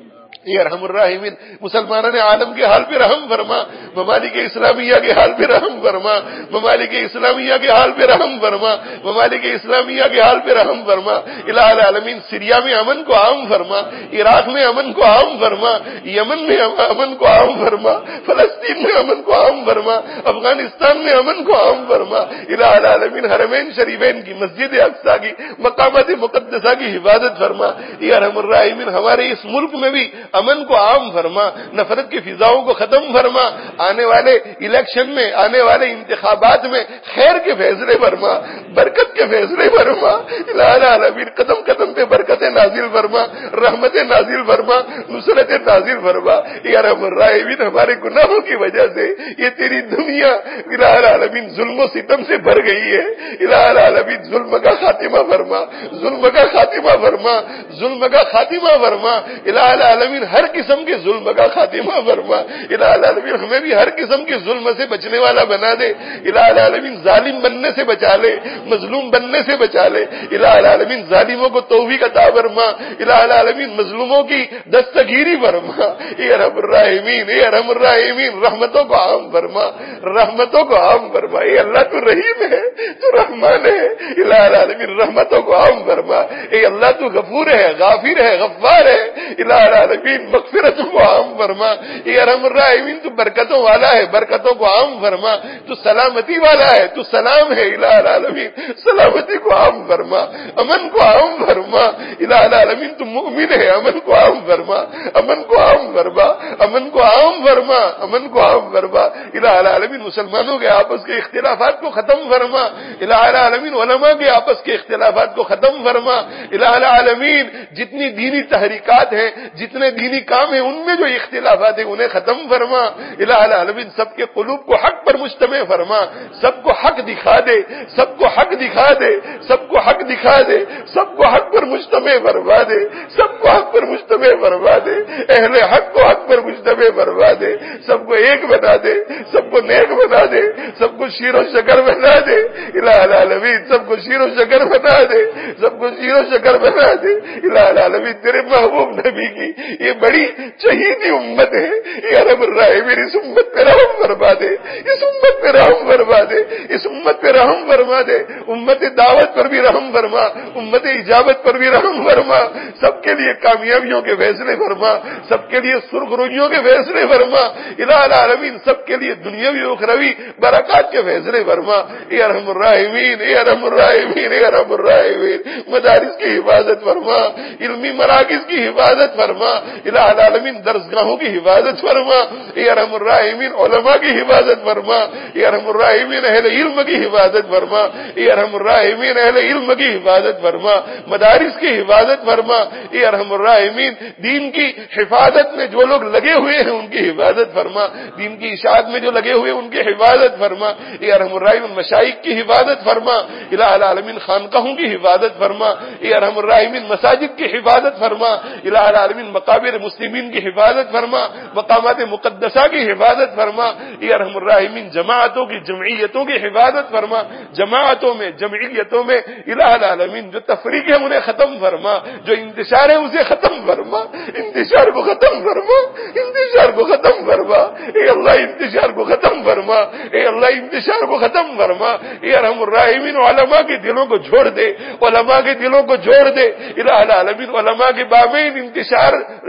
یا ارحم الراحمین۔ مسلمانوں عالم کے حال پہ رحم فرما، ممالک اسلامیہ کے حال پہ رحم فرما، ممالک اسلامیہ کے حال پہ رحم فرما، ممالک اسلامیہ کے حال پہ رحم فرما الہ العالمین۔ سیریا میں امن کو عام فرما، عراق میں امن کو عام فرما، یمن میں امن کو عام فرما، فلسطین میں امن کو عام فرما، افغانستان میں امن کو عام فرما الہ العالمین۔ حرمین شریفین کی، مسجد اقصی کی، مقامات مقدسہ کی حفاظت فرما یا ارحم الراحمین۔ ہمارے اس ملک میں بھی امن کو عام فرما، نفرت کی فضاؤں کو ختم فرما، آنے والے الیکشن میں، آنے والے انتخابات میں خیر کے فیصلے فرما، برکت کے فیصلے فرما الہ العالمین۔ قدم قدم پہ برکتیں نازل فرما، رحمتیں نازل فرما، نصرتیں نازل فرما یا ارحم الراحمین۔ ہمارے گناہوں کی وجہ سے یہ تیری دنیا الہ العالمین ظلم و ستم سے بھر گئی ہے الہ العالمین۔ ظلم کا خاتمہ فرما، ظلم کا خاتمہ فرما، ظلم کا خاتمہ فرما الہ العالمین۔ ہر قسم کے ظلم کا خاتمہ فرما الہ العالمین۔ ہمیں بھی ہر قسم کے ظلم سے بچنے والا بنا دے الہ العالمین۔ ظالم بننے سے بچا لے، مظلوم بننے سے بچا لے الہ العالمین۔ ظالموں کو توفیق عطا فرما الہ العالمین، مظلوموں کی دستگیری فرما اے ارحم الراحمین، اے ارحم الراحمین۔ رحمتوں کو عام فرما، رحمتوں کو عام فرما۔ اے اللہ تو رحیم ہے، تو رحمان ہے الہ العالمین۔ رحمتوں کو عام فرما اے اللہ تو غفور ہے، غافر ہے، غفار ہے الہ العالمین۔ مغفرت کو عام فرما اے ارحم الراحمین۔ تو برکتوں والا ہے، برکتوں کو عام فرما۔ تو سلامتی والا ہے، تو سلام ہے الہ العالمین۔ سلامتی کو عام فرما، امن کو عام فرما الہ العالمین۔ تو مؤمن ہے، امن کو عام فرما، امن کو عام فرما، امن کو عام فرما، امن کو عام فرما الہ العالمین۔ مسلمانوں کے آپس کے اختلافات کو ختم فرما الہ العالمین۔ علماء کے آپس کے اختلافات کو ختم فرما الہ العالمین۔ جتنی دینی تحریکات ہیں، جتنے دینی کام ہیں، ان میں جو اختلافات ہیں انہیں ختم فرما الہ العالمین۔ سب کے قلوب کو حق پر مجتمع فرما، سب کو حق دکھا دے، سب کو حق دکھا دے، سب کو حق دکھا دے، سب کو حق پر مجتمع فرما دے، سب کو حق پر مجتمع فرما دے، اہل حق کو حق پر مجتمع فرما دے، سب کو ایک بنا دے، سب کو نیک بنا دے، سب کو شیر و شکر بنا دے الہ العالمین۔ سب کو شیر و شکر بنا دے، سب کو شیر و شکر بنا دے الہ العالمین۔ تیرے محبوب نبی کی یہ بڑی شہیدی امت ہے یا رب الراحمین۔ اس امت پہ رحم فرما دے، اس امت پہ رحم فرما دے، اس امت پہ رحم فرما دے۔ امت دعوت پر بھی رحم فرما، امت اجابت پر بھی رحم فرما۔ سب کے لیے کامیابیوں کے فیصلے فرما، سب کے لیے سرخ رویوں کے فیصلے فرما الہ العالمین۔ سب کے لیے دنیاوی و اخروی برکات کے فیصلے فرما اے ارحم الراحمین، اے ارحم الراحمین، اے ارحم الراحمین۔ مدارس کی حفاظت فرما، علمی مراکز کی حفاظت فرما الہ العالمین۔ درسگاہوں کی حفاظت فرما اے ارحم الراحمین۔ علماء کی حفاظت فرما اے ارحم الراحمین۔ اہل علم کی حفاظت فرما اے ارحم الراحمین، اہل علم کی حفاظت فرما۔ مدارس کی حفاظت فرما اے ارحم الراحمین۔ دین کی حفاظت میں جو لوگ لگے ہوئے ہیں ان کی حفاظت فرما، دین کی اشاعت میں جو لگے ہوئے ہیں ان کی حفاظت فرما اے ارحم الراحمین۔ مشائخ کی حفاظت فرما الہ العالمین۔ خانقاہوں کی حفاظت فرما اے ارحم الراحمین۔ مساجد کی حفاظت فرما الہ العالمین۔ مقابر مسلمین کی حفاظت فرما، مقامات مقدسہ کی حفاظت فرما اے ارحم الراحمین۔ جماعتوں کی، جمعیتوں کی حفاظت فرما، جماعتوں میں، جمعیتوں میں الہ العالمین جو تفریق ہے انہیں ختم فرما، جو انتشار ہے اسے ختم فرما، انتشار کو ختم فرما، انتشار کو ختم فرما اے اللہ، انتشار کو ختم فرما اے اللہ، انتشار کو ختم فرما اے ارحم الراحمین۔ علماء کے دلوں کو جوڑ دے، علماء کے دلوں کو جوڑ دے الہ العالمین۔ علماء کے بامین انتشار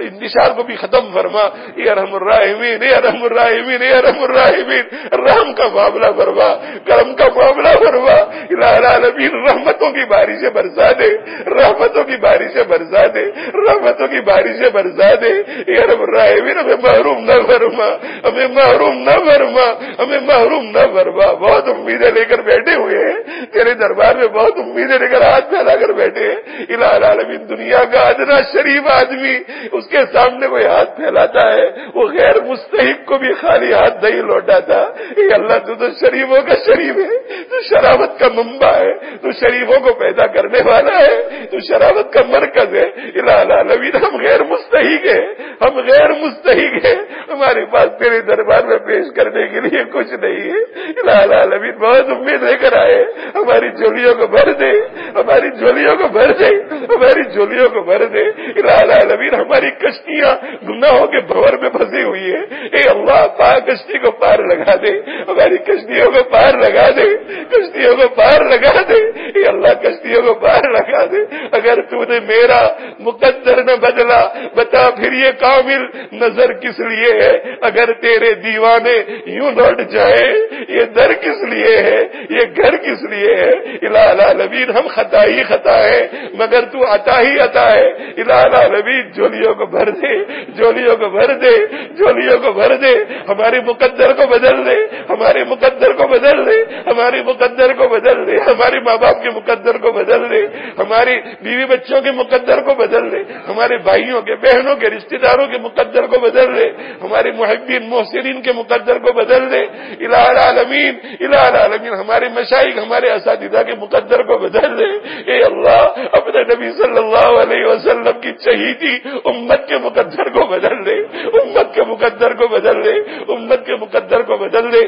انتشار کو بھی ختم فرما اے ارحم الراحمین اے ارحم الراحمین اے ارحم الراحمین رحم کا معاملہ فرما کرم کا معاملہ فرما الہ العالمین رحمتوں کی بارشیں برسا دے رحمتوں کی بارشیں برسا دے رحمتوں کی بارشیں برسا دے اے ارحم الراحمین ہمیں محروم نہ فرما ہمیں محروم نہ فرما ہمیں محروم نہ فرما بہت امیدیں لے کر بیٹھے ہوئے ہیں تیرے دربار میں بہت امیدیں لے کر ہاتھ پھیلا کر بیٹھے ہیں الہ العالمین دنیا کا ادنا شریف آدمی اس کے سامنے کوئی ہاتھ پھیلاتا ہے وہ غیر مستحق کو بھی خالی ہاتھ نہیں لوٹاتا اے اللہ تو تو شریفوں کا شریف ہے تو شرافت کا منبع ہے تو شریفوں کو پیدا کرنے والا ہے تو شرافت کا مرکز ہے الہ العالمین ہم غیر مستحق ہیں ہم غیر مستحق ہیں ہمارے پاس تیرے دربار میں پیش کرنے کے لیے کچھ نہیں ہے الہ العالمین بہت امید لے کر آئے ہماری جھولیوں کو بھر دے ہماری جھولیوں کو بھر دے ہماری جھولیوں کو بھر دے الہ العالمین ہماری کشتیاں گناہوں کے بھور میں پھنسی ہوئی ہے اے اللہ پاک کشتی کو پار لگا دے ہماری کشتیوں کو پار لگا دے کشتیوں کو پار لگا دے اے اللہ کشتیوں کو پار لگا دے اگر تو نے میرا مقدر نہ بدلا بتا پھر یہ کامل نظر کس لیے ہے اگر تیرے دیوانے یوں لوٹ جائے یہ در کس لیے ہے یہ گھر کس لیے ہے الہ العالمین ہم خطا ہی خطا ہے مگر تو عطا ہی عطا ہے الہ العالمین جھولیوں کو بھر دے جھولیوں کو بھر دے جھولیوں کو بھر دے ہمارے مقدر کو بدل دے ہمارے مقدر کو بدل دے ہمارے مقدر کو بدل دے ہمارے ماں باپ کے مقدر کو بدل دے ہماری بیوی بچوں کے مقدر کو بدل دے ہمارے بھائیوں کے بہنوں کے رشتہ داروں کے مقدر کو بدل دے ہمارے محبین محسنین کے مقدر کو بدل دے الہ العالمین الہ العالمین ہمارے مشائخ ہمارے اساتذہ کے مقدر کو بدل دے اے اللہ اپنے نبی صلی اللہ علیہ وسلم کی شہیدی امت کے مقدر کو بدل دے امت کے مقدر کو بدل دے امت کے مقدر کو بدل دے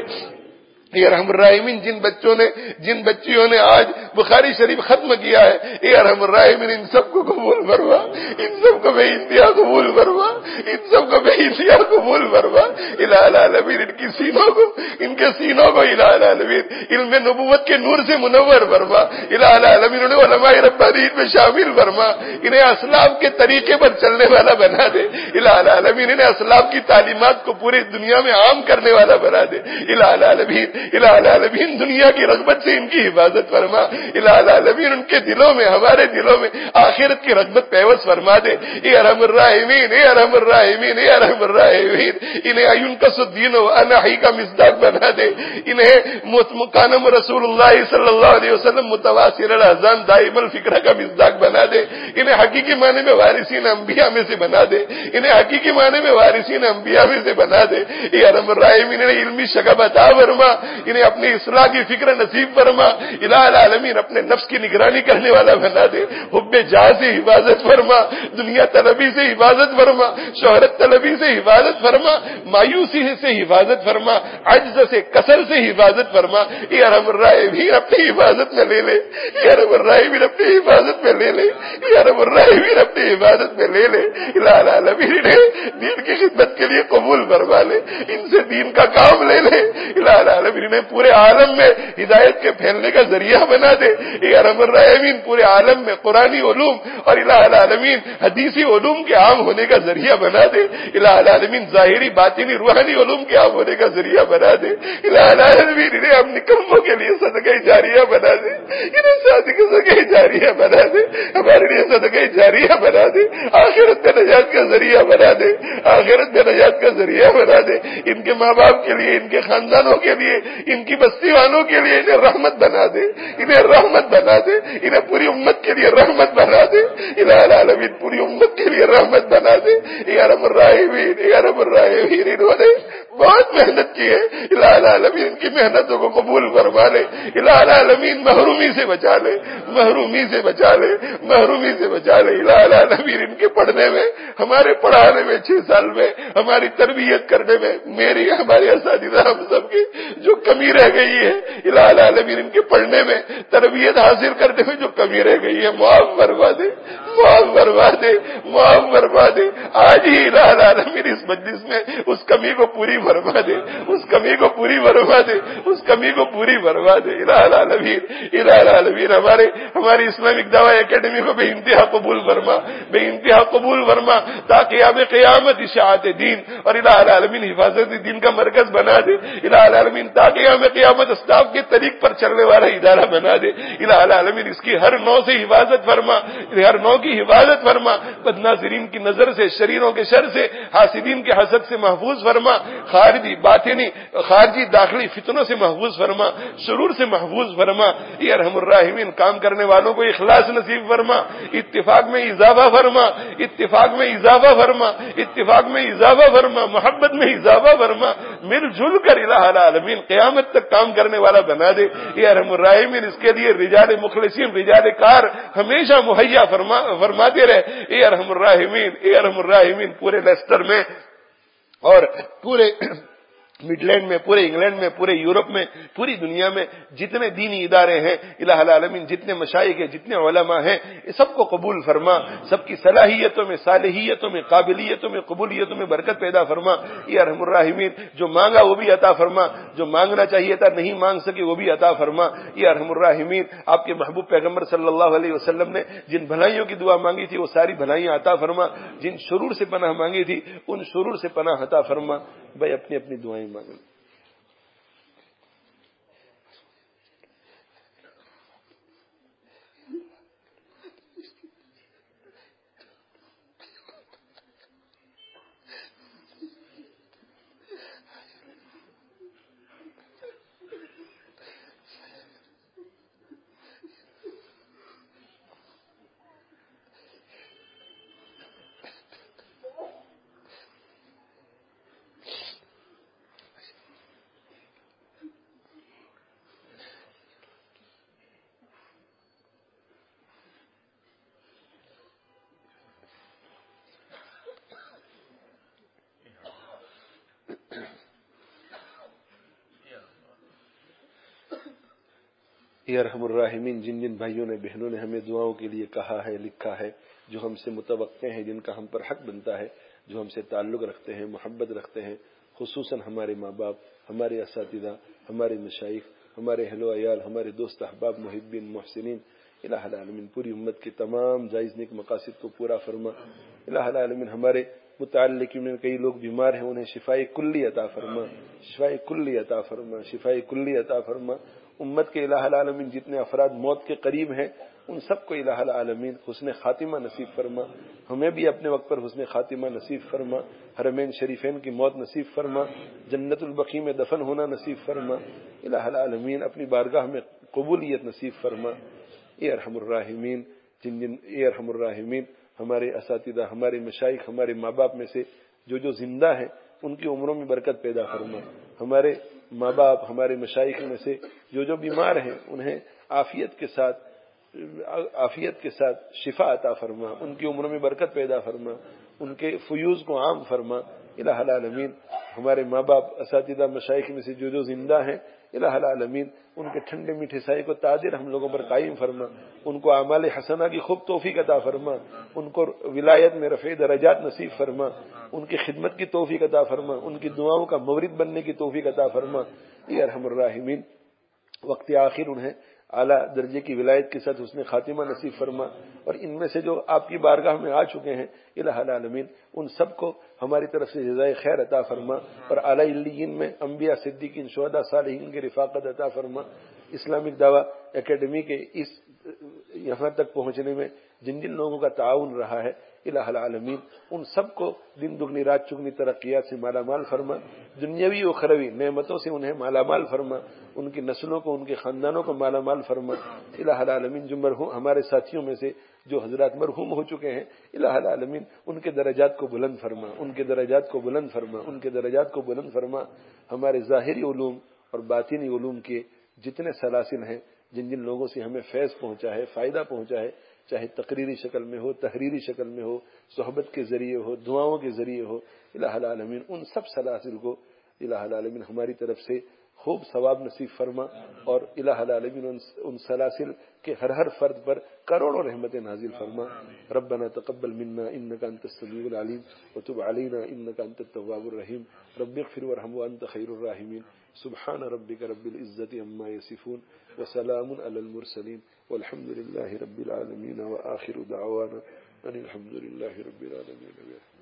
اے ارحم الراحمین جن بچوں نے جن بچیوں نے آج بخاری شریف ختم کیا ہے اے ارحم الراحمین ان سب کو قبول فرما ان سب کو بے انتہا قبول فرما ان سب کو بے انتہا قبول فرما الہ العالمین ان کی سینوں کو ان کے سینوں کو الہ العالمین علم نبوت کے نور سے منور فرما الہ العالمین انہیں علماء ربانیین میں شامل فرما انہیں اسلاف کے طریقے پر چلنے والا بنا دے الہ العالمین انہیں اسلاف کی تعلیمات کو پوری دنیا میں عام کرنے والا بنا دے الہ العالمین الہ العالمین دنیا کی رغبت سے ان کی حفاظت فرما الہ العالمین ان کے دلوں میں ہمارے دلوں میں آخرت کی رغبت پیوست فرما دے اے ارحم الراحمین اے ارحم الراحمین اے ارحم الراحمین انہیں ينقص الدین و انحی کا مصداق بنا دے انہیں کانم رسول اللہ صلی اللہ علیہ وسلم متواصل الاذان دائم الفکرہ کا مصداق بنا دے انہیں حقیقی معنی میں وارثین انبیاء میں سے بنا دے انہیں حقیقی معنی میں وارثین انبیاء میں سے بنا دے اے ارحم الراحمین انہیں علمی شغف عطا فرما انہیں اپنی اصلاح کی فکر نصیب فرما الہ العالمین اپنے نفس کی نگرانی کرنے والا بنا دے حب جاہ سے حفاظت فرما دنیا طلبی سے حفاظت فرما شہرت طلبی سے حفاظت فرما مایوسی سے حفاظت فرما عجز سے کسل سے حفاظت فرما اے ارحم الراحمین اپنی حفاظت میں لے لے اے ارحم الراحمین اپنی حفاظت میں لے لے اے ارحم الراحمین اپنی حفاظت میں لے لے الہ العالمین انہیں دین کی خدمت کے لیے قبول فرما لے ان سے دین کا کام لے لے الہ العالمین انہیں پورے عالم میں ہدایت کے پھیلنے کا ذریعہ بنا دے اے ارحم الراحمین پورے عالم میں قرآنی علوم اور الہ العالمین حدیثی علوم کے عام ہونے کا ذریعہ بنا دے الہ العالمین ظاہری باطنی روحانی علوم کے عام ہونے کا ذریعہ بنا دے الہ العالمین انہیں ہم نکموں کے لیے صدقہ جاریہ بنا دے انہیں صدقہ جاریہ بنا دے ہمارے لیے صدقہ جاریہ بنا دے آخرت میں نجات کا ذریعہ بنا دے آخرت میں نجات کا ذریعہ بنا دے ان کے ماں باپ کے لیے ان کے خاندانوں کے لیے ان کی بستی والوں کے لیے انہیں رحمت بنا دے انہیں رحمت بنا دے انہیں پوری امت کے لیے رحمت بنا دے الہ العالمین پوری امت کے لیے رحمت بنا دے اے ارحم الراحمین اے ارحم الراحمین انہوں نے بہت محنت کی ہے الہ العالمین ان کی محنتوں کو قبول فرما لے الہ العالمین محرومی سے بچا لے محرومی سے بچا لے محرومی سے بچا لے الہ العالمین ان کے پڑھنے میں ہمارے پڑھانے میں چھ سال میں ہماری تربیت کرنے میں میری ہمارے اساتذہ ہم سب کی جو کمی رہ گئی ہے الہ العالمین ان کے پڑھنے میں تربیت حاصل کرنے میں جو کمی رہ گئی ہے معاف فرما دے معاف فرما دے معاف فرما دے آج ہی الہ العالمین اس مجلس میں اس کمی کو پوری فرما دے اس کمی کو پوری فرما دے اس کمی کو پوری فرما دے الہ العالمین الہ العالمین ہمارے ہماری اسلامک دعوی اکیڈمی کو بے انتہا قبول فرما بے انتہا قبول فرما تاکہ اب قیامت اشاعت دین اور الہ العالمین حفاظت دین کا مرکز بنا دے الہ العالمین تاکہ ہمیں قیامت اسلاف کے طریق پر چلنے والا ادارہ بنا دے الہ العالمین اس کی ہر نو سے حفاظت فرما ہر نو کی حفاظت فرما بدناظرین کی نظر سے شریروں کے شر سے حاسدین کے حسد سے محفوظ فرما خارجی باطنی خارجی داخلی فتنوں سے محفوظ فرما شرور سے محفوظ فرما یہ ارحم الراحمین کام کرنے والوں کو اخلاص نصیب فرما اتفاق میں اضافہ فرما اتفاق میں اضافہ فرما اتفاق میں اضافہ فرما محبت میں اضافہ فرما مل جل کر الہ العالمین قیامت تک کام کرنے والا بنا دے یہ ارحم الراحمین اس کے لیے رجال مخلصین رجال کار ہمیشہ مہیا فرما فرماتے رہے اے ارحم الراحمین اے ارحم الراحمین پورے لیسٹر میں اور پورے مڈلینڈ میں پورے انگلینڈ میں پورے یورپ میں پوری دنیا میں جتنے دینی ادارے ہیں الہ العالمین جتنے مشائخ ہیں جتنے علماء ہیں یہ سب کو قبول فرما سب کی صلاحیتوں میں صالحیتوں میں قابلیتوں میں قبولیتوں میں برکت پیدا فرما یہ ارحم الراحمین جو مانگا وہ بھی عطا فرما جو مانگنا چاہیے تھا نہیں مانگ سکے وہ بھی عطا فرما یہ ارحم الراحمین آپ کے محبوب پیغمبر صلی اللہ علیہ وسلم نے جن بھلائیوں کی دعا مانگی تھی وہ ساری بھلائیاں عطا فرما جن شرور سے پناہ مانگی تھی ان شرور سے پناہ عطا فرما بھائی اپنی اپنی دعائیں مانگیں یہ ارحم الراحمین جن جن بھائیوں نے بہنوں نے ہمیں دعاؤں کے لیے کہا ہے لکھا ہے جو ہم سے متوقع ہیں جن کا ہم پر حق بنتا ہے جو ہم سے تعلق رکھتے ہیں محبت رکھتے ہیں خصوصاً ہمارے ماں باپ ہمارے اساتذہ ہمارے مشائخ ہمارے اہل و عیال ہمارے دوست احباب محبین محسنین الہ العالمین پوری امت کے تمام جائز نیک مقاصد کو پورا فرما الہ العالمین ہمارے متعلقین میں کئی لوگ بیمار ہیں انہیں شفائے کلی عطا فرما شفائے کلی عطا فرما شفائے کلی عطا فرما امت کے الہ العالمین جتنے افراد موت کے قریب ہیں ان سب کو الہ العالمین حسن خاتمہ نصیب فرما ہمیں بھی اپنے وقت پر حسن خاتمہ نصیب فرما حرمین شریفین کی موت نصیب فرما جنت البقیع میں دفن ہونا نصیب فرما الہ العالمین اپنی بارگاہ میں قبولیت نصیب فرما اے ارحم الراحمین جن جن اے ارحم الراحمین ہمارے اساتذہ ہمارے مشائخ ہمارے ماں باپ میں سے جو جو زندہ ہیں ان کی عمروں میں برکت پیدا فرما ہمارے ماں باپ ہمارے مشائخ میں سے جو جو بیمار ہیں انہیں عافیت کے ساتھ عافیت کے ساتھ شفا عطا فرما ان کی عمروں میں برکت پیدا فرما ان کے فیوز کو عام فرما الہ العالمین ہمارے ماں باپ اساتذہ مشائخ میں سے جو جو زندہ ہیں الہ العالمین ان کے ٹھنڈے میٹھے سائے کو تاجر ہم لوگوں پر قائم فرما ان کو اعمال حسنہ کی خوب توفیق عطا فرما ان کو ولایت میں رفع درجات نصیب فرما ان کی خدمت کی توفیق عطا فرما ان کی دعاؤں کا مورد بننے کی توفیق عطا فرما اے ارحم الراحمین وقت آخر انہیں اعلیٰ درجے کی ولایت کے ساتھ حسن خاتمہ نصیب فرما اور ان میں سے جو آپ کی بارگاہ میں آ چکے ہیں الہ العالمین ان سب کو ہماری طرف سے جزائے خیر عطا فرما اور اعلیٰ علیین میں انبیاء صدیقین شہداء صالحین کی رفاقت عطا فرما اسلامک دعوی اکیڈمی کے اس یہاں تک پہنچنے میں جن جن لوگوں کا تعاون رہا ہے الہ العالمین ان سب کو دن دگنی رات چگنی ترقیات سے مالا مال فرما دنیاوی و اخروی نعمتوں سے انہیں مالا مال فرما ان کی نسلوں کو ان کے خاندانوں کو مالا مال فرما الہ العالمین جو مرحوم ہمارے ساتھیوں میں سے جو حضرات مرحوم ہو چکے ہیں الہ العالمین ان کے درجات کو بلند فرما ان کے درجات کو بلند فرما ان کے درجات کو بلند فرما ہمارے ظاہری علوم اور باطنی علوم کے جتنے سلاسل ہیں جن جن لوگوں سے ہمیں فیض پہنچا ہے فائدہ پہنچا ہے چاہے تقریری شکل میں ہو تحریری شکل میں ہو صحبت کے ذریعے ہو دعاؤں کے ذریعے ہو الہ العالمین ان سب سلاسل کو الہ العالمین ہماری طرف سے خوب ثواب نصیب فرما، اور الہ العالمین ان سلاسل کے ہر ہر فرد پر کروڑوں رحمتیں نازل فرما. ربنا تقبل منا انك انت السميع العليم وتب علينا انك انت التواب الرحيم. رب اغفر وارحم وانت خير الراحمين. سبحان ربك رب العزة عما يصفون وسلام على المرسلين والحمد لله رب العالمين وآخر دعوانا ان الحمد لله رب العالمين.